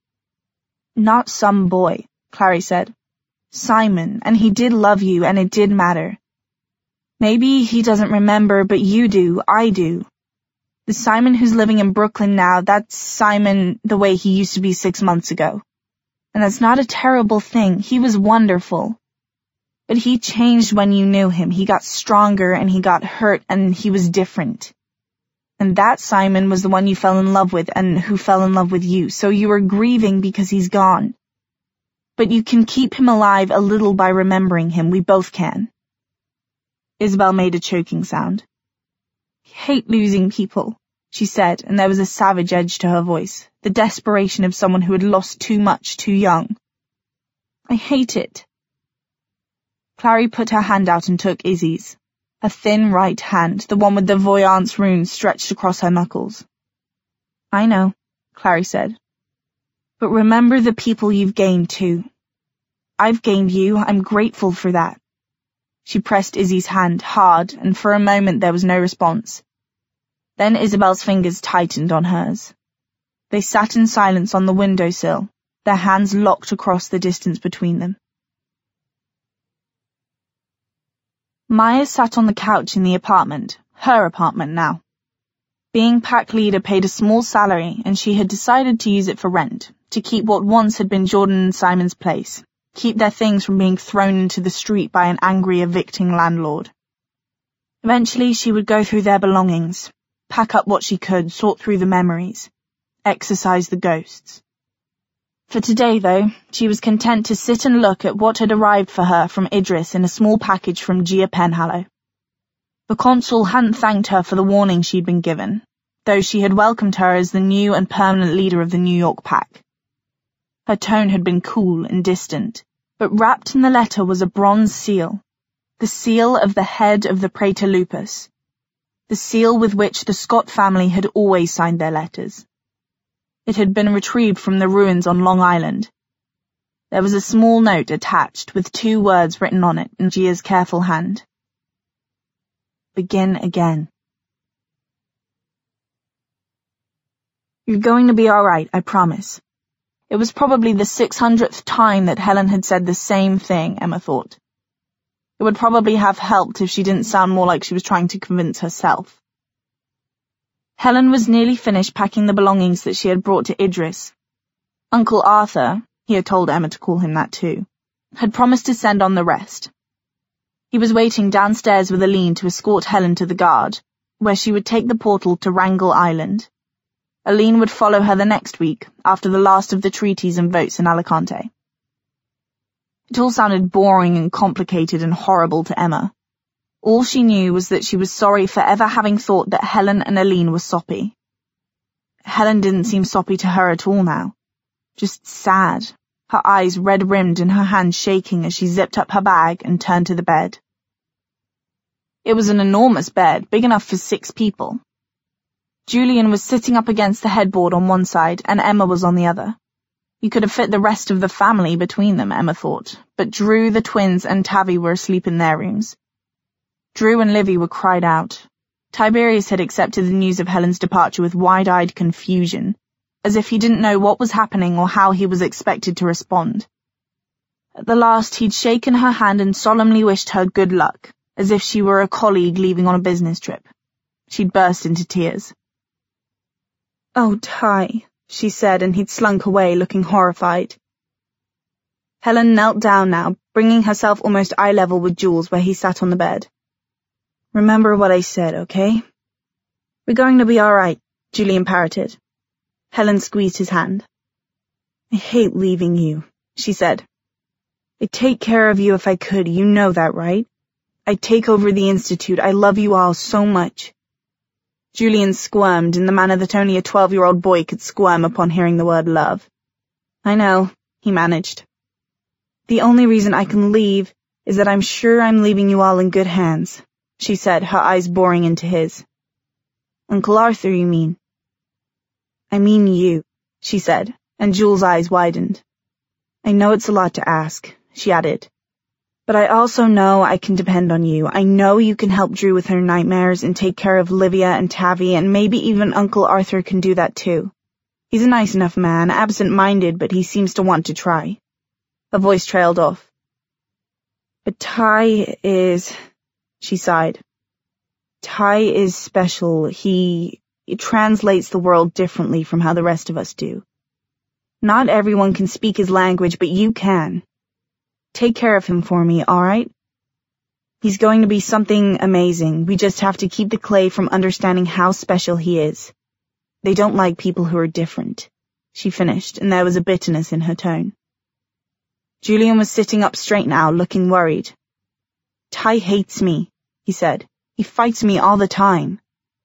Not some boy, Clary said. Simon, and he did love you, and it did matter. Maybe he doesn't remember, but you do, I do. The Simon who's living in Brooklyn now, that's Simon the way he used to be six months ago. And that's not a terrible thing. He was wonderful. But he changed when you knew him. He got stronger, and he got hurt, and he was different. And that Simon was the one you fell in love with and who fell in love with you, so you were grieving because he's gone. But you can keep him alive a little by remembering him. We both can. Isabel made a choking sound. I hate losing people, she said, and there was a savage edge to her voice, the desperation of someone who had lost too much too young. I hate it. Clary put her hand out and took Izzy's, a thin right hand, the one with the Voyance runes stretched across her knuckles. I know, Clary said. But remember the people you've gained too. I've gained you, I'm grateful for that. She pressed Izzy's hand hard, and for a moment there was no response. Then Isabel's fingers tightened on hers. They sat in silence on the windowsill, their hands locked across the distance between them. Maya sat on the couch in the apartment, her apartment now. Being pack leader paid a small salary, and she had decided to use it for rent, to keep what once had been Jordan and Simon's place, keep their things from being thrown into the street by an angry evicting landlord. Eventually she would go through their belongings, pack up what she could, sort through the memories, exorcise the ghosts. For today, though, she was content to sit and look at what had arrived for her from Idris in a small package from Gia Penhallow. The consul hadn't thanked her for the warning she'd been given, though she had welcomed her as the new and permanent leader of the New York pack. Her tone had been cool and distant, but wrapped in the letter was a bronze seal, the seal of the head of the Praetor Lupus, the seal with which the Scott family had always signed their letters. It had been retrieved from the ruins on Long Island. There was a small note attached with two words written on it in Gia's careful hand. Begin again. You're going to be all right, I promise. It was probably the six hundredth time that Helen had said the same thing, Emma thought. It would probably have helped if she didn't sound more like she was trying to convince herself. Helen was nearly finished packing the belongings that she had brought to Idris. Uncle Arthur, he had told Emma to call him that too, had promised to send on the rest. He was waiting downstairs with Aline to escort Helen to the guard, where she would take the portal to Wrangel Island. Aline would follow her the next week, after the last of the treaties and votes in Alicante. It all sounded boring and complicated and horrible to Emma. All she knew was that she was sorry for ever having thought that Helen and Aline were soppy. Helen didn't seem soppy to her at all now. Just sad, her eyes red-rimmed and her hands shaking as she zipped up her bag and turned to the bed. It was an enormous bed, big enough for six people. Julian was sitting up against the headboard on one side and Emma was on the other. You could have fit the rest of the family between them, Emma thought, but Drew, the twins, and Tavi were asleep in their rooms. Drew and Livy were cried out. Tiberius had accepted the news of Helen's departure with wide-eyed confusion, as if he didn't know what was happening or how he was expected to respond. At the last, he'd shaken her hand and solemnly wished her good luck, as if she were a colleague leaving on a business trip. She'd burst into tears. "Oh, Ty," she said, and he'd slunk away, looking horrified. Helen knelt down now, bringing herself almost eye-level with Jules where he sat on the bed. "Remember what I said, okay?" "We're going to be all right," Julian parroted. Helen squeezed his hand. "I hate leaving you," she said. "I'd take care of you if I could, you know that, right? I'd take over the Institute. I love you all so much." Julian squirmed in the manner that only a twelve-year-old boy could squirm upon hearing the word love. "I know," he managed. "The only reason I can leave is that I'm sure I'm leaving you all in good hands," she said, her eyes boring into his. "Uncle Arthur, you mean?" "I mean you," she said, and Jules' eyes widened. "I know it's a lot to ask," she added, "but I also know I can depend on you. I know you can help Drew with her nightmares and take care of Livia and Tavi, and maybe even Uncle Arthur can do that too. He's a nice enough man, absent-minded, but he seems to want to try." Her voice trailed off. "But Ty is..." she sighed. "Ty is special. He... It translates the world differently from how the rest of us do. Not everyone can speak his language, but you can. Take care of him for me, all right? He's going to be something amazing. We just have to keep the Clay from understanding how special he is. They don't like people who are different," she finished, and there was a bitterness in her tone. Julian was sitting up straight now, looking worried. Ty hates me, he said. He fights me all the time.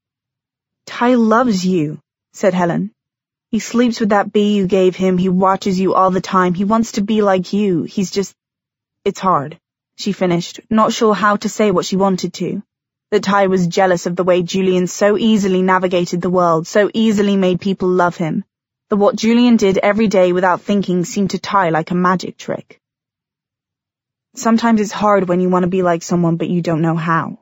Ty loves you, said Helen. He sleeps with that bee you gave him. He watches you all the time. He wants to be like you. He's just... It's hard, she finished, not sure how to say what she wanted to. That Ty was jealous of the way Julian so easily navigated the world, so easily made people love him. That what Julian did every day without thinking seemed to Ty like a magic trick. Sometimes it's hard when you want to be like someone but you don't know how.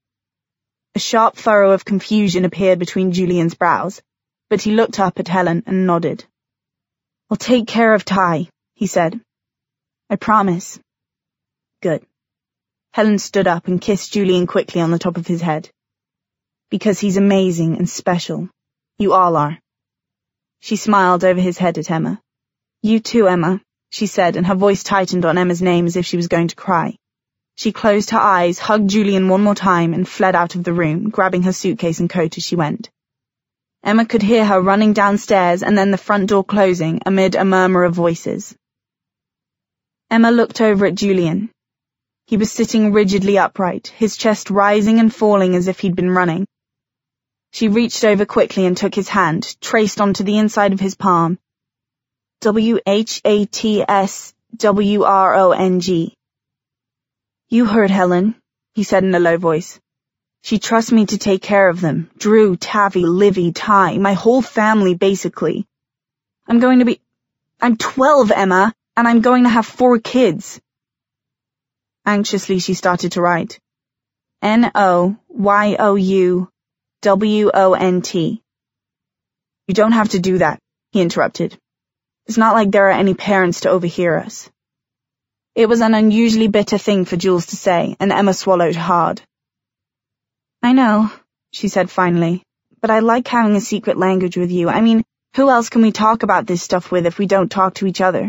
A sharp furrow of confusion appeared between Julian's brows, but he looked up at Helen and nodded. I'll take care of Ty, he said. I promise. Good. Helen stood up and kissed Julian quickly on the top of his head. Because he's amazing and special. You all are. She smiled over his head at Emma. You too, Emma, she said, and her voice tightened on Emma's name as if she was going to cry. She closed her eyes, hugged Julian one more time, and fled out of the room, grabbing her suitcase and coat as she went. Emma could hear her running downstairs and then the front door closing amid a murmur of voices. Emma looked over at Julian. He was sitting rigidly upright, his chest rising and falling as if he'd been running. She reached over quickly and took his hand, traced onto the inside of his palm. W H A T S W R O N G. You heard Helen, he said in a low voice. She trusts me to take care of them. Drew, Tavi, Livy, Ty, my whole family, basically. I'm going to be... I'm twelve, Emma, and I'm going to have four kids. Anxiously, she started to write. N O Y O U W O N T. You don't have to do that, he interrupted. It's not like there are any parents to overhear us. It was an unusually bitter thing for Jules to say, and Emma swallowed hard. I know, she said finally, but I like having a secret language with you. I mean, who else can we talk about this stuff with if we don't talk to each other?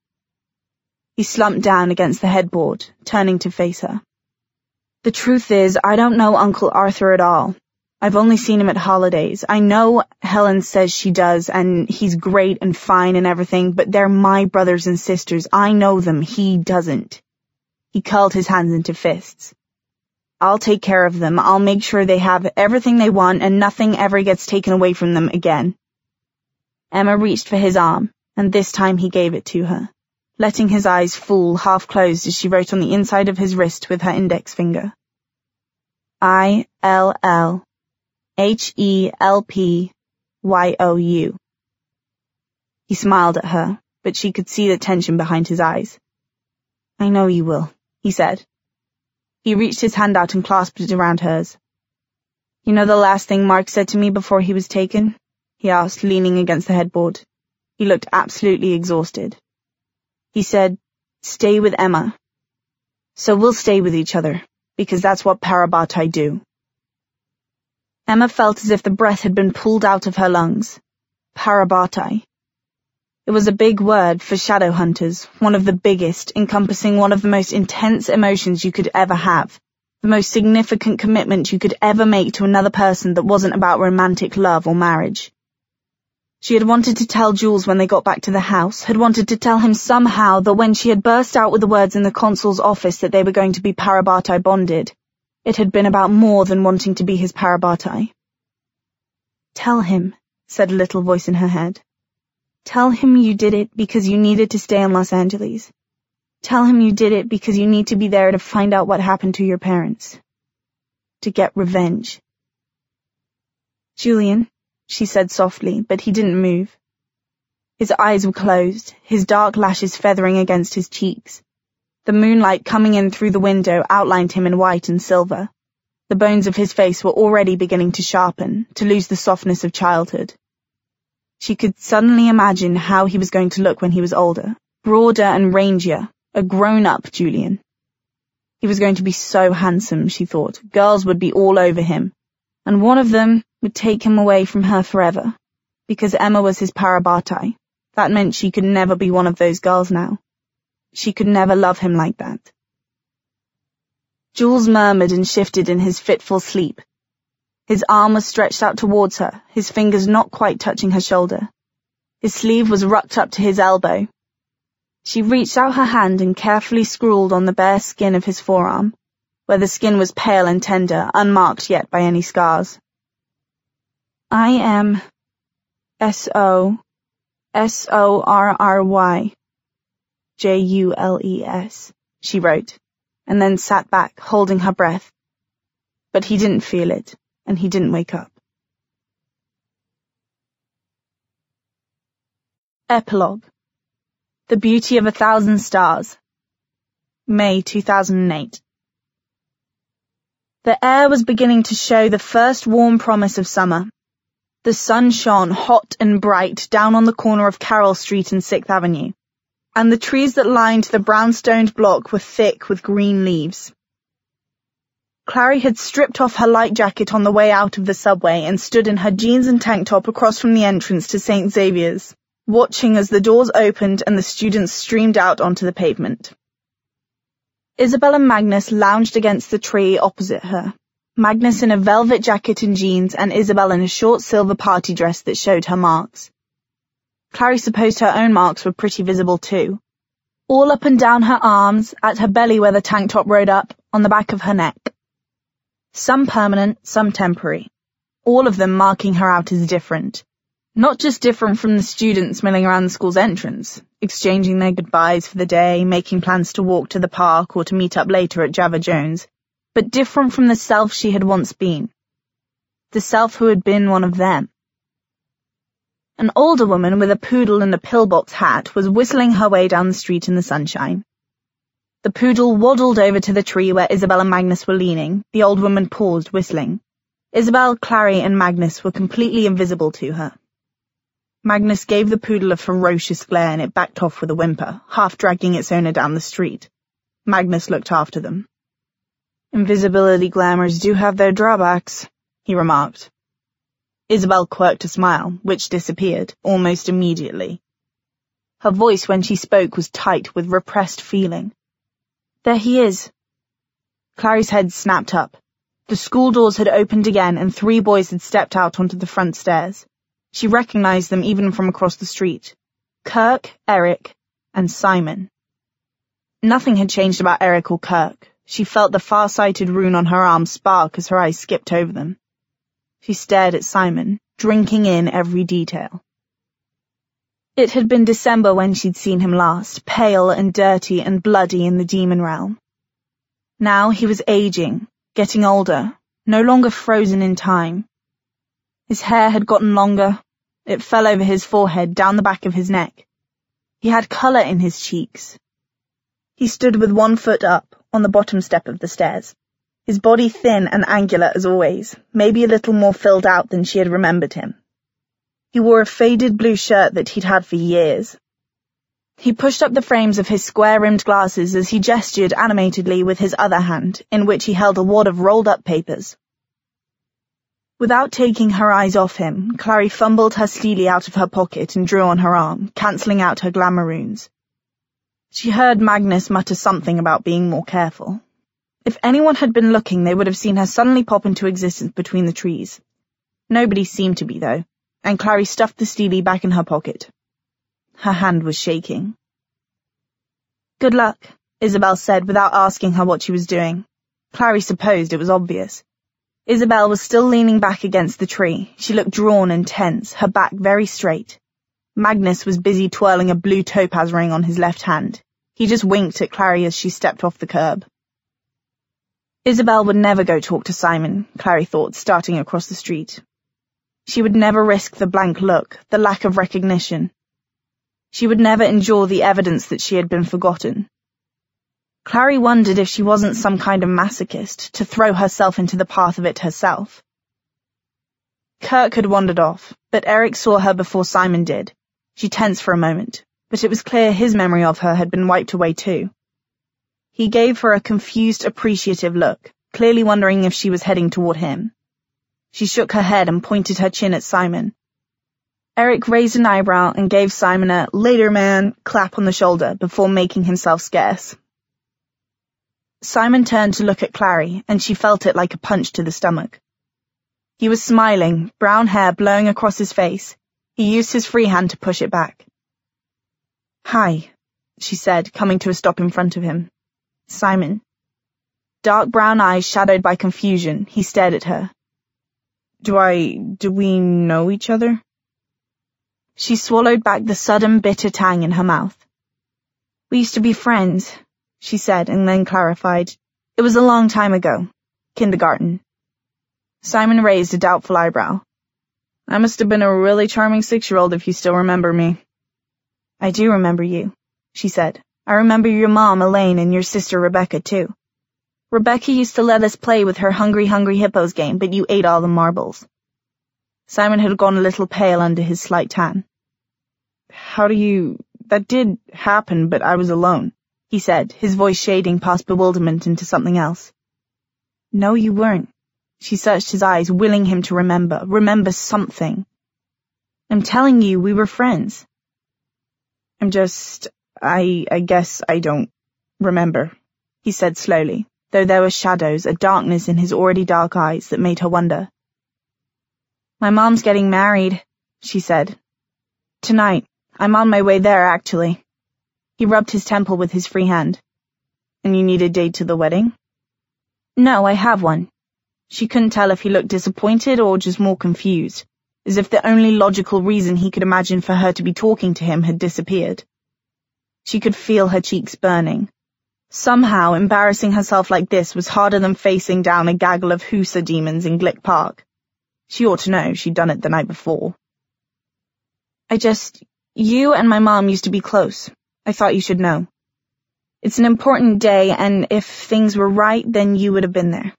He slumped down against the headboard, turning to face her. The truth is, I don't know Uncle Arthur at all. I've only seen him at holidays. I know Helen says she does, and he's great and fine and everything, but they're my brothers and sisters. I know them. He doesn't. He curled his hands into fists. I'll take care of them. I'll make sure they have everything they want and nothing ever gets taken away from them again. Emma reached for his arm, and this time he gave it to her, letting his eyes fall half closed as she wrote on the inside of his wrist with her index finger. I L L H E L P Y O U. He smiled at her, but she could see the tension behind his eyes. I know you will, he said. He reached his hand out and clasped it around hers. You know the last thing Mark said to me before he was taken? He asked, leaning against the headboard. He looked absolutely exhausted. He said, stay with Emma. So we'll stay with each other, because that's what Parabatai do. Emma felt as if the breath had been pulled out of her lungs. Parabatai. It was a big word for shadow hunters, one of the biggest, encompassing one of the most intense emotions you could ever have, the most significant commitment you could ever make to another person that wasn't about romantic love or marriage. She had wanted to tell Jules when they got back to the house, had wanted to tell him somehow that when she had burst out with the words in the consul's office that they were going to be Parabatai bonded, it had been about more than wanting to be his Parabatai. Tell him, said a little voice in her head. Tell him you did it because you needed to stay in Los Angeles. Tell him you did it because you need to be there to find out what happened to your parents. To get revenge. Julian, she said softly, but he didn't move. His eyes were closed, his dark lashes feathering against his cheeks. The moonlight coming in through the window outlined him in white and silver. The bones of his face were already beginning to sharpen, to lose the softness of childhood. She could suddenly imagine how he was going to look when he was older, broader and rangier, a grown-up Julian. He was going to be so handsome, she thought. Girls would be all over him, and one of them would take him away from her forever, because Emma was his Parabatai. That meant she could never be one of those girls now. She could never love him like that. Jules murmured and shifted in his fitful sleep. His arm was stretched out towards her, his fingers not quite touching her shoulder. His sleeve was rucked up to his elbow. She reached out her hand and carefully scrawled on the bare skin of his forearm, where the skin was pale and tender, unmarked yet by any scars. I am S O S O R R Y J U L E S, she wrote, and then sat back, holding her breath. But he didn't feel it, and he didn't wake up. Epilogue. The Beauty of a Thousand Stars. May two thousand eight. The air was beginning to show the first warm promise of summer. The sun shone hot and bright down on the corner of Carroll Street and sixth Avenue, and the trees that lined the brown-stoned block were thick with green leaves. Clary had stripped off her light jacket on the way out of the subway and stood in her jeans and tank top across from the entrance to Saint Xavier's, watching as the doors opened and the students streamed out onto the pavement. Isabel and Magnus lounged against the tree opposite her, Magnus in a velvet jacket and jeans and Isabel in a short silver party dress that showed her marks. Clary supposed her own marks were pretty visible too, all up and down her arms, at her belly where the tank top rode up, on the back of her neck. Some permanent, some temporary, all of them marking her out as different. Not just different from the students milling around the school's entrance, exchanging their goodbyes for the day, making plans to walk to the park or to meet up later at Java Jones, but different from the self she had once been. The self who had been one of them. An older woman with a poodle and a pillbox hat was whistling her way down the street in the sunshine. The poodle waddled over to the tree where Isabel and Magnus were leaning. The old woman paused, whistling. Isabel, Clary, and Magnus were completely invisible to her. Magnus gave the poodle a ferocious glare and it backed off with a whimper, half dragging its owner down the street. Magnus looked after them. Invisibility glamours do have their drawbacks, he remarked. Isabel quirked a smile, which disappeared, almost immediately. Her voice when she spoke was tight with repressed feeling. There he is. Clary's head snapped up. The school doors had opened again and three boys had stepped out onto the front stairs. She recognized them even from across the street. Kirk, Eric, and Simon. Nothing had changed about Eric or Kirk. She felt the far-sighted rune on her arm spark as her eyes skipped over them. She stared at Simon, drinking in every detail. It had been December when she'd seen him last, pale and dirty and bloody in the demon realm. Now he was aging, getting older, no longer frozen in time. His hair had gotten longer. It fell over his forehead, down the back of his neck. He had colour in his cheeks. He stood with one foot up, on the bottom step of the stairs, his body thin and angular as always, maybe a little more filled out than she had remembered him. He wore a faded blue shirt that he'd had for years. He pushed up the frames of his square-rimmed glasses as he gestured animatedly with his other hand, in which he held a wad of rolled-up papers. Without taking her eyes off him, Clary fumbled her steely out of her pocket and drew on her arm, cancelling out her glamour runes. She heard Magnus mutter something about being more careful. If anyone had been looking, they would have seen her suddenly pop into existence between the trees. Nobody seemed to be, though, and Clary stuffed the steely back in her pocket. Her hand was shaking. "Good luck," Isabel said without asking her what she was doing. Clary supposed it was obvious. Isabel was still leaning back against the tree. She looked drawn and tense, her back very straight. Magnus was busy twirling a blue topaz ring on his left hand. He just winked at Clary as she stepped off the curb. Isabel would never go talk to Simon, Clary thought, starting across the street. She would never risk the blank look, the lack of recognition. She would never endure the evidence that she had been forgotten. Clary wondered if she wasn't some kind of masochist, to throw herself into the path of it herself. Kirk had wandered off, but Eric saw her before Simon did. She tensed for a moment, but it was clear his memory of her had been wiped away too. He gave her a confused, appreciative look, clearly wondering if she was heading toward him. She shook her head and pointed her chin at Simon. Eric raised an eyebrow and gave Simon a "later man" clap on the shoulder before making himself scarce. Simon turned to look at Clary, and she felt it like a punch to the stomach. He was smiling, brown hair blowing across his face. He used his free hand to push it back. "Hi," she said, coming to a stop in front of him. Simon. Dark brown eyes shadowed by confusion, he stared at her. Do I... do we know each other? She swallowed back the sudden bitter tang in her mouth. We used to be friends, she said, and then clarified. It was a long time ago. Kindergarten. Simon raised a doubtful eyebrow. I must have been a really charming six-year-old if you still remember me. I do remember you, she said. I remember your mom, Elaine, and your sister, Rebecca, too. Rebecca used to let us play with her Hungry Hungry Hippos game, but you ate all the marbles. Simon had gone a little pale under his slight tan. How do you... That did happen, but I was alone, he said, his voice shading past bewilderment into something else. No, you weren't. She searched his eyes, willing him to remember, remember something. I'm telling you, we were friends. I'm just... I... I guess I don't remember, he said slowly, though there were shadows, a darkness in his already dark eyes that made her wonder. My mom's getting married, she said. Tonight. I'm on my way there, actually. He rubbed his temple with his free hand. And you need a date to the wedding? No, I have one. She couldn't tell if he looked disappointed or just more confused, as if the only logical reason he could imagine for her to be talking to him had disappeared. She could feel her cheeks burning. Somehow, embarrassing herself like this was harder than facing down a gaggle of Husa demons in Glick Park. She ought to know she'd done it the night before. I just... You and my mom used to be close. I thought you should know. It's an important day, and if things were right, then you would have been there.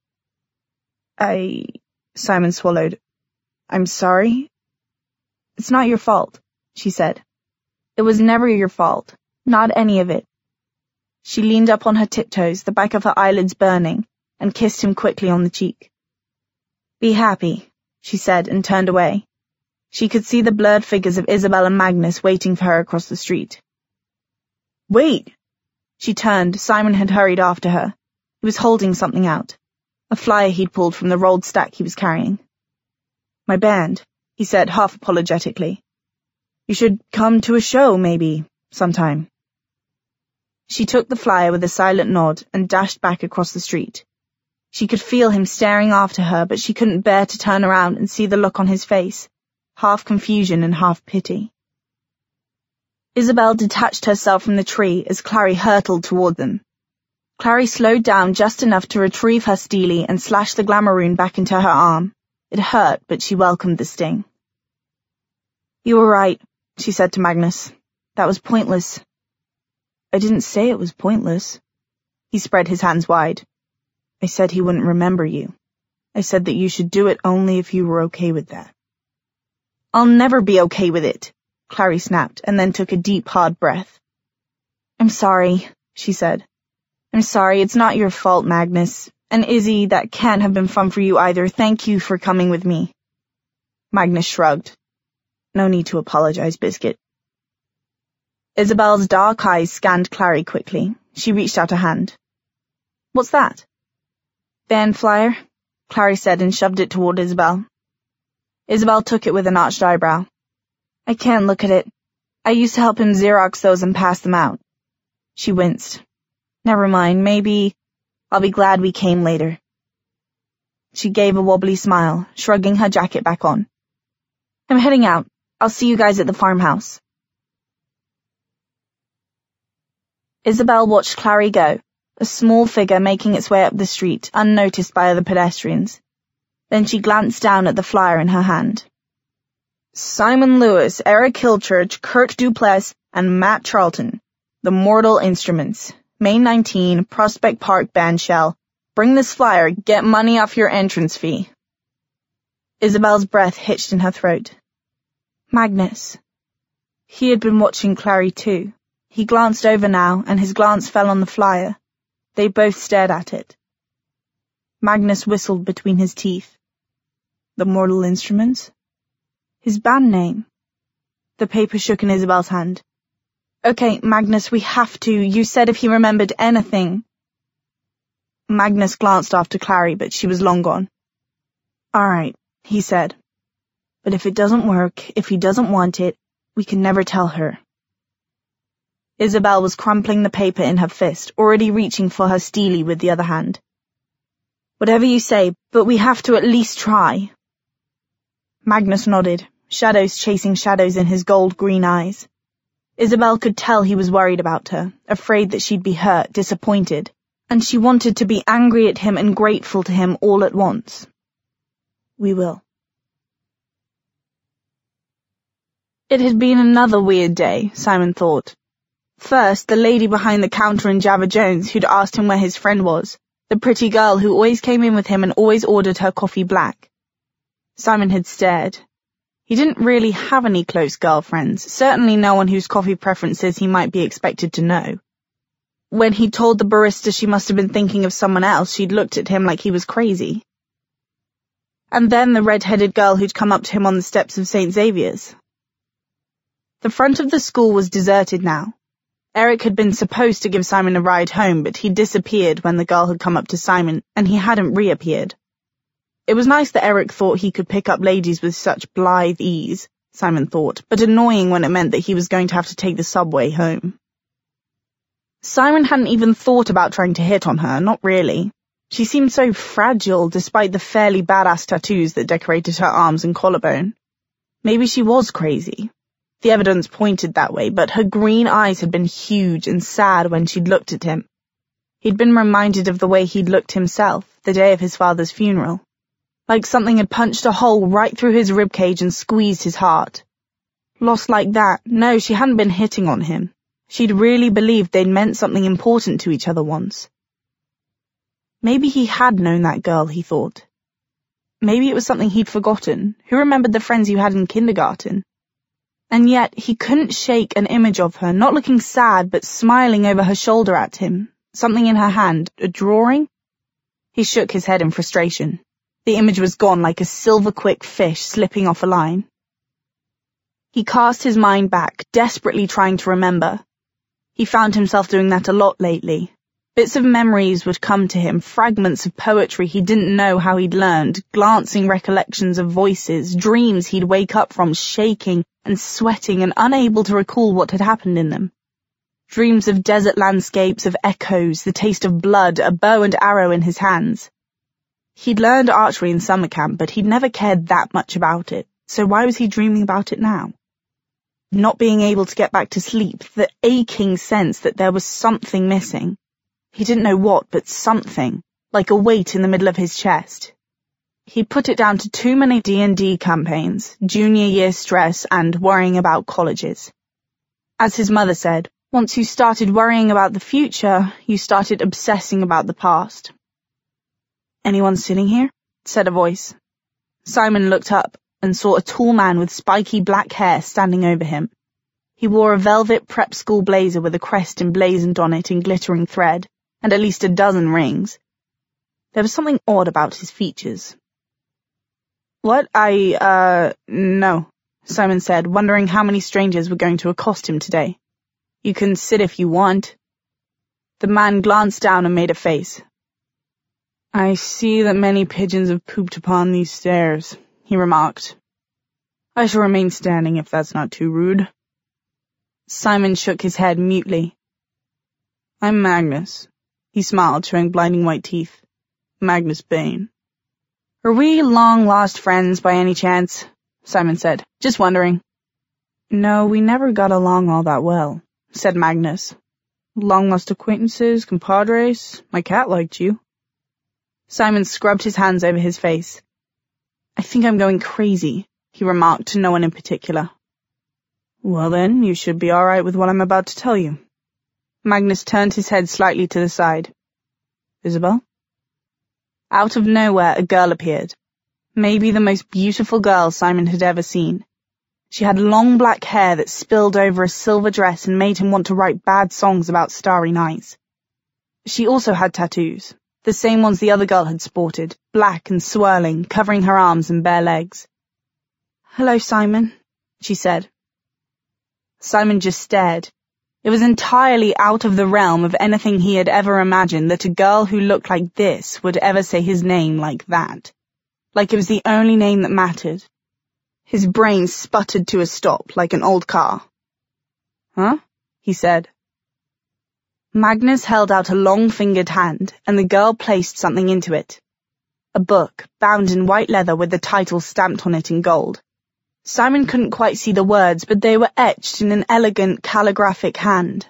I... Simon swallowed. I'm sorry? It's not your fault, she said. It was never your fault. Not any of it. She leaned up on her tiptoes, the back of her eyelids burning, and kissed him quickly on the cheek. Be happy, she said, and turned away. She could see the blurred figures of Isabel and Magnus waiting for her across the street. Wait! She turned. Simon had hurried after her. He was holding something out. A flyer he'd pulled from the rolled stack he was carrying. My band, he said half apologetically. You should come to a show, maybe, sometime. She took the flyer with a silent nod and dashed back across the street. She could feel him staring after her, but she couldn't bear to turn around and see the look on his face. Half confusion and half pity. Isabel detached herself from the tree as Clary hurtled toward them. Clary slowed down just enough to retrieve her steely and slash the Glamouroon back into her arm. It hurt, but she welcomed the sting. You were right, she said to Magnus. That was pointless. I didn't say it was pointless. He spread his hands wide. I said he wouldn't remember you. I said that you should do it only if you were okay with that. I'll never be okay with it, Clary snapped, and then took a deep, hard breath. I'm sorry, she said. I'm sorry, it's not your fault, Magnus. And Izzy, that can't have been fun for you either. Thank you for coming with me. Magnus shrugged. No need to apologize, Biscuit. Isabel's dark eyes scanned Clary quickly. She reached out a hand. What's that? Band flyer, Clary said and shoved it toward Isabel. Isabel took it with an arched eyebrow. I can't look at it. I used to help him Xerox those and pass them out. She winced. Never mind, maybe I'll be glad we came later. She gave a wobbly smile, shrugging her jacket back on. I'm heading out. I'll see you guys at the farmhouse. Isabel watched Clary go, a small figure making its way up the street, unnoticed by other pedestrians. Then she glanced down at the flyer in her hand. Simon Lewis, Eric Hilchurch, Kurt Duplass, and Matt Charlton. The Mortal Instruments. May nineteenth, Prospect Park Bandshell. Bring this flyer, get money off your entrance fee. Isabel's breath hitched in her throat. Magnus. He had been watching Clary too. He glanced over now, and his glance fell on the flyer. They both stared at it. Magnus whistled between his teeth. The Mortal Instruments? His band name. The paper shook in Isabel's hand. Okay, Magnus, we have to. You said if he remembered anything. Magnus glanced after Clary, but she was long gone. All right, he said. But if it doesn't work, if he doesn't want it, we can never tell her. Isabel was crumpling the paper in her fist, already reaching for her steely with the other hand. Whatever you say, but we have to at least try. Magnus nodded, shadows chasing shadows in his gold-green eyes. Isabel could tell he was worried about her, afraid that she'd be hurt, disappointed, and she wanted to be angry at him and grateful to him all at once. We will. It had been another weird day, Simon thought. First, the lady behind the counter in Java Jones who'd asked him where his friend was, the pretty girl who always came in with him and always ordered her coffee black. Simon had stared. He didn't really have any close girlfriends, certainly no one whose coffee preferences he might be expected to know. When he told the barista she must have been thinking of someone else, she'd looked at him like he was crazy. And then the red-headed girl who'd come up to him on the steps of Saint Xavier's. The front of the school was deserted now. Eric had been supposed to give Simon a ride home, but he'd disappeared when the girl had come up to Simon, and he hadn't reappeared. It was nice that Eric thought he could pick up ladies with such blithe ease, Simon thought, but annoying when it meant that he was going to have to take the subway home. Simon hadn't even thought about trying to hit on her, not really. She seemed so fragile despite the fairly badass tattoos that decorated her arms and collarbone. Maybe she was crazy. The evidence pointed that way, but her green eyes had been huge and sad when she'd looked at him. He'd been reminded of the way he'd looked himself, the day of his father's funeral. Like something had punched a hole right through his ribcage and squeezed his heart. Lost like that, no, she hadn't been hitting on him. She'd really believed they'd meant something important to each other once. Maybe he had known that girl, he thought. Maybe it was something he'd forgotten. Who remembered the friends you had in kindergarten? And yet he couldn't shake an image of her, not looking sad but smiling over her shoulder at him, something in her hand, a drawing? He shook his head in frustration. The image was gone like a silver-quick fish slipping off a line. He cast his mind back, desperately trying to remember. He found himself doing that a lot lately. Bits of memories would come to him, fragments of poetry he didn't know how he'd learned, glancing recollections of voices, dreams he'd wake up from shaking and sweating and unable to recall what had happened in them. Dreams of desert landscapes, of echoes, the taste of blood, a bow and arrow in his hands. He'd learned archery in summer camp, but he'd never cared that much about it, so why was he dreaming about it now? Not being able to get back to sleep, the aching sense that there was something missing. He didn't know what, but something, like a weight in the middle of his chest. He put it down to too many D and D campaigns, junior year stress, and worrying about colleges. As his mother said, once you started worrying about the future, you started obsessing about the past. Anyone sitting here? Said a voice. Simon looked up and saw a tall man with spiky black hair standing over him. He wore a velvet prep school blazer with a crest emblazoned on it in glittering thread, and at least a dozen rings. There was something odd about his features. What? I, uh, no, Simon said, wondering how many strangers were going to accost him today. You can sit if you want. The man glanced down and made a face. I see that many pigeons have pooped upon these stairs, he remarked. I shall remain standing if that's not too rude. Simon shook his head mutely. I'm Magnus. He smiled, showing blinding white teeth. Magnus Bane. Are we long-lost friends by any chance? Simon said. Just wondering. No, we never got along all that well, said Magnus. Long-lost acquaintances, compadres. My cat liked you. Simon scrubbed his hands over his face. I think I'm going crazy, he remarked to no one in particular. Well then, you should be all right with what I'm about to tell you. Magnus turned his head slightly to the side. Isabel? Out of nowhere, a girl appeared. Maybe the most beautiful girl Simon had ever seen. She had long black hair that spilled over a silver dress and made him want to write bad songs about starry nights. She also had tattoos, the same ones the other girl had sported, black and swirling, covering her arms and bare legs. Hello, Simon, she said. Simon just stared. It was entirely out of the realm of anything he had ever imagined that a girl who looked like this would ever say his name like that. Like it was the only name that mattered. His brain sputtered to a stop like an old car. Huh? He said. Magnus held out a long-fingered hand, and the girl placed something into it. A book, bound in white leather with the title stamped on it in gold. Simon couldn't quite see the words, but they were etched in an elegant calligraphic hand.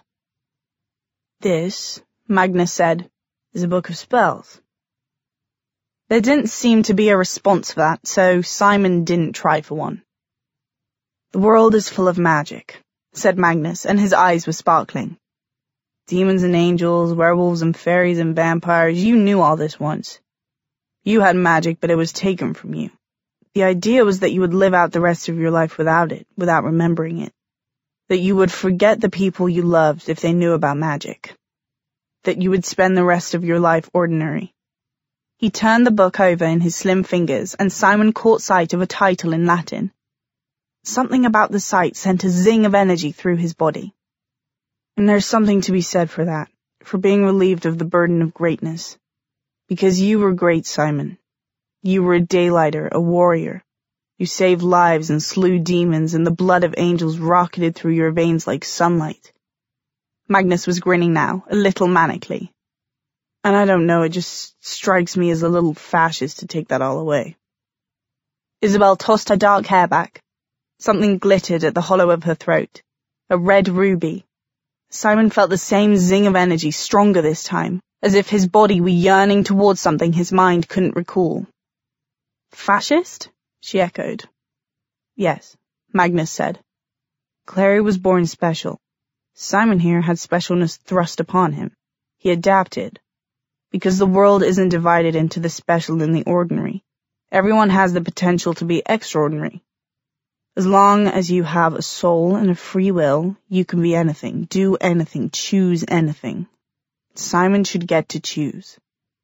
"This," Magnus said, "is a book of spells." There didn't seem to be a response for that, so Simon didn't try for one. "The world is full of magic," said Magnus, and his eyes were sparkling. "Demons and angels, werewolves and fairies and vampires, you knew all this once. You had magic, but it was taken from you. The idea was that you would live out the rest of your life without it, without remembering it. That you would forget the people you loved if they knew about magic. That you would spend the rest of your life ordinary." He turned the book over in his slim fingers, and Simon caught sight of a title in Latin. Something about the sight sent a zing of energy through his body. And there's something to be said for that, for being relieved of the burden of greatness. Because you were great, Simon. You were a daylighter, a warrior. You saved lives and slew demons, and the blood of angels rocketed through your veins like sunlight. Magnus was grinning now, a little manically. And I don't know, it just strikes me as a little fascist to take that all away. Isabel tossed her dark hair back. Something glittered at the hollow of her throat. A red ruby. Simon felt the same zing of energy, stronger this time, as if his body were yearning towards something his mind couldn't recall. "Fascist?" she echoed. "Yes," Magnus said. "Clary was born special. Simon here had specialness thrust upon him. He adapted. Because the world isn't divided into the special and the ordinary. Everyone has the potential to be extraordinary. As long as you have a soul and a free will, you can be anything, do anything, choose anything. Simon should get to choose."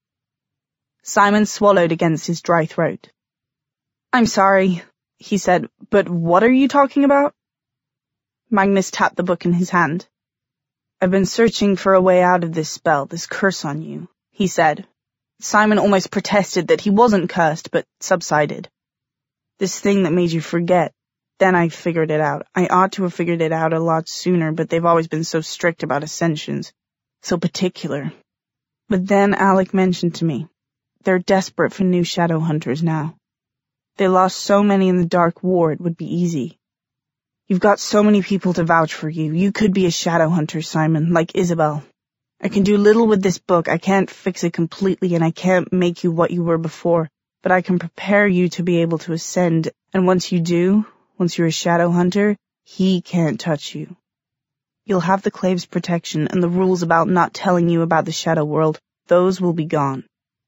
Simon swallowed against his dry throat. "I'm sorry," he said, "but what are you talking about?" Magnus tapped the book in his hand. "I've been searching for a way out of this spell, this curse on you," he said. Simon almost protested that he wasn't cursed, but subsided. "This thing that made you forget. Then I figured it out. I ought to have figured it out a lot sooner, but they've always been so strict about ascensions. So particular. But then Alec mentioned to me. They're desperate for new shadow hunters now. They lost so many in the Dark War, it would be easy. You've got so many people to vouch for you. You could be a shadow hunter, Simon, like Isabel. I can do little with this book. I can't fix it completely, and I can't make you what you were before, but I can prepare you to be able to ascend, and once you do, once you're a shadow hunter, he can't touch you. You'll have the Clave's protection, and the rules about not telling you about the shadow world, those will be gone."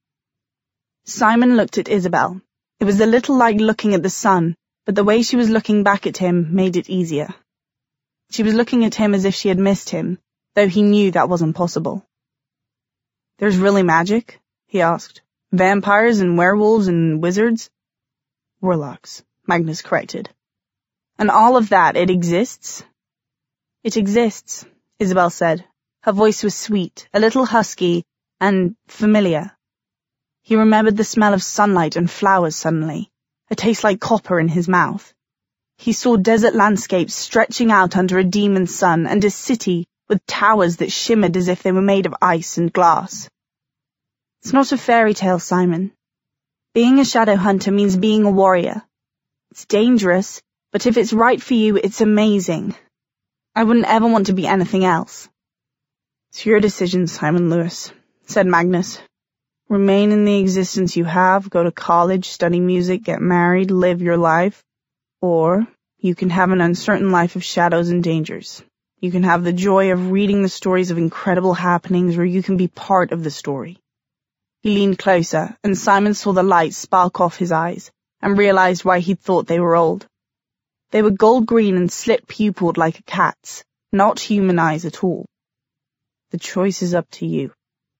Simon looked at Isabel. It was a little like looking at the sun, but the way she was looking back at him made it easier. She was looking at him as if she had missed him, though he knew that wasn't possible. "There's really magic?" he asked. "Vampires and werewolves and wizards?" "Warlocks," Magnus corrected. "And all of that, it exists?" "It exists," Isabel said. Her voice was sweet, a little husky, and familiar. He remembered the smell of sunlight and flowers suddenly, a taste like copper in his mouth. He saw desert landscapes stretching out under a demon's sun, and a city with towers that shimmered as if they were made of ice and glass. "It's not a fairy tale, Simon. Being a shadow hunter means being a warrior. It's dangerous, but if it's right for you, it's amazing. I wouldn't ever want to be anything else." "It's your decision, Simon Lewis," said Magnus. "Remain in the existence you have, go to college, study music, get married, live your life. Or you can have an uncertain life of shadows and dangers. You can have the joy of reading the stories of incredible happenings, or you can be part of the story." He leaned closer, and Simon saw the light spark off his eyes, and realized why he'd thought they were old. They were gold-green and slit-pupilled like a cat's, not human eyes at all. "The choice is up to you."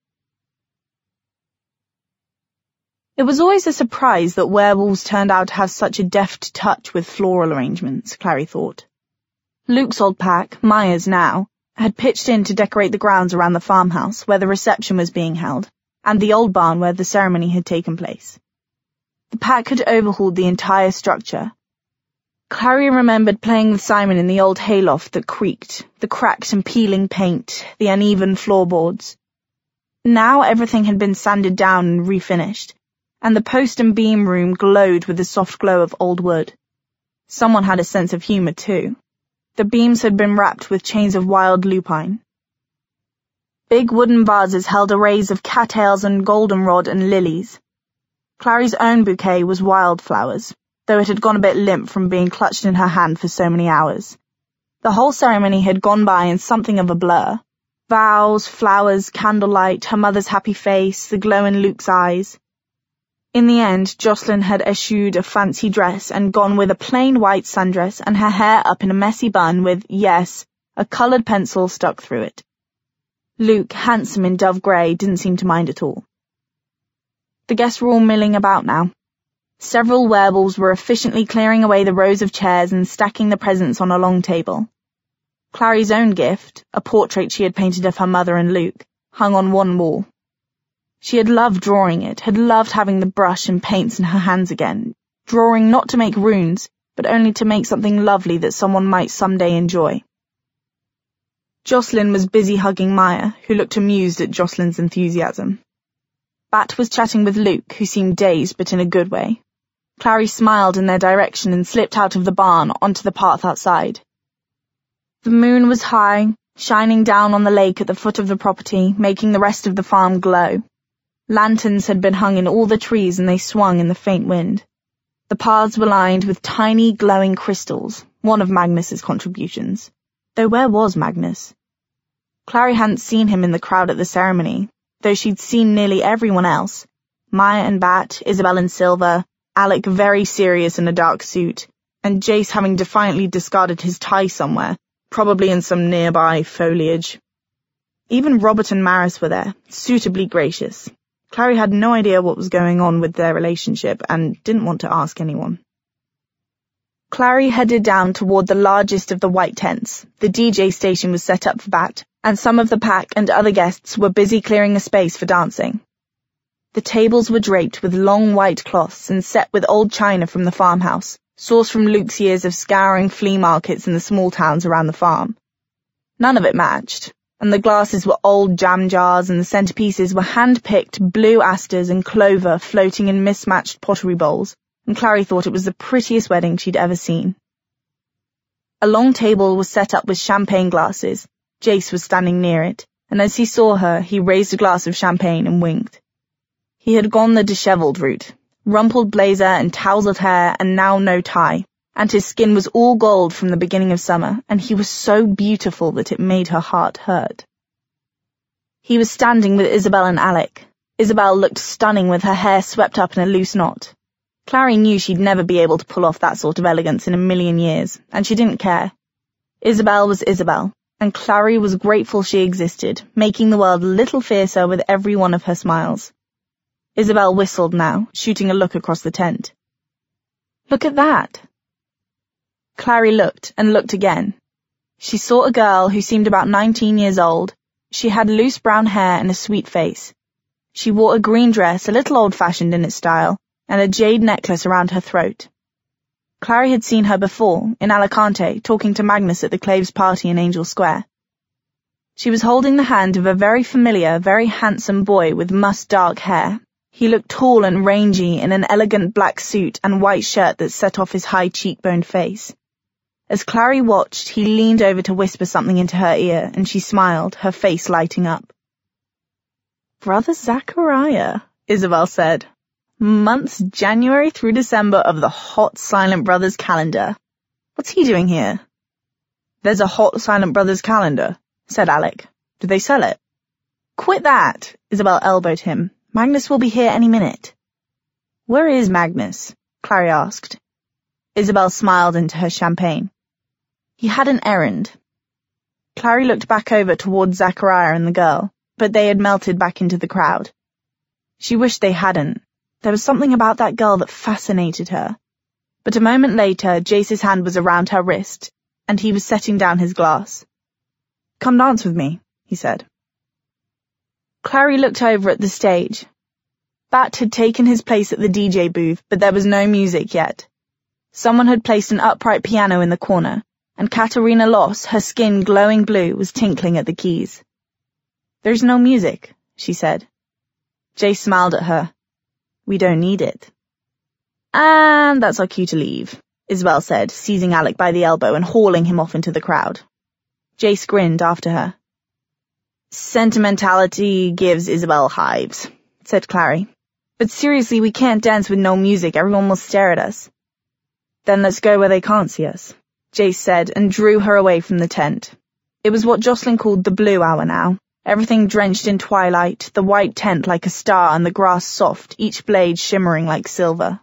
It was always a surprise that werewolves turned out to have such a deft touch with floral arrangements, Clary thought. Luke's old pack, Myers now, had pitched in to decorate the grounds around the farmhouse where the reception was being held, and the old barn where the ceremony had taken place. The pack had overhauled the entire structure. Clary remembered playing with Simon in the old hayloft that creaked, the cracked and peeling paint, the uneven floorboards. Now everything had been sanded down and refinished, and the post and beam room glowed with the soft glow of old wood. Someone had a sense of humour too. The beams had been wrapped with chains of wild lupine. Big wooden vases held arrays of cattails and goldenrod and lilies. Clary's own bouquet was wildflowers, though it had gone a bit limp from being clutched in her hand for so many hours. The whole ceremony had gone by in something of a blur. Vows, flowers, candlelight, her mother's happy face, the glow in Luke's eyes. In the end, Jocelyn had eschewed a fancy dress and gone with a plain white sundress and her hair up in a messy bun with, yes, a coloured pencil stuck through it. Luke, handsome in dove grey, didn't seem to mind at all. The guests were all milling about now. Several werewolves were efficiently clearing away the rows of chairs and stacking the presents on a long table. Clary's own gift, a portrait she had painted of her mother and Luke, hung on one wall. She had loved drawing it, had loved having the brush and paints in her hands again, drawing not to make runes, but only to make something lovely that someone might someday enjoy. Jocelyn was busy hugging Maya, who looked amused at Jocelyn's enthusiasm. Bat was chatting with Luke, who seemed dazed but in a good way. Clary smiled in their direction and slipped out of the barn onto the path outside. The moon was high, shining down on the lake at the foot of the property, making the rest of the farm glow. Lanterns had been hung in all the trees and they swung in the faint wind. The paths were lined with tiny glowing crystals, one of Magnus's contributions. Though where was Magnus? Clary hadn't seen him in the crowd at the ceremony, though she'd seen nearly everyone else. Maya and Bat, Isabel in silver, Alec very serious in a dark suit, and Jace having defiantly discarded his tie somewhere, probably in some nearby foliage. Even Robert and Maris were there, suitably gracious. Clary had no idea what was going on with their relationship and didn't want to ask anyone. Clary headed down toward the largest of the white tents. The D J station was set up for Bat, and some of the pack and other guests were busy clearing a space for dancing. The tables were draped with long white cloths and set with old china from the farmhouse, sourced from Luke's years of scouring flea markets in the small towns around the farm. None of it matched, and the glasses were old jam jars and the centerpieces were hand-picked blue asters and clover floating in mismatched pottery bowls, and Clary thought it was the prettiest wedding she'd ever seen. A long table was set up with champagne glasses. Jace was standing near it, and as he saw her, he raised a glass of champagne and winked. He had gone the dishevelled route, rumpled blazer and tousled hair and now no tie, and his skin was all gold from the beginning of summer, and he was so beautiful that it made her heart hurt. He was standing with Isabel and Alec. Isabel looked stunning with her hair swept up in a loose knot. Clary knew she'd never be able to pull off that sort of elegance in a million years, and she didn't care. Isabel was Isabel, and Clary was grateful she existed, making the world a little fiercer with every one of her smiles. Isabel whistled now, shooting a look across the tent. "Look at that." Clary looked and looked again. She saw a girl who seemed about nineteen years old. She had loose brown hair and a sweet face. She wore a green dress, a little old-fashioned in its style, and a jade necklace around her throat. Clary had seen her before, in Alicante, talking to Magnus at the Claves party in Angel Square. She was holding the hand of a very familiar, very handsome boy with musk-dark hair. He looked tall and rangy in an elegant black suit and white shirt that set off his high cheekboned face. As Clary watched, he leaned over to whisper something into her ear, and she smiled, her face lighting up. "Brother Zachariah," Isabel said. "Months January through December of the Hot Silent Brothers calendar. What's he doing here?" "There's a Hot Silent Brothers calendar," said Alec. "Do they sell it?" "Quit that," Isabel elbowed him. "Magnus will be here any minute." "Where is Magnus?" Clary asked. Isabel smiled into her champagne. "He had an errand." Clary looked back over towards Zachariah and the girl, but they had melted back into the crowd. She wished they hadn't. There was something about that girl that fascinated her. But a moment later, Jace's hand was around her wrist, and he was setting down his glass. "Come dance with me," he said. Clary looked over at the stage. Bat had taken his place at the D J booth, but there was no music yet. Someone had placed an upright piano in the corner, and Katerina Loss, her skin glowing blue, was tinkling at the keys. "There's no music," she said. Jace smiled at her. "We don't need it." "And that's our cue to leave," Isabel said, seizing Alec by the elbow and hauling him off into the crowd. Jace grinned after her. "Sentimentality gives Isabel hives," said Clary. "But seriously, we can't dance with no music. Everyone will stare at us." "Then let's go where they can't see us," Jace said, and drew her away from the tent. It was what Jocelyn called the blue hour now, everything drenched in twilight, the white tent like a star and the grass soft, each blade shimmering like silver.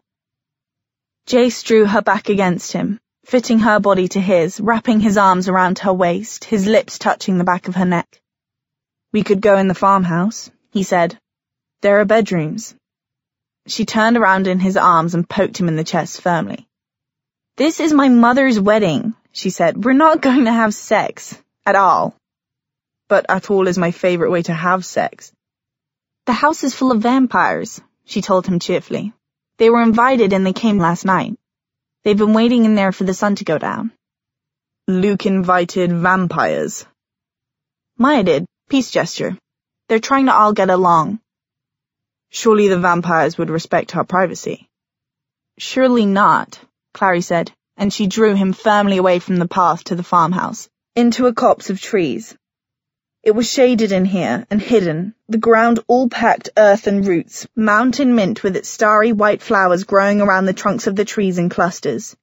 Jace drew her back against him, fitting her body to his, wrapping his arms around her waist, his lips touching the back of her neck. "We could go in the farmhouse," he said. "There are bedrooms." She turned around in his arms and poked him in the chest firmly. "This is my mother's wedding," she said. "We're not going to have sex. At all." "But at all is my favorite way to have sex." "The house is full of vampires," she told him cheerfully. "They were invited and they came last night. They've been waiting in there for the sun to go down." "Luke invited vampires?" "Maya did. Peace gesture. They're trying to all get along." "Surely the vampires would respect our privacy." "Surely not," Clary said, and she drew him firmly away from the path to the farmhouse, into a copse of trees. It was shaded in here and hidden, the ground all packed earth and roots, mountain mint with its starry white flowers growing around the trunks of the trees in clusters.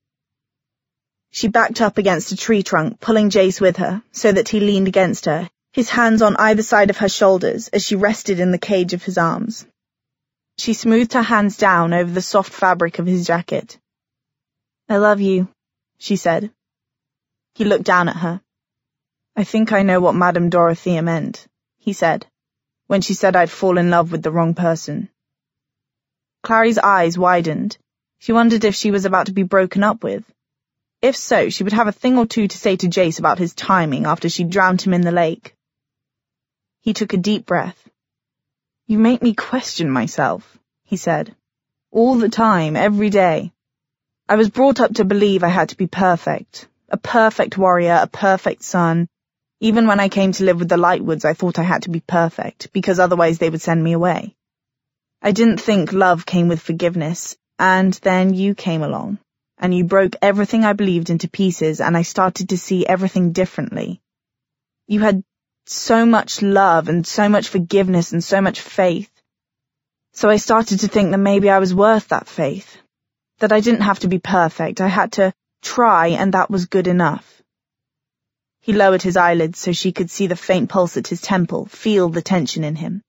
She backed up against a tree trunk, pulling Jace with her, so that he leaned against her, his hands on either side of her shoulders as she rested in the cage of his arms. She smoothed her hands down over the soft fabric of his jacket. "I love you," she said. He looked down at her. "I think I know what Madame Dorothea meant," he said, "when she said I'd fall in love with the wrong person." Clary's eyes widened. She wondered if she was about to be broken up with. If so, she would have a thing or two to say to Jace about his timing after she drowned him in the lake. He took a deep breath. "You make me question myself," he said. "All the time, every day. I was brought up to believe I had to be perfect. A perfect warrior, a perfect son. Even when I came to live with the Lightwoods, I thought I had to be perfect, because otherwise they would send me away. I didn't think love came with forgiveness, and then you came along, and you broke everything I believed into pieces, and I started to see everything differently. You had so much love, and so much forgiveness, and so much faith. So I started to think that maybe I was worth that faith. That I didn't have to be perfect, I had to try, and that was good enough." He lowered his eyelids so she could see the faint pulse at his temple, feel the tension in him.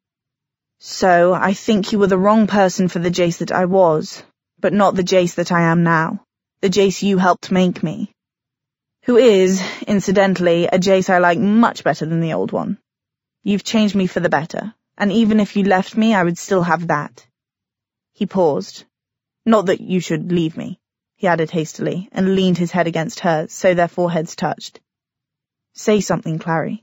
"So, I think you were the wrong person for the Jace that I was, but not the Jace that I am now, the Jace you helped make me. Who is, incidentally, a Jace I like much better than the old one. You've changed me for the better, and even if you left me, I would still have that." He paused. "Not that you should leave me," he added hastily, and leaned his head against hers, so their foreheads touched. "Say something, Clary."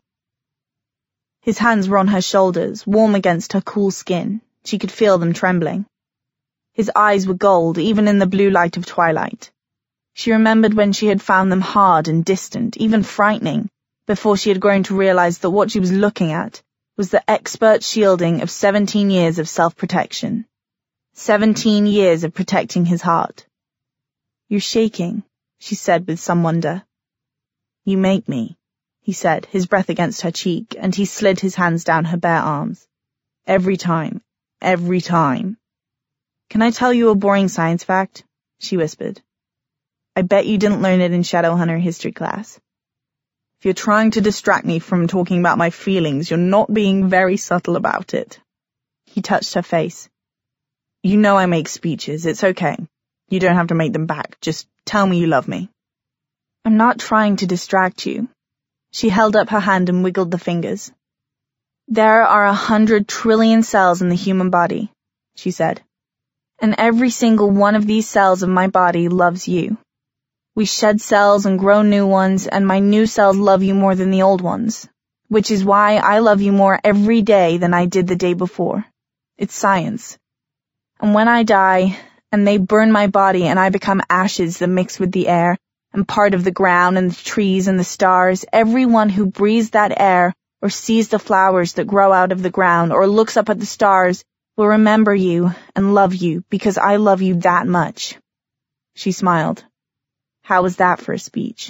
His hands were on her shoulders, warm against her cool skin. She could feel them trembling. His eyes were gold, even in the blue light of twilight. She remembered when she had found them hard and distant, even frightening, before she had grown to realize that what she was looking at was the expert shielding of seventeen years of self-protection. Seventeen years of protecting his heart. "You're shaking," she said with some wonder. "You make me," he said, his breath against her cheek, and he slid his hands down her bare arms. "Every time. Every time." "Can I tell you a boring science fact?" she whispered. "I bet you didn't learn it in Shadowhunter history class. If you're trying to distract me from talking about my feelings, you're not being very subtle about it." He touched her face. "You know I make speeches. It's okay. You don't have to make them back. Just tell me you love me." "I'm not trying to distract you." She held up her hand and wiggled the fingers. "There are a hundred trillion cells in the human body," she said. "And every single one of these cells of my body loves you. We shed cells and grow new ones, and my new cells love you more than the old ones, which is why I love you more every day than I did the day before. It's science. And when I die, and they burn my body, and I become ashes that mix with the air, and part of the ground and the trees and the stars. Everyone who breathes that air, or sees the flowers that grow out of the ground, or looks up at the stars, will remember you and love you, because I love you that much." She smiled. How was that for a speech?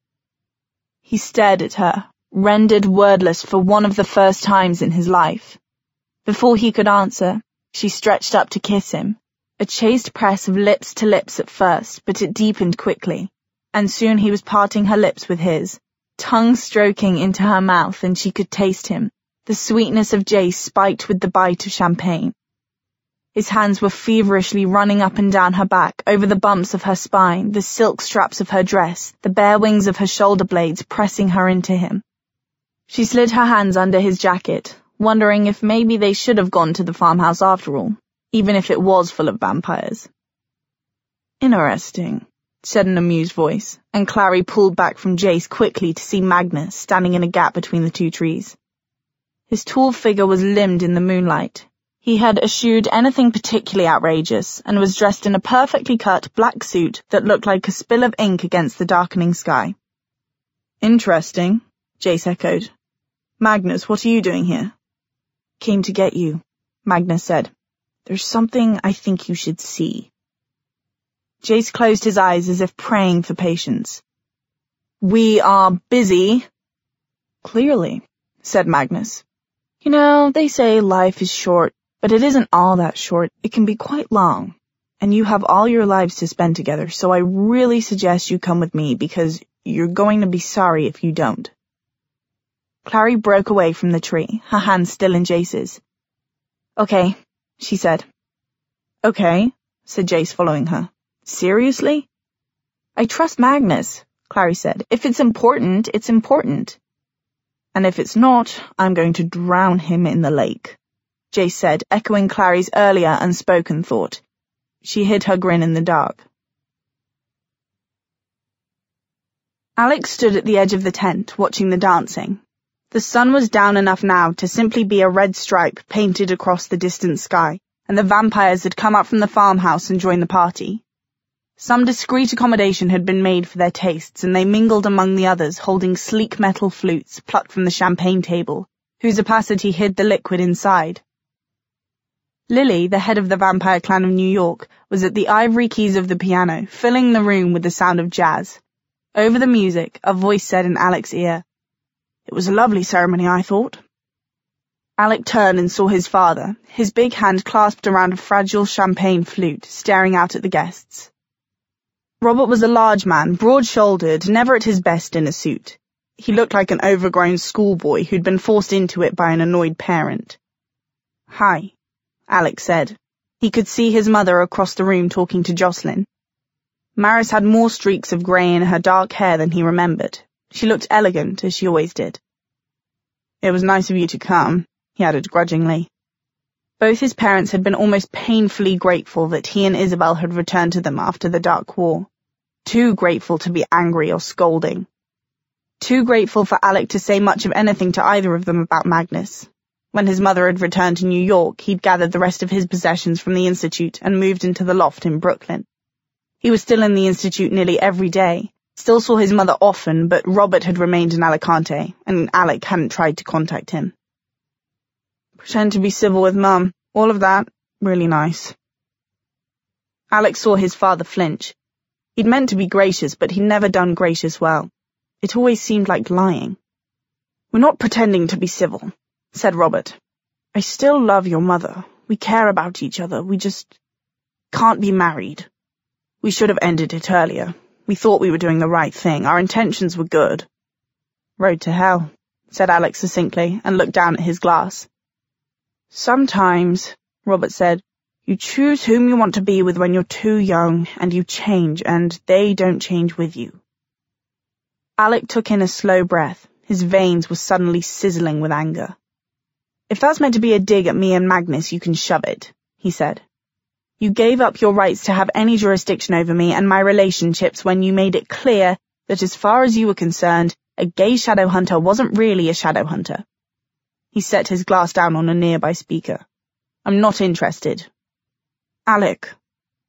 He stared at her, rendered wordless for one of the first times in his life. Before he could answer, she stretched up to kiss him, a chaste press of lips to lips at first, but it deepened quickly, and soon he was parting her lips with his, tongue stroking into her mouth, and she could taste him, the sweetness of Jace spiked with the bite of champagne. His hands were feverishly running up and down her back, over the bumps of her spine, the silk straps of her dress, the bare wings of her shoulder blades pressing her into him. She slid her hands under his jacket, wondering if maybe they should have gone to the farmhouse after all, even if it was full of vampires. "Interesting," said an amused voice, and Clary pulled back from Jace quickly to see Magnus standing in a gap between the two trees. His tall figure was limned in the moonlight. He had eschewed anything particularly outrageous, and was dressed in a perfectly cut black suit that looked like a spill of ink against the darkening sky. "Interesting," Jace echoed. "Magnus, what are you doing here?" "Came to get you," Magnus said. "There's something I think you should see." Jace closed his eyes as if praying for patience. "We are busy." "Clearly," said Magnus. "You know, they say life is short, but it isn't all that short. It can be quite long, and you have all your lives to spend together, so I really suggest you come with me, because you're going to be sorry if you don't." Clary broke away from the tree, her hands still in Jace's. "Okay," she said. "Okay," said Jace, following her. "Seriously?" "I trust Magnus," Clary said. "If it's important, it's important." "And if it's not, I'm going to drown him in the lake," Jace said, echoing Clary's earlier unspoken thought. She hid her grin in the dark. Alex stood at the edge of the tent, watching the dancing. The sun was down enough now to simply be a red stripe painted across the distant sky, and the vampires had come up from the farmhouse and joined the party. Some discreet accommodation had been made for their tastes, and they mingled among the others, holding sleek metal flutes plucked from the champagne table, whose opacity hid the liquid inside. Lily, the head of the vampire clan of New York, was at the ivory keys of the piano, filling the room with the sound of jazz. Over the music, a voice said in Alec's ear, "It was a lovely ceremony, I thought." Alec turned and saw his father, his big hand clasped around a fragile champagne flute, staring out at the guests. Robert was a large man, broad-shouldered, never at his best in a suit. He looked like an overgrown schoolboy who'd been forced into it by an annoyed parent. "Hi," Alex said. He could see his mother across the room talking to Jocelyn. Maris had more streaks of grey in her dark hair than he remembered. She looked elegant, as she always did. "It was nice of you to come," he added grudgingly. Both his parents had been almost painfully grateful that he and Isabel had returned to them after the Dark War. Too grateful to be angry or scolding. Too grateful for Alec to say much of anything to either of them about Magnus. When his mother had returned to New York, he'd gathered the rest of his possessions from the Institute and moved into the loft in Brooklyn. He was still in the Institute nearly every day, still saw his mother often, but Robert had remained in Alicante, and Alec hadn't tried to contact him. "Pretend to be civil with Mum. All of that. Really nice." Alec saw his father flinch. He'd meant to be gracious, but he'd never done gracious well. It always seemed like lying. "We're not pretending to be civil," said Robert. "I still love your mother. We care about each other. We just can't be married. We should have ended it earlier. We thought we were doing the right thing. Our intentions were good." "Road to hell," said Alex succinctly, and looked down at his glass. "Sometimes," Robert said, "you choose whom you want to be with when you're too young, and you change, and they don't change with you." Alec took in a slow breath. His veins were suddenly sizzling with anger. "If that's meant to be a dig at me and Magnus, you can shove it," he said. "You gave up your rights to have any jurisdiction over me and my relationships when you made it clear that as far as you were concerned, a gay shadow hunter wasn't really a shadow hunter." He set his glass down on a nearby speaker. "I'm not interested." "Alec."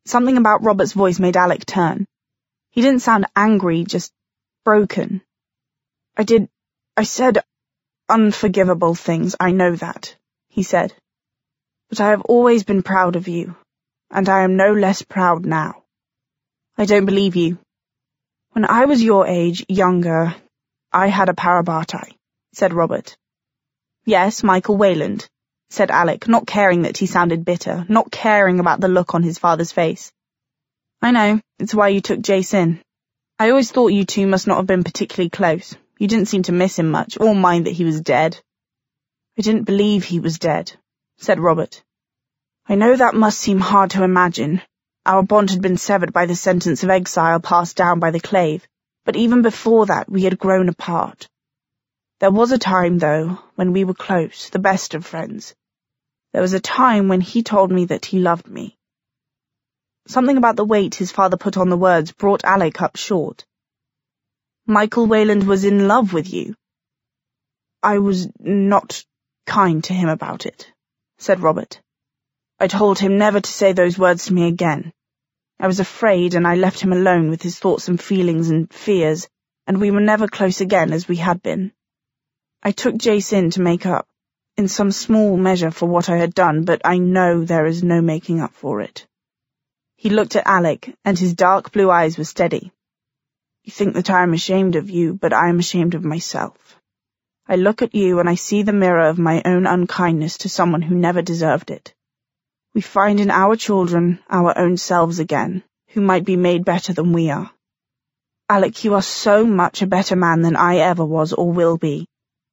Something about Robert's voice made Alec turn. He didn't sound angry, just broken. I did, I said unforgivable things, I know that, he said. But I have always been proud of you, and I am no less proud now. I don't believe you. When I was your age, younger, I had a Parabatai, said Robert. Yes, Michael Wayland, said Alec, not caring that he sounded bitter, not caring about the look on his father's face. I know, it's why you took Jace in. I always thought you two must not have been particularly close. You didn't seem to miss him much, or mind that he was dead. I didn't believe he was dead, said Robert. I know that must seem hard to imagine. Our bond had been severed by the sentence of exile passed down by the Clave, but even before that we had grown apart. There was a time, though, when we were close, the best of friends. There was a time when he told me that he loved me. Something about the weight his father put on the words brought Alec up short. Michael Wayland was in love with you. I was not kind to him about it, said Robert. I told him never to say those words to me again. I was afraid, and I left him alone with his thoughts and feelings and fears, and we were never close again as we had been. I took Jace in to make up, in some small measure for what I had done, but I know there is no making up for it. He looked at Alec, and his dark blue eyes were steady. You think that I am ashamed of you, but I am ashamed of myself. I look at you and I see the mirror of my own unkindness to someone who never deserved it. We find in our children our own selves again, who might be made better than we are. Alec, you are so much a better man than I ever was or will be.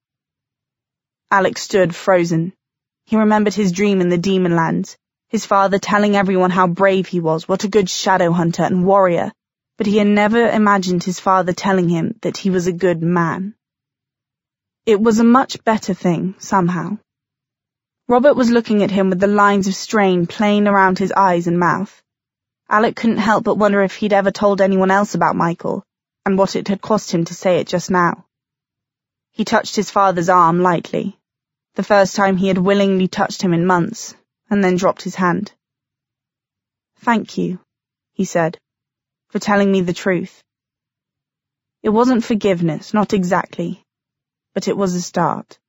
Alec stood frozen. He remembered his dream in the Demon Lands, his father telling everyone how brave he was, what a good shadow hunter and warrior, but he had never imagined his father telling him that he was a good man. It was a much better thing, somehow. Robert was looking at him with the lines of strain playing around his eyes and mouth. Alec couldn't help but wonder if he'd ever told anyone else about Michael, and what it had cost him to say it just now. He touched his father's arm lightly, the first time he had willingly touched him in months, and then dropped his hand. Thank you, he said, for telling me the truth. It wasn't forgiveness, not exactly, but it was a start.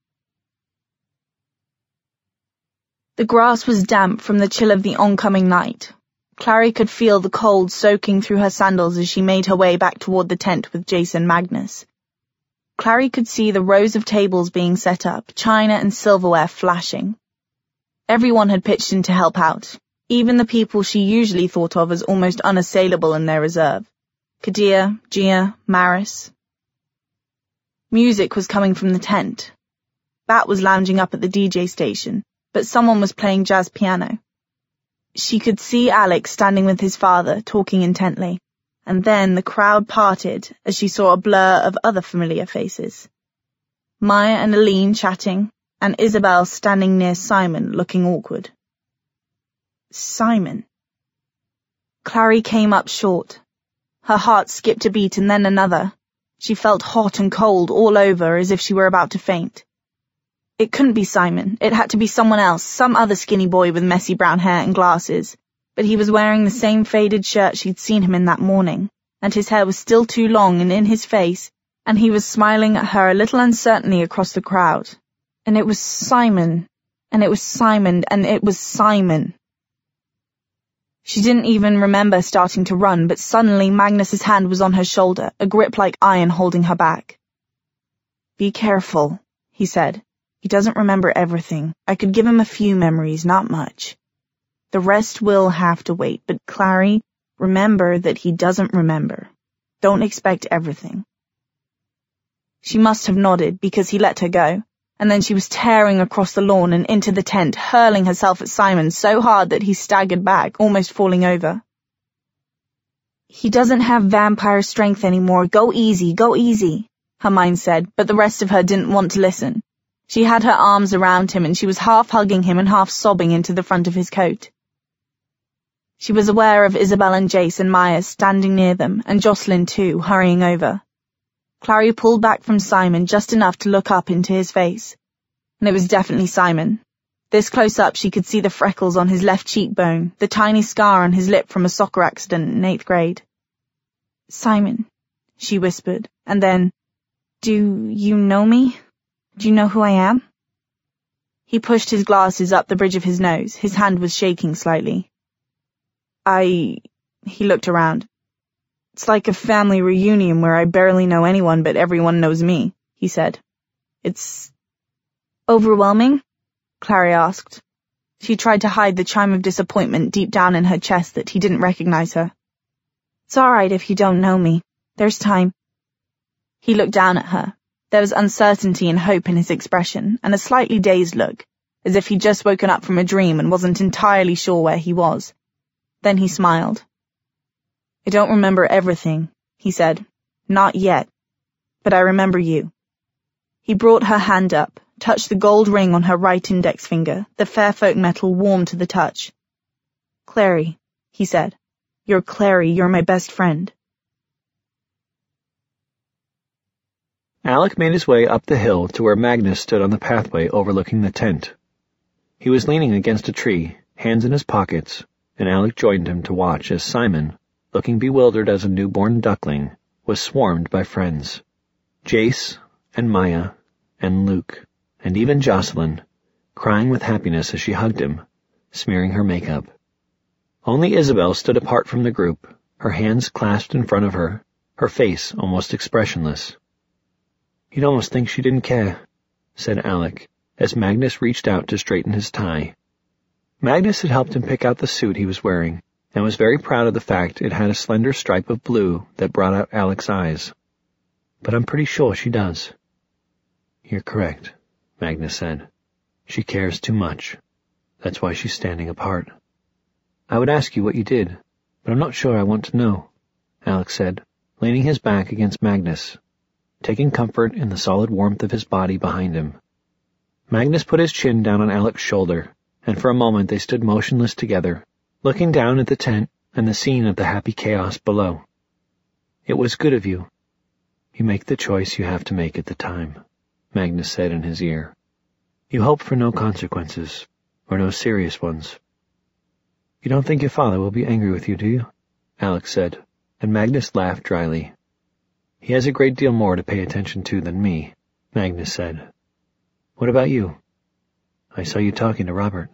The grass was damp from the chill of the oncoming night. Clary could feel the cold soaking through her sandals as she made her way back toward the tent with Jason Magnus. Clary could see the rows of tables being set up, china and silverware flashing. Everyone had pitched in to help out, even the people she usually thought of as almost unassailable in their reserve. Kadir, Gia, Maris. Music was coming from the tent. Bat was lounging up at the D J station, but someone was playing jazz piano. She could see Alex standing with his father, talking intently, and then the crowd parted as she saw a blur of other familiar faces. Maya and Aline chatting, and Isabel standing near Simon, looking awkward. Simon. Clary came up short. Her heart skipped a beat and then another. She felt hot and cold all over as if she were about to faint. It couldn't be Simon. It had to be someone else, some other skinny boy with messy brown hair and glasses. But he was wearing the same faded shirt she'd seen him in that morning, and his hair was still too long and in his face, and he was smiling at her a little uncertainly across the crowd. And it was Simon, and it was Simon, and it was Simon. She didn't even remember starting to run, but suddenly Magnus's hand was on her shoulder, a grip like iron holding her back. Be careful, he said. He doesn't remember everything. I could give him a few memories, not much. The rest will have to wait, but Clary, remember that he doesn't remember. Don't expect everything. She must have nodded because he let her go, and then she was tearing across the lawn and into the tent, hurling herself at Simon so hard that he staggered back, almost falling over. He doesn't have vampire strength anymore. Go easy, go easy, her mind said, but the rest of her didn't want to listen. She had her arms around him and she was half hugging him and half sobbing into the front of his coat. She was aware of Isabel and Jace and Maya standing near them, and Jocelyn too, hurrying over. Clary pulled back from Simon just enough to look up into his face. And it was definitely Simon. This close up she could see the freckles on his left cheekbone, the tiny scar on his lip from a soccer accident in eighth grade. "Simon," she whispered, and then, "Do you know me? Do you know who I am?" He pushed his glasses up the bridge of his nose. His hand was shaking slightly. I... He looked around. "It's like a family reunion where I barely know anyone but everyone knows me," he said. "It's... overwhelming?" Clary asked. She tried to hide the chime of disappointment deep down in her chest that he didn't recognize her. "It's all right if you don't know me. There's time." He looked down at her. There was uncertainty and hope in his expression, and a slightly dazed look, as if he'd just woken up from a dream and wasn't entirely sure where he was. Then he smiled. "I don't remember everything," he said. "Not yet. But I remember you." He brought her hand up, touched the gold ring on her right index finger, the Fairfolk metal warm to the touch. "Clary," he said. "You're Clary, you're my best friend." Alec made his way up the hill to where Magnus stood on the pathway overlooking the tent. He was leaning against a tree, hands in his pockets, and Alec joined him to watch as Simon, looking bewildered as a newborn duckling, was swarmed by friends. Jace, and Maya, and Luke, and even Jocelyn, crying with happiness as she hugged him, smearing her makeup. Only Isabel stood apart from the group, her hands clasped in front of her, her face almost expressionless. "You'd almost think she didn't care," said Alec, as Magnus reached out to straighten his tie. Magnus had helped him pick out the suit he was wearing, and was very proud of the fact it had a slender stripe of blue that brought out Alec's eyes. "But I'm pretty sure she does." "You're correct," Magnus said. "She cares too much. That's why she's standing apart." "I would ask you what you did, but I'm not sure I want to know," Alec said, leaning his back against Magnus, taking comfort in the solid warmth of his body behind him. Magnus put his chin down on Alec's shoulder, and for a moment they stood motionless together, looking down at the tent and the scene of the happy chaos below. "It was good of you. You make the choice you have to make at the time," Magnus said in his ear. "You hope for no consequences, or no serious ones." "You don't think your father will be angry with you, do you?" Alec said, and Magnus laughed dryly. "He has a great deal more to pay attention to than me," Magnus said. "What about you? I saw you talking to Robert."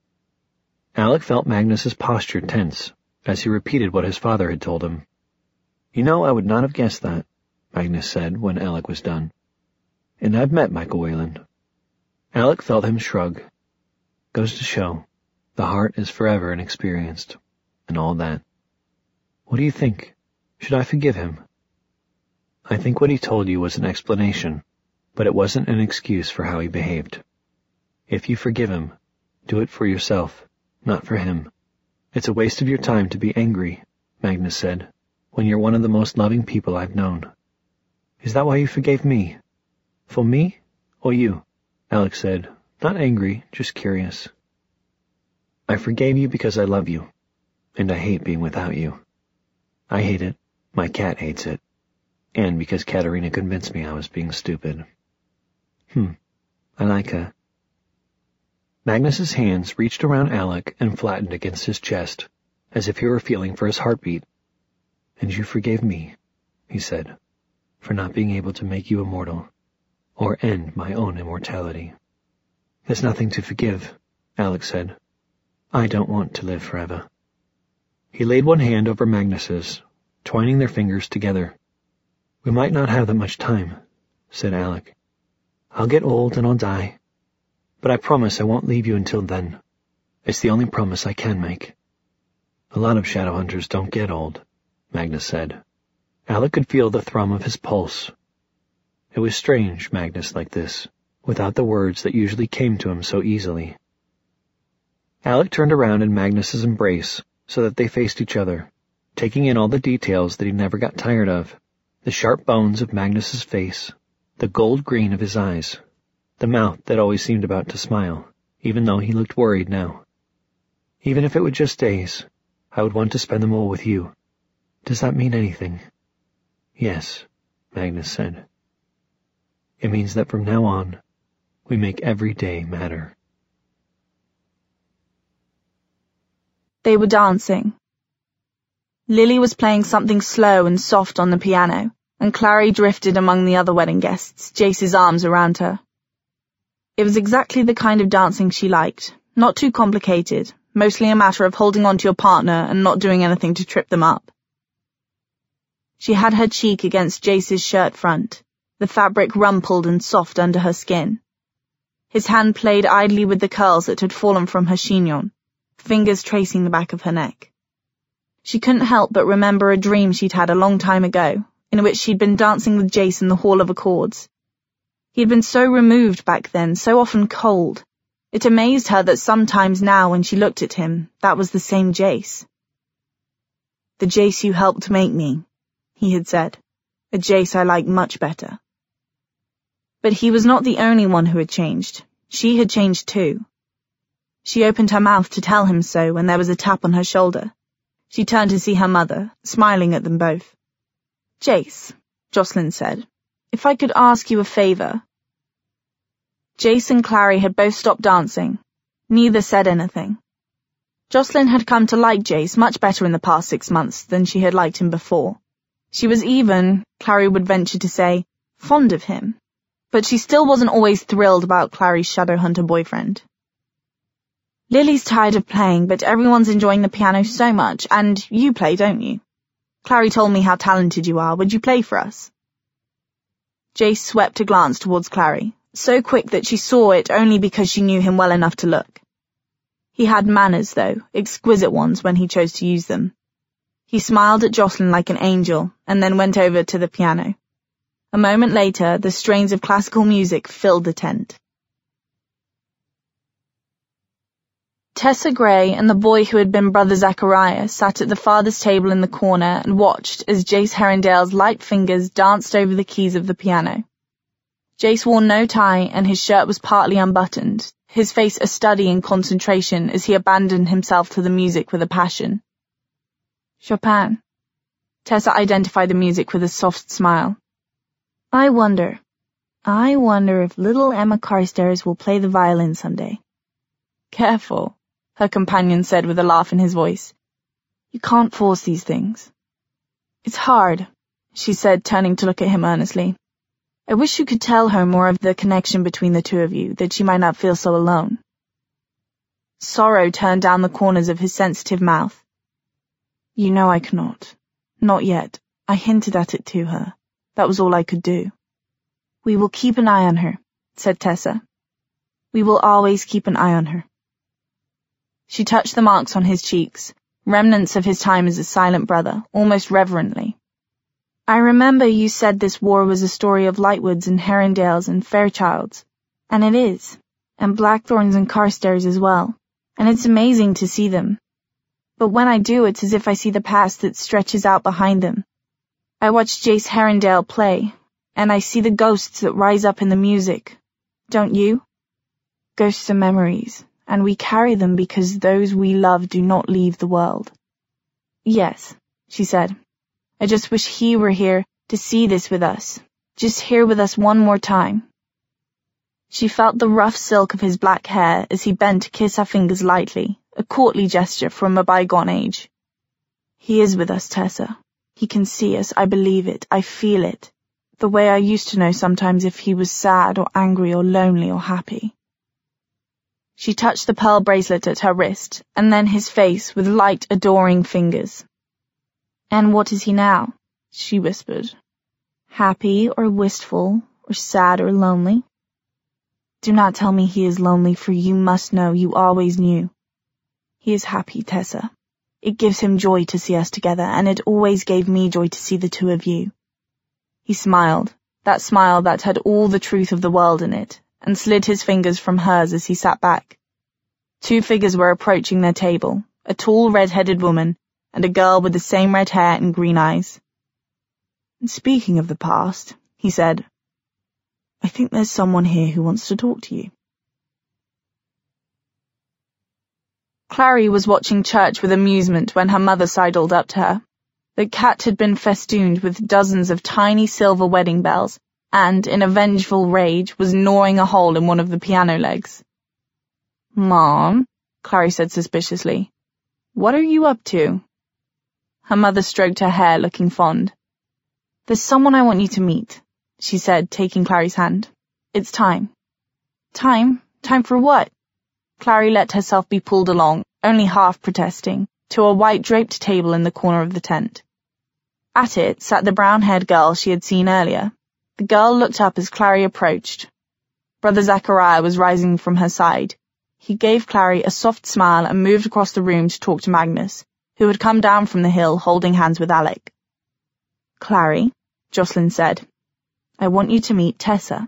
Alec felt Magnus's posture tense as he repeated what his father had told him. "You know, I would not have guessed that," Magnus said when Alec was done. "And I've met Michael Wayland." Alec felt him shrug. "Goes to show, the heart is forever inexperienced, and all that. What do you think? Should I forgive him?" "I think what he told you was an explanation, but it wasn't an excuse for how he behaved. If you forgive him, do it for yourself, not for him. It's a waste of your time to be angry," Magnus said, "when you're one of the most loving people I've known." "Is that why you forgave me? For me, or you?" Alec said, not angry, just curious. "I forgave you because I love you, and I hate being without you. I hate it, my cat hates it, and because Katerina convinced me I was being stupid." Hmm, I like her." Magnus's hands reached around Alec and flattened against his chest, as if he were feeling for his heartbeat. "And you forgave me," he said, "for not being able to make you immortal, or end my own immortality." "There's nothing to forgive," Alec said. "I don't want to live forever." He laid one hand over Magnus's, twining their fingers together. "We might not have that much time," said Alec. "I'll get old and I'll die. But I promise I won't leave you until then. It's the only promise I can make." "A lot of Shadowhunters don't get old," Magnus said. Alec could feel the thrum of his pulse. It was strange, Magnus like this, without the words that usually came to him so easily. Alec turned around in Magnus's embrace so that they faced each other, taking in all the details that he never got tired of, the sharp bones of Magnus's face, the gold green of his eyes, the mouth that always seemed about to smile, even though he looked worried now. "Even if it were just days, I would want to spend them all with you. Does that mean anything?" "Yes," Magnus said. "It means that from now on, we make every day matter." They were dancing. Lily was playing something slow and soft on the piano, and Clary drifted among the other wedding guests, Jace's arms around her. It was exactly the kind of dancing she liked, not too complicated, mostly a matter of holding on to your partner and not doing anything to trip them up. She had her cheek against Jace's shirt front, the fabric rumpled and soft under her skin. His hand played idly with the curls that had fallen from her chignon, fingers tracing the back of her neck. She couldn't help but remember a dream she'd had a long time ago, in which she'd been dancing with Jace in the Hall of Accords. He'd been so removed back then, so often cold. It amazed her that sometimes now when she looked at him, that was the same Jace. "The Jace you helped make me," he had said. "A Jace I like much better." But he was not the only one who had changed. She had changed too. She opened her mouth to tell him so when there was a tap on her shoulder. She turned to see her mother, smiling at them both. "Jace," Jocelyn said, "if I could ask you a favour." Jace and Clary had both stopped dancing. Neither said anything. Jocelyn had come to like Jace much better in the past six months than she had liked him before. She was even, Clary would venture to say, fond of him. But she still wasn't always thrilled about Clary's Shadowhunter boyfriend. "Lily's tired of playing, but everyone's enjoying the piano so much, and you play, don't you? Clary told me how talented you are. Would you play for us?" Jace swept a glance towards Clary, so quick that she saw it only because she knew him well enough to look. He had manners, though, exquisite ones when he chose to use them. He smiled at Jocelyn like an angel, and then went over to the piano. A moment later, the strains of classical music filled the tent. Tessa Gray and the boy who had been Brother Zachariah sat at the farthest table in the corner and watched as Jace Herondale's light fingers danced over the keys of the piano. Jace wore no tie and his shirt was partly unbuttoned, his face a study in concentration as he abandoned himself to the music with a passion. "Chopin." Tessa identified the music with a soft smile. I wonder, I wonder if little Emma Carstairs will play the violin someday." "Careful," her companion said with a laugh in his voice. "You can't force these things." "It's hard," she said, turning to look at him earnestly. "I wish you could tell her more of the connection between the two of you, that she might not feel so alone." Sorrow turned down the corners of his sensitive mouth. "You know I cannot. Not yet. I hinted at it to her. That was all I could do." "We will keep an eye on her," said Tessa. "We will always keep an eye on her." She touched the marks on his cheeks, remnants of his time as a silent brother, almost reverently. "I remember you said this war was a story of Lightwoods and Herondales and Fairchilds, and it is, and Blackthorns and Carstairs as well, and it's amazing to see them. But when I do, it's as if I see the past that stretches out behind them. I watch Jace Herondale play, and I see the ghosts that rise up in the music. Don't you? Ghosts are memories, and we carry them because those we love do not leave the world." "Yes," she said. "I just wish he were here to see this with us, just here with us one more time." She felt the rough silk of his black hair as he bent to kiss her fingers lightly, a courtly gesture from a bygone age. "He is with us, Tessa. He can see us, I believe it, I feel it, the way I used to know sometimes if he was sad or angry or lonely or happy." She touched the pearl bracelet at her wrist, and then his face with light, adoring fingers. "And what is he now?" she whispered. "Happy or wistful or sad or lonely?" "Do not tell me he is lonely, for you must know, you always knew." "He is happy, Tessa. It gives him joy to see us together, and it always gave me joy to see the two of you." He smiled, that smile that had all the truth of the world in it, and slid his fingers from hers as he sat back. Two figures were approaching their table, a tall red-headed woman, and a girl with the same red hair and green eyes. "Speaking of the past," he said, "I think there's someone here who wants to talk to you." Clary was watching church with amusement when her mother sidled up to her. The cat had been festooned with dozens of tiny silver wedding bells, and, in a vengeful rage, was gnawing a hole in one of the piano legs. "Mom," Clary said suspiciously, What are you up to? Her mother stroked her hair, looking fond. There's someone I want you to meet, she said, taking Clary's hand. It's time. Time? Time for what? Clary let herself be pulled along, only half protesting, to a white draped table in the corner of the tent. At it sat the brown-haired girl she had seen earlier. The girl looked up as Clary approached. Brother Zachariah was rising from her side. He gave Clary a soft smile and moved across the room to talk to Magnus, who had come down from the hill holding hands with Alec. Clary, Jocelyn said, I want you to meet Tessa.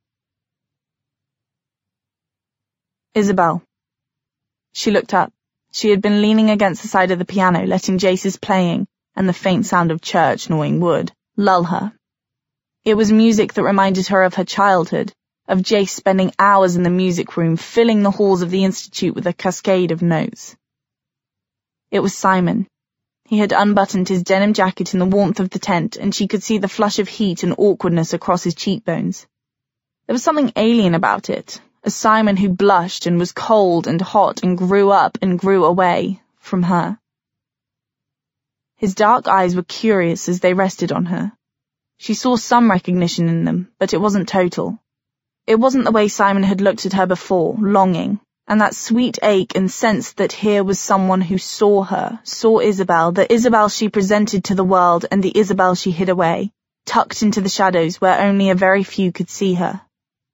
Isabel. She looked up. She had been leaning against the side of the piano, letting Jace's playing and the faint sound of church gnawing wood lull her. It was music that reminded her of her childhood, of Jace spending hours in the music room, filling the halls of the Institute with a cascade of notes. It was Simon. He had unbuttoned his denim jacket in the warmth of the tent, and she could see the flush of heat and awkwardness across his cheekbones. There was something alien about it, a Simon who blushed and was cold and hot and grew up and grew away from her. His dark eyes were curious as they rested on her. She saw some recognition in them, but it wasn't total. It wasn't the way Simon had looked at her before, longing, and that sweet ache and sense that here was someone who saw her, saw Isabel, the Isabel she presented to the world and the Isabel she hid away, tucked into the shadows where only a very few could see her.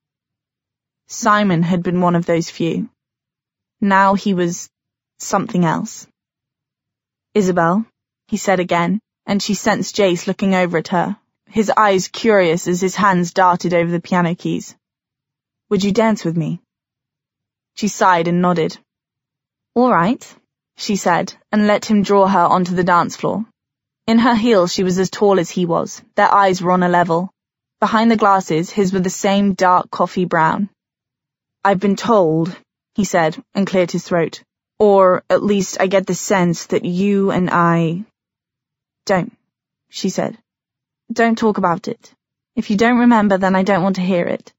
Simon had been one of those few. Now he was something else. Isabel, he said again, and she sensed Jace looking over at her, his eyes curious as his hands darted over the piano keys. Would you dance with me? She sighed and nodded. All right, she said, and let him draw her onto the dance floor. In her heels she was as tall as he was. Their eyes were on a level. Behind the glasses, his were the same dark coffee brown. I've been told, he said, and cleared his throat. Or, at least, I get the sense that you and I... Don't, she said. Don't talk about it. If you don't remember, then I don't want to hear it.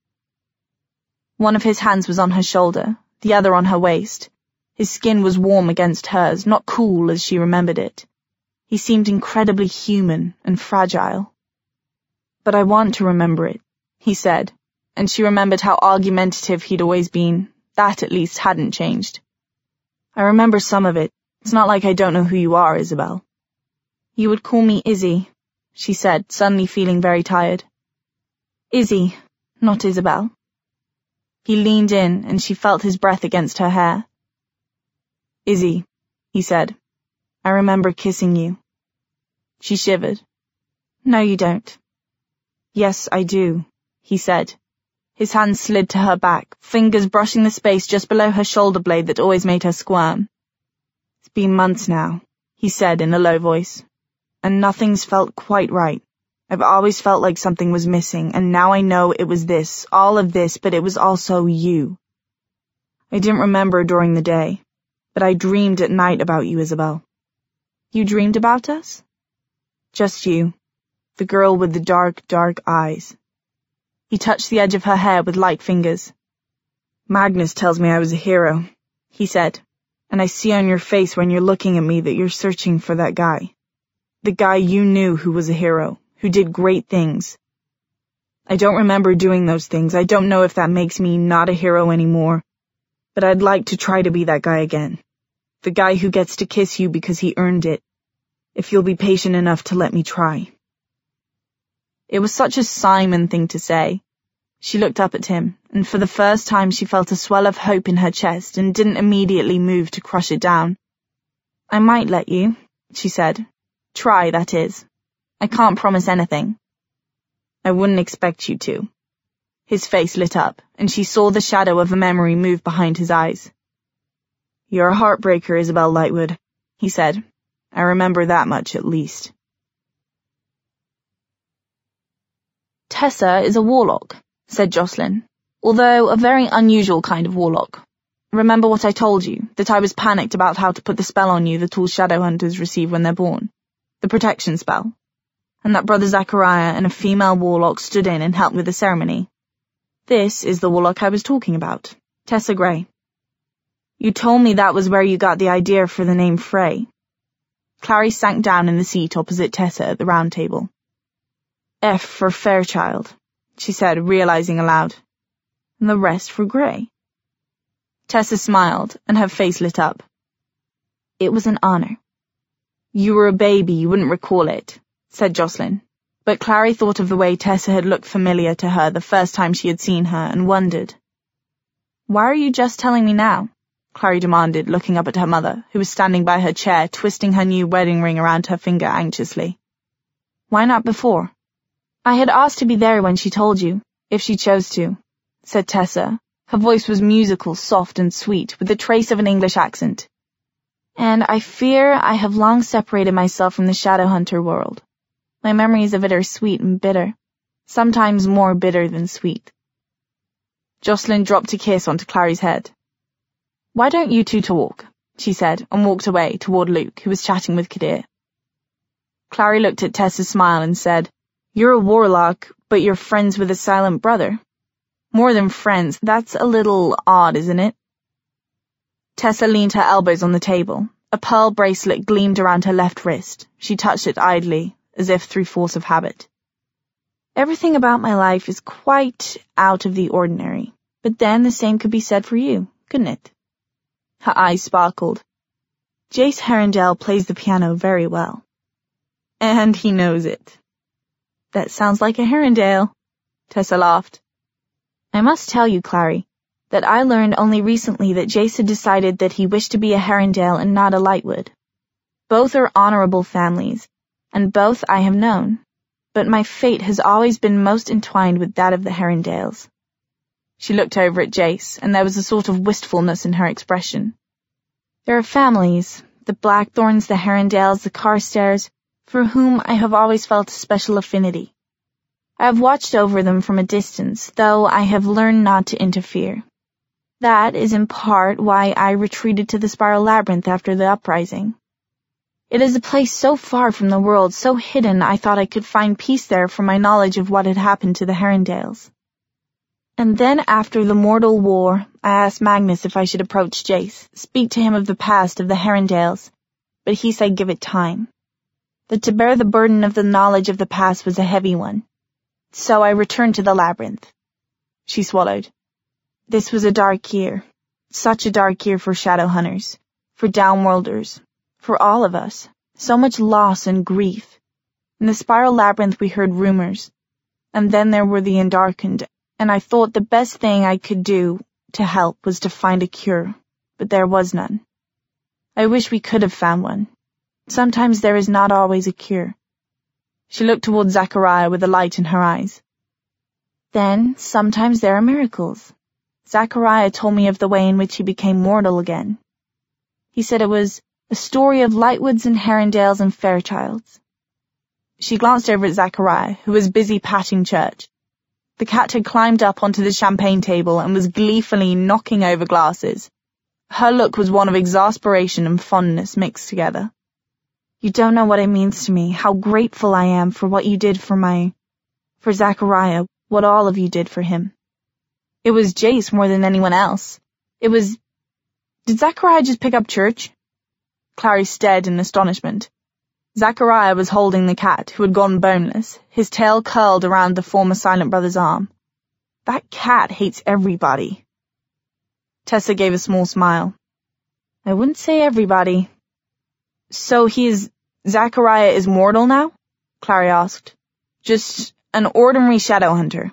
One of his hands was on her shoulder, the other on her waist. His skin was warm against hers, not cool as she remembered it. He seemed incredibly human and fragile. But I want to remember it, he said, and she remembered how argumentative he'd always been. That, at least, hadn't changed. I remember some of it. It's not like I don't know who you are, Isabel. You would call me Izzy, she said, suddenly feeling very tired. Izzy, not Isabel. He leaned in, and she felt his breath against her hair. Izzy, he said, I remember kissing you. She shivered. No, you don't. Yes, I do, he said. His hand slid to her back, fingers brushing the space just below her shoulder blade that always made her squirm. It's been months now, he said in a low voice, and nothing's felt quite right. I've always felt like something was missing, and now I know it was this, all of this, but it was also you. I didn't remember during the day, but I dreamed at night about you, Isabel. You dreamed about us? Just you, the girl with the dark, dark eyes. He touched the edge of her hair with light fingers. Magnus tells me I was a hero, he said, and I see on your face when you're looking at me that you're searching for that guy. The guy you knew who was a hero, who did great things. I don't remember doing those things. I don't know if that makes me not a hero anymore, but I'd like to try to be that guy again. The guy who gets to kiss you because he earned it. If you'll be patient enough to let me try. It was such a Simon thing to say. She looked up at him, and for the first time she felt a swell of hope in her chest and didn't immediately move to crush it down. I might let you, she said. Try, that is. I can't promise anything. I wouldn't expect you to. His face lit up, and she saw the shadow of a memory move behind his eyes. You're a heartbreaker, Isabel Lightwood, he said. I remember that much, at least. Tessa is a warlock, said Jocelyn, although a very unusual kind of warlock. Remember what I told you, that I was panicked about how to put the spell on you that all shadow hunters receive when they're born, the protection spell, and that Brother Zachariah and a female warlock stood in and helped with the ceremony. This is the warlock I was talking about, Tessa Gray. You told me that was where you got the idea for the name Frey. Clary sank down in the seat opposite Tessa at the round table. F for Fairchild, she said, realizing aloud. And the rest for Grey. Tessa smiled, and her face lit up. It was an honor. You were a baby, you wouldn't recall it, said Jocelyn. But Clary thought of the way Tessa had looked familiar to her the first time she had seen her, and wondered. Why are you just telling me now? Clary demanded, looking up at her mother, who was standing by her chair, twisting her new wedding ring around her finger anxiously. Why not before? I had asked to be there when she told you, if she chose to, said Tessa. Her voice was musical, soft and sweet, with a trace of an English accent. And I fear I have long separated myself from the Shadowhunter world. My memories of it are sweet and bitter, sometimes more bitter than sweet. Jocelyn dropped a kiss onto Clary's head. Why don't you two talk? She said, and walked away toward Luke, who was chatting with Kadir. Clary looked at Tessa's smile and said, You're a warlock, but you're friends with a silent brother. More than friends, that's a little odd, isn't it? Tessa leaned her elbows on the table. A pearl bracelet gleamed around her left wrist. She touched it idly, as if through force of habit. Everything about my life is quite out of the ordinary, but then the same could be said for you, couldn't it? Her eyes sparkled. Jace Herondale plays the piano very well. And he knows it. That sounds like a Herondale, Tessa laughed. I must tell you, Clary, that I learned only recently that Jace had decided that he wished to be a Herondale and not a Lightwood. Both are honorable families, and both I have known, but my fate has always been most entwined with that of the Herondales. She looked over at Jace, and there was a sort of wistfulness in her expression. There are families, the Blackthorns, the Herondales, the Carstairs, for whom I have always felt a special affinity. I have watched over them from a distance, though I have learned not to interfere. That is in part why I retreated to the Spiral Labyrinth after the uprising. It is a place so far from the world, so hidden, I thought I could find peace there from my knowledge of what had happened to the Herondales. And then after the mortal war, I asked Magnus if I should approach Jace, speak to him of the past of the Herondales, but he said give it time. That to bear the burden of the knowledge of the past was a heavy one. So I returned to the labyrinth. She swallowed. This was a dark year. Such a dark year for Shadowhunters, for Downworlders, for all of us. So much loss and grief. In the Spiral Labyrinth we heard rumors. And then there were the Endarkened, and I thought the best thing I could do to help was to find a cure, but there was none. I wish we could have found one. Sometimes there is not always a cure. She looked toward Zachariah with a light in her eyes. Then, sometimes there are miracles. Zachariah told me of the way in which he became mortal again. He said it was a story of Lightwoods and Herondales and Fairchilds. She glanced over at Zachariah, who was busy patting Church. The cat had climbed up onto the champagne table and was gleefully knocking over glasses. Her look was one of exasperation and fondness mixed together. You don't know what it means to me, how grateful I am for what you did for my... for Zachariah, what all of you did for him. It was Jace more than anyone else. It was... Did Zachariah just pick up Church? Clary stared in astonishment. Zachariah was holding the cat, who had gone boneless, his tail curled around the former Silent Brother's arm. That cat hates everybody. Tessa gave a small smile. I wouldn't say everybody. So he is... Zachariah is mortal now? Clary asked. Just an ordinary Shadowhunter.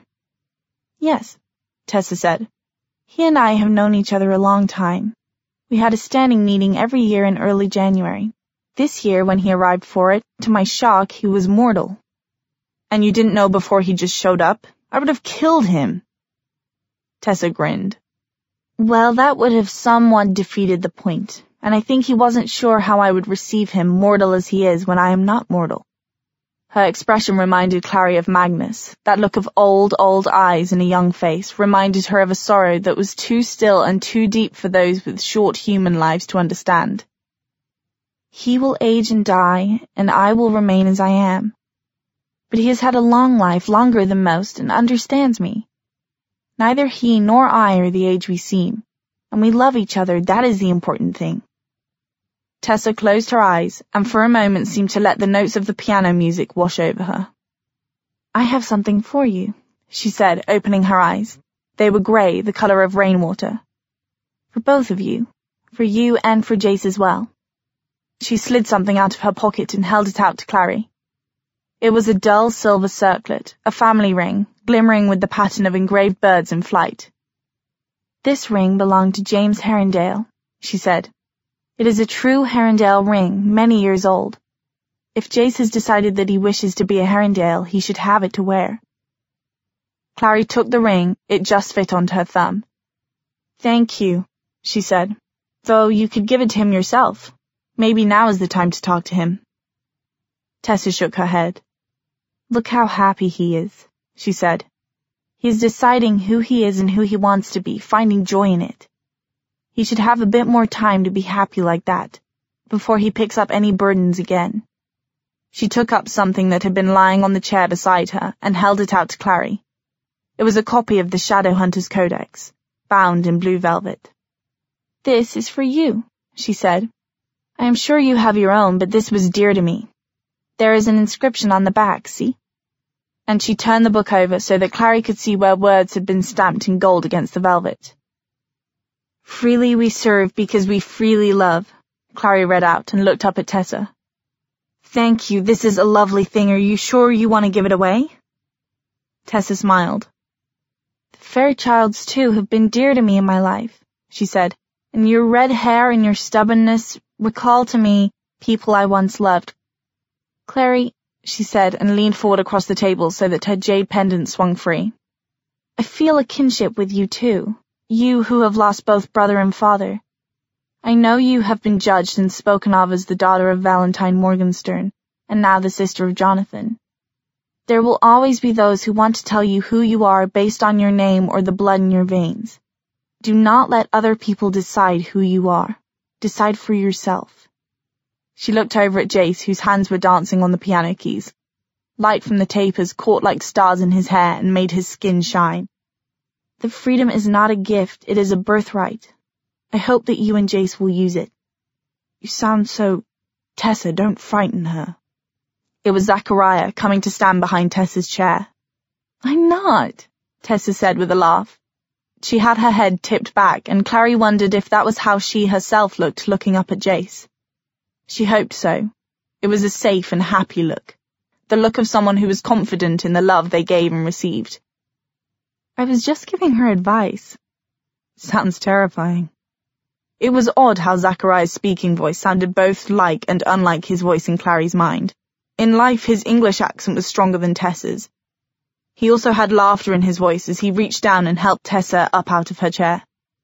Yes, Tessa said. He and I have known each other a long time. We had a standing meeting every year in early January. This year, when he arrived for it, to my shock, he was mortal. And you didn't know before he just showed up? I would have killed him. Tessa grinned. Well, that would have somewhat defeated the point, and I think he wasn't sure how I would receive him, mortal as he is, when I am not mortal. Her expression reminded Clary of Magnus. That look of old, old eyes in a young face reminded her of a sorrow that was too still and too deep for those with short human lives to understand. He will age and die, and I will remain as I am. But he has had a long life, longer than most, and understands me. Neither he nor I are the age we seem, and we love each other. That is the important thing. Tessa closed her eyes and for a moment seemed to let the notes of the piano music wash over her. I have something for you, she said, opening her eyes. They were grey, the colour of rainwater. For both of you. For you and for Jace as well. She slid something out of her pocket and held it out to Clary. It was a dull silver circlet, a family ring, glimmering with the pattern of engraved birds in flight. This ring belonged to James Herondale, she said. It is a true Herondale ring, many years old. If Jace has decided that he wishes to be a Herondale, he should have it to wear. Clary took the ring, it just fit onto her thumb. Thank you, she said, though you could give it to him yourself. Maybe now is the time to talk to him. Tessa shook her head. Look how happy he is, she said. He is deciding who he is and who he wants to be, finding joy in it. He should have a bit more time to be happy like that, before he picks up any burdens again. She took up something that had been lying on the chair beside her and held it out to Clary. It was a copy of the Shadowhunter's Codex, bound in blue velvet. This is for you, she said. I am sure you have your own, but this was dear to me. There is an inscription on the back, see? And she turned the book over so that Clary could see where words had been stamped in gold against the velvet. Freely we serve because we freely love, Clary read out and looked up at Tessa. Thank you, this is a lovely thing. Are you sure you want to give it away? Tessa smiled. The Fairchilds, too, have been dear to me in my life, she said, and your red hair and your stubbornness recall to me people I once loved. Clary, she said, and leaned forward across the table so that her jade pendant swung free. I feel a kinship with you, too, you who have lost both brother and father. I know you have been judged and spoken of as the daughter of Valentine Morgenstern, and now the sister of Jonathan. There will always be those who want to tell you who you are based on your name or the blood in your veins. Do not let other people decide who you are. Decide for yourself. She looked over at Jace, whose hands were dancing on the piano keys. Light from the tapers caught like stars in his hair and made his skin shine. The freedom is not a gift, it is a birthright. I hope that you and Jace will use it. You sound so... Tessa, don't frighten her. It was Zachariah coming to stand behind Tessa's chair. I'm not, Tessa said with a laugh. She had her head tipped back, and Clary wondered if that was how she herself looked looking up at Jace. She hoped so. It was a safe and happy look, the look of someone who was confident in the love they gave and received. I was just giving her advice. Sounds terrifying. It was odd how Zachariah's speaking voice sounded both like and unlike his voice in Clary's mind. In life, his English accent was stronger than Tessa's. He also had laughter in his voice as he reached down and helped Tessa up out of her chair.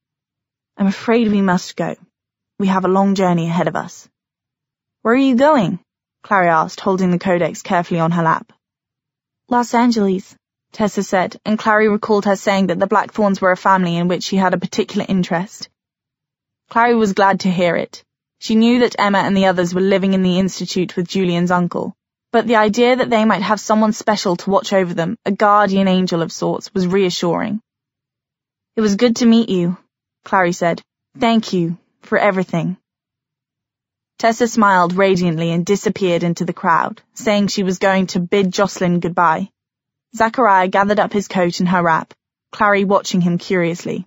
I'm afraid we must go. We have a long journey ahead of us. Where are you going? Clary asked, holding the codex carefully on her lap. Los Angeles, Tessa said, and Clary recalled her saying that the Blackthorns were a family in which she had a particular interest. Clary was glad to hear it. She knew that Emma and the others were living in the Institute with Julian's uncle, but the idea that they might have someone special to watch over them, a guardian angel of sorts, was reassuring. It was good to meet you, Clary said. Thank you for everything. Tessa smiled radiantly and disappeared into the crowd, saying she was going to bid Jocelyn goodbye. Zachariah gathered up his coat and her wrap, Clary watching him curiously.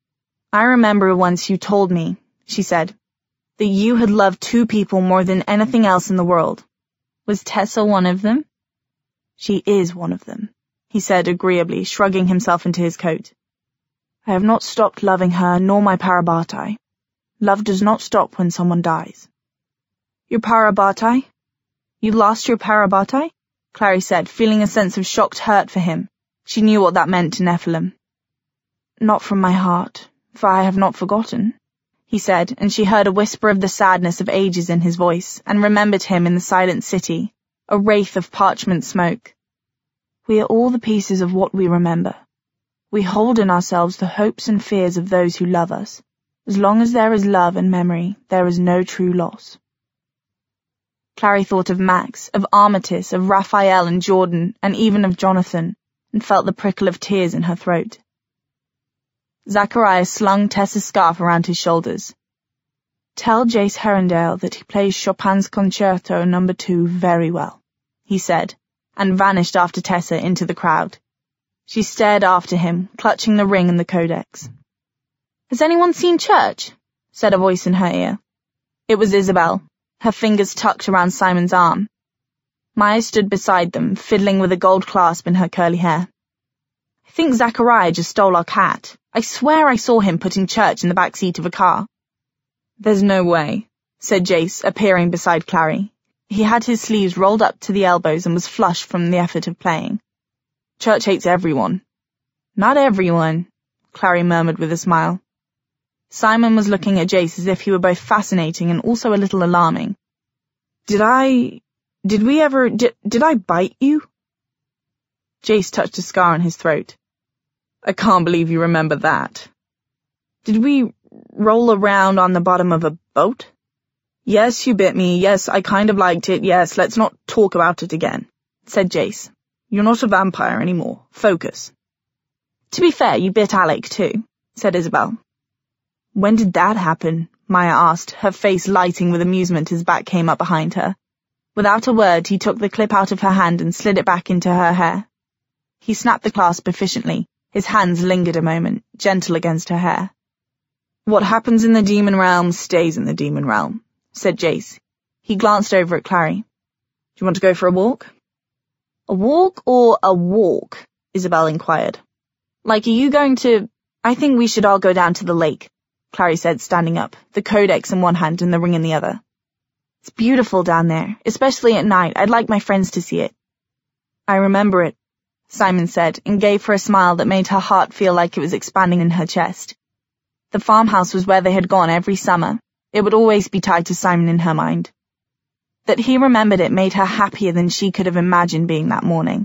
I remember once you told me, she said, that you had loved two people more than anything else in the world. Was Tessa one of them? She is one of them, he said agreeably, shrugging himself into his coat. I have not stopped loving her nor my Parabatai. Love does not stop when someone dies. Your Parabatai? You lost your Parabatai? Clary said, feeling a sense of shocked hurt for him. She knew what that meant to Nephilim. Not from my heart, for I have not forgotten, he said, and she heard a whisper of the sadness of ages in his voice, and remembered him in the silent city, a wraith of parchment smoke. We are all the pieces of what we remember. We hold in ourselves the hopes and fears of those who love us. As long as there is love and memory, there is no true loss. Clary thought of Max, of Armistice, of Raphael and Jordan, and even of Jonathan, and felt the prickle of tears in her throat. Zachariah slung Tessa's scarf around his shoulders. "Tell Jace Herondale that he plays Chopin's Concerto number two very well," he said, and vanished after Tessa into the crowd. She stared after him, clutching the ring and the codex. "Has anyone seen Church?" said a voice in her ear. It was Isabel, her fingers tucked around Simon's arm. Maya stood beside them, fiddling with a gold clasp in her curly hair. "I think Zachariah just stole our cat. I swear I saw him putting Church in the back seat of a car." "There's no way," said Jace, appearing beside Clary. He had his sleeves rolled up to the elbows and was flushed from the effort of playing. "Church hates everyone." "Not everyone," Clary murmured with a smile. Simon was looking at Jace as if he were both fascinating and also a little alarming. Did I... Did we ever... Did, did I bite you?" Jace touched a scar on his throat. "I can't believe you remember that." "Did we roll around on the bottom of a boat?" "Yes, you bit me. Yes, I kind of liked it. Yes, let's not talk about it again," said Jace. "You're not a vampire anymore. Focus." "To be fair, you bit Alec too," said Isabel. "When did that happen?" Maya asked, her face lighting with amusement as back came up behind her. Without a word, he took the clip out of her hand and slid it back into her hair. He snapped the clasp efficiently. His hands lingered a moment, gentle against her hair. "What happens in the demon realm stays in the demon realm," said Jace. He glanced over at Clary. "Do you want to go for a walk?" "A walk or a walk?" Isabel inquired. "Like, are you going to... I think we should all go down to the lake," Clary said, standing up, the codex in one hand and the ring in the other. "It's beautiful down there, especially at night. I'd like my friends to see it." "I remember it," Simon said, and gave her a smile that made her heart feel like it was expanding in her chest. The farmhouse was where they had gone every summer. It would always be tied to Simon in her mind. That he remembered it made her happier than she could have imagined being that morning.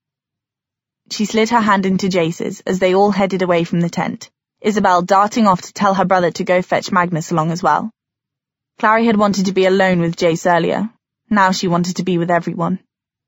She slid her hand into Jace's as they all headed away from the tent, Isabel darting off to tell her brother to go fetch Magnus along as well. Clary had wanted to be alone with Jace earlier. Now she wanted to be with everyone.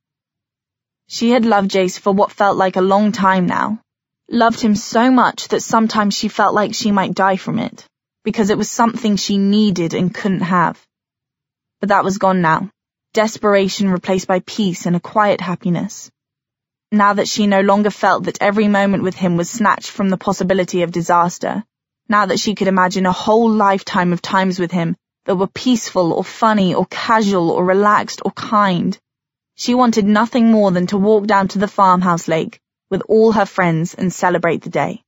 She had loved Jace for what felt like a long time now. Loved him so much that sometimes she felt like she might die from it, because it was something she needed and couldn't have. But that was gone now. Desperation replaced by peace and a quiet happiness. Now that she no longer felt that every moment with him was snatched from the possibility of disaster, now that she could imagine a whole lifetime of times with him that were peaceful or funny or casual or relaxed or kind, she wanted nothing more than to walk down to the farmhouse lake with all her friends and celebrate the day.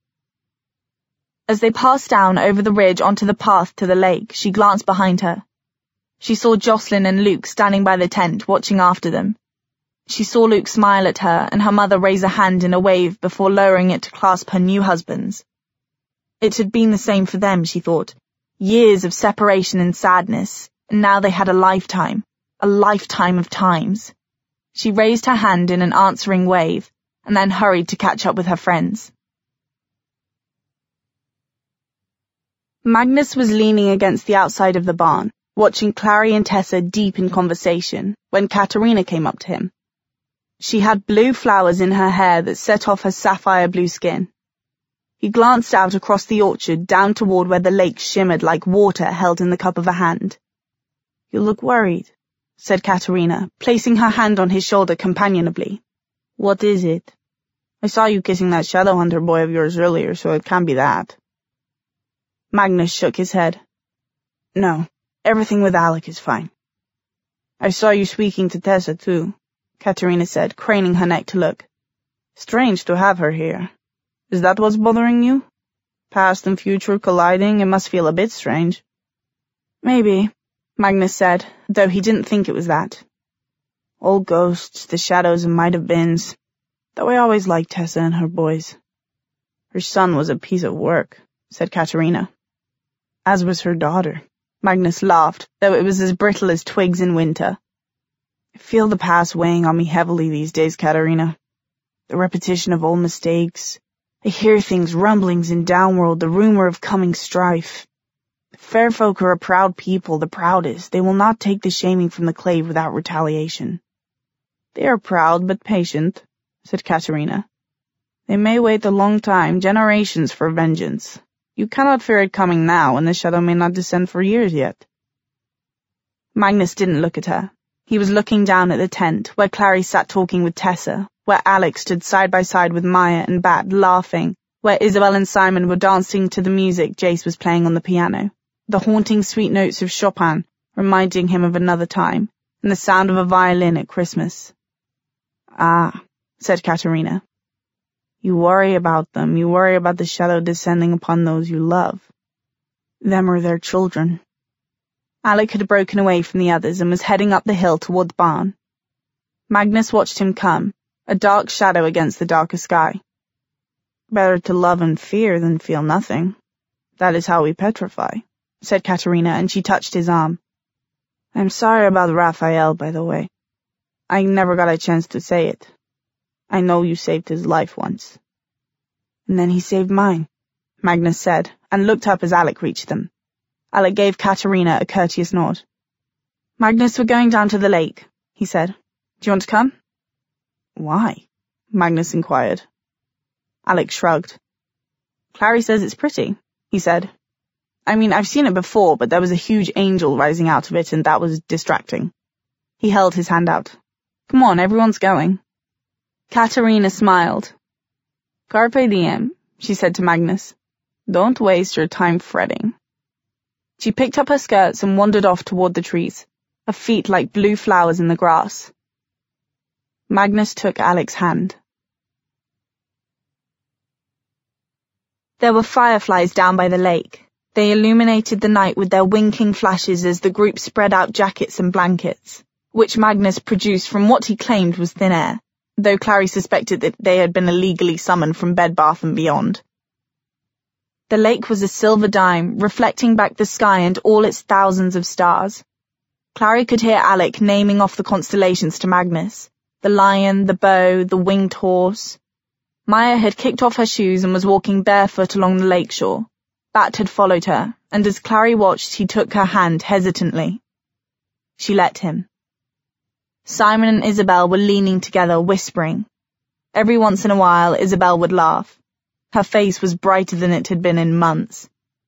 As they passed down over the ridge onto the path to the lake, she glanced behind her. She saw Jocelyn and Luke standing by the tent, watching after them. She saw Luke smile at her and her mother raise a hand in a wave before lowering it to clasp her new husband's. It had been the same for them, she thought. Years of separation and sadness, and now they had a lifetime, a lifetime of times. She raised her hand in an answering wave, and then hurried to catch up with her friends. Magnus was leaning against the outside of the barn, watching Clary and Tessa deep in conversation, when Katerina came up to him. She had blue flowers in her hair that set off her sapphire blue skin. He glanced out across the orchard down toward where the lake shimmered like water held in the cup of a hand. "You look worried," said Katerina, placing her hand on his shoulder companionably. "What is it?" "I saw you kissing that Shadowhunter boy of yours earlier, so it can't be that." Magnus shook his head. "No, everything with Alec is fine." "I saw you speaking to Tessa, too," Katerina said, craning her neck to look. "Strange to have her here. Is that what's bothering you? Past and future colliding, it must feel a bit strange." "Maybe," Magnus said, though he didn't think it was that. "All ghosts, the shadows and might-have-beens. Though I always liked Tessa and her boys." "Her son was a piece of work," said Katerina. "As was her daughter." Magnus laughed, though it was as brittle as twigs in winter. "I feel the past weighing on me heavily these days, Katerina. The repetition of old mistakes. I hear things, rumblings in Downworld, the rumor of coming strife. The fair folk are a proud people, the proudest. They will not take the shaming from the clave without retaliation." "They are proud but patient," said Katerina. They may wait a long time, generations, for vengeance. You cannot fear it coming now, and the shadow may not descend for years yet. Magnus didn't look at her. He was looking down at the tent, where Clary sat talking with Tessa, where Alex stood side by side with Maya and Bat, laughing, where Isabel and Simon were dancing to the music Jace was playing on the piano, the haunting sweet notes of Chopin reminding him of another time, and the sound of a violin at Christmas. Ah, said Katerina. You worry about them. You worry about the shadow descending upon those you love. Them or their children. Alec had broken away from the others and was heading up the hill toward the barn. Magnus watched him come, a dark shadow against the darker sky. Better to love and fear than feel nothing. That is how we petrify, said Katerina, and she touched his arm. I'm sorry about Raphael, by the way. I never got a chance to say it. I know you saved his life once. And then he saved mine, Magnus said, and looked up as Alec reached them. Alec gave Katerina a courteous nod. Magnus, we're going down to the lake, he said. Do you want to come? Why? Magnus inquired. Alec shrugged. Clary says it's pretty, he said. I mean, I've seen it before, but there was a huge angel rising out of it, and that was distracting. He held his hand out. Come on, everyone's going. Katerina smiled. Carpe diem, she said to Magnus. Don't waste your time fretting. She picked up her skirts and wandered off toward the trees, her feet like blue flowers in the grass. Magnus took Alec's hand. There were fireflies down by the lake. They illuminated the night with their winking flashes as the group spread out jackets and blankets, which Magnus produced from what he claimed was thin air, though Clary suspected that they had been illegally summoned from Bed Bath and Beyond. The lake was a silver dime, reflecting back the sky and all its thousands of stars. Clary could hear Alec naming off the constellations to Magnus, the lion, the bow, the winged horse. Maya had kicked off her shoes and was walking barefoot along the lakeshore. Bat had followed her, and as Clary watched, he took her hand hesitantly. She let him. Simon and Isabel were leaning together, whispering. Every once in a while, Isabel would laugh. Her face was brighter than it had been in months.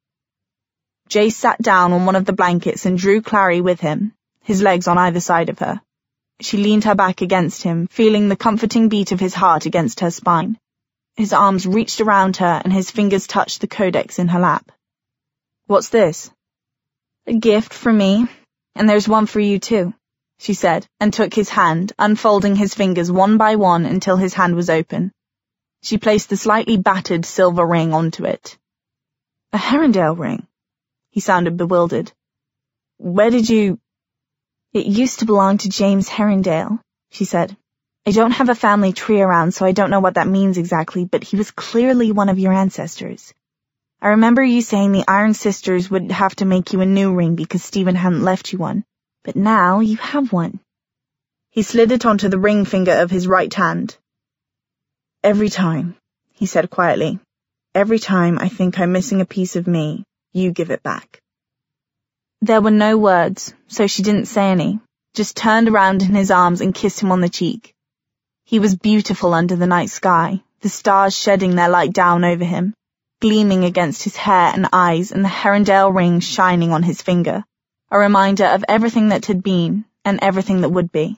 Jace sat down on one of the blankets and drew Clary with him, his legs on either side of her. She leaned her back against him, feeling the comforting beat of his heart against her spine. His arms reached around her and his fingers touched the codex in her lap. What's this? A gift for me, and there's one for you too, she said, and took his hand, unfolding his fingers one by one until his hand was open. She placed the slightly battered silver ring onto it. A Herondale ring. He sounded bewildered. Where did you... It used to belong to James Herondale, she said. I don't have a family tree around, so I don't know what that means exactly, but he was clearly one of your ancestors. I remember you saying the Iron Sisters would have to make you a new ring because Stephen hadn't left you one, but now you have one. He slid it onto the ring finger of his right hand. Every time, he said quietly, every time I think I'm missing a piece of me, you give it back. There were no words, so she didn't say any, just turned around in his arms and kissed him on the cheek. He was beautiful under the night sky, the stars shedding their light down over him, gleaming against his hair and eyes, and the Herondale ring shining on his finger, a reminder of everything that had been and everything that would be.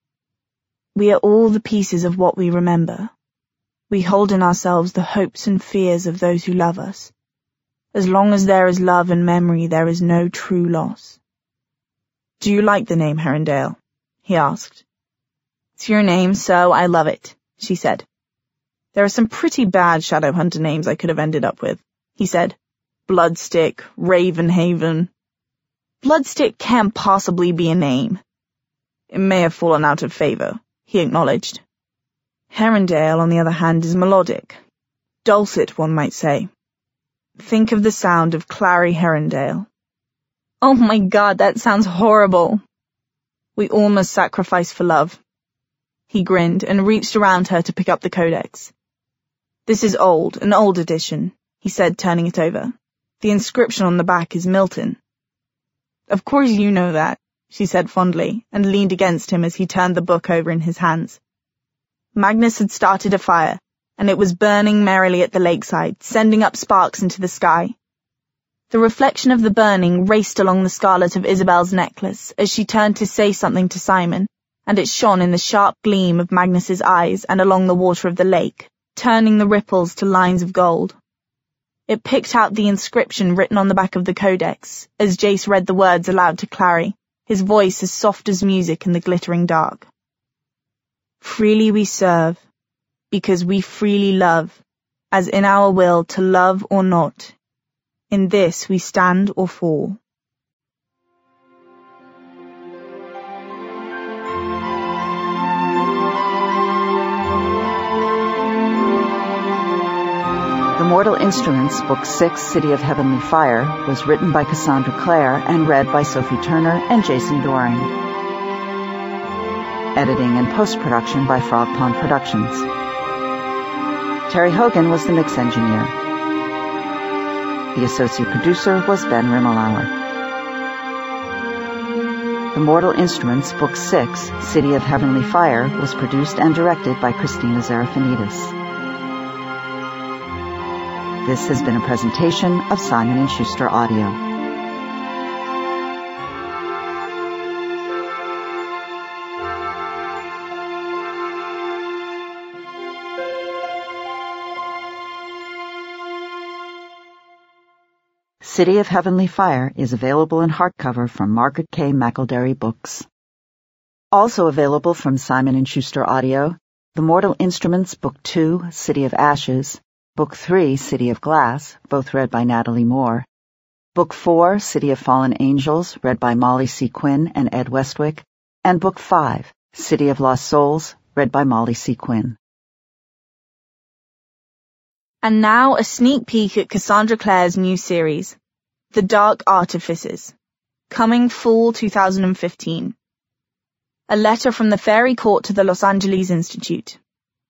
We are all the pieces of what we remember. We hold in ourselves the hopes and fears of those who love us. As long as there is love and memory, there is no true loss. Do you like the name Herondale? He asked. It's your name, so I love it, she said. There are some pretty bad Shadowhunter names I could have ended up with, he said. Bloodstick, Ravenhaven. Bloodstick can't possibly be a name. It may have fallen out of favor, he acknowledged. Herondale, on the other hand, is melodic. Dulcet, one might say. Think of the sound of Clary Herondale. Oh my God, that sounds horrible. We all must sacrifice for love. He grinned and reached around her to pick up the codex. This is old, an old edition, he said, turning it over. The inscription on the back is Milton. Of course you know that, she said fondly, and leaned against him as he turned the book over in his hands. Magnus had started a fire, and it was burning merrily at the lakeside, sending up sparks into the sky. The reflection of the burning raced along the scarlet of Isabel's necklace as she turned to say something to Simon, and it shone in the sharp gleam of Magnus's eyes and along the water of the lake, turning the ripples to lines of gold. It picked out the inscription written on the back of the codex, as Jace read the words aloud to Clary, his voice as soft as music in the glittering dark. Freely we serve, because we freely love, as in our will to love or not. In this we stand or fall. The Mortal Instruments, Book six, City of Heavenly Fire, was written by Cassandra Clare and read by Sophie Turner and Jason Doring. Editing and post-production by Frog Pond Productions. Terry Hogan was the mix engineer. The associate producer was Ben Rimmelauer. The Mortal Instruments, Book six, City of Heavenly Fire, was produced and directed by Christina Zarafanidis. This has been a presentation of Simon and Schuster Audio. City of Heavenly Fire is available in hardcover from Margaret K. McElderry Books. Also available from Simon and Schuster Audio, The Mortal Instruments, Book two, City of Ashes, Book three, City of Glass, both read by Natalie Moore, Book four, City of Fallen Angels, read by Molly C. Quinn and Ed Westwick, and Book five, City of Lost Souls, read by Molly C. Quinn. And now a sneak peek at Cassandra Clare's new series, The Dark Artifices, coming fall two thousand fifteen. A letter from the Fairy Court to the Los Angeles Institute.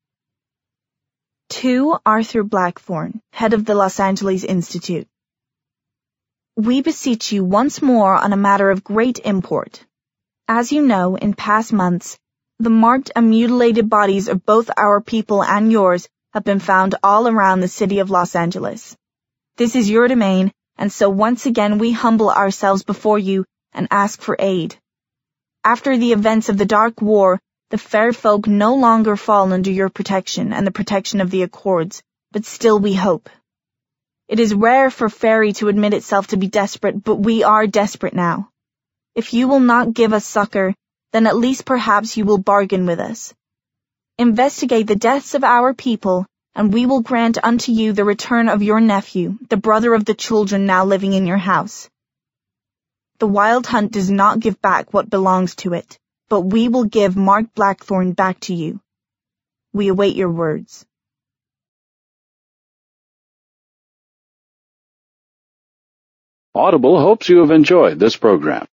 To Arthur Blackthorne, head of the Los Angeles Institute. We beseech you once more on a matter of great import. As you know, in past months, the marked and mutilated bodies of both our people and yours have been found all around the city of Los Angeles. This is your domain, and so once again we humble ourselves before you and ask for aid. After the events of the Dark War, the fair folk no longer fall under your protection and the protection of the Accords, but still we hope. It is rare for Fairy to admit itself to be desperate, but we are desperate now. If you will not give us succor, then at least perhaps you will bargain with us. Investigate the deaths of our people, and we will grant unto you the return of your nephew, the brother of the children now living in your house. The Wild Hunt does not give back what belongs to it, but we will give Mark Blackthorne back to you. We await your words. Audible hopes you have enjoyed this program.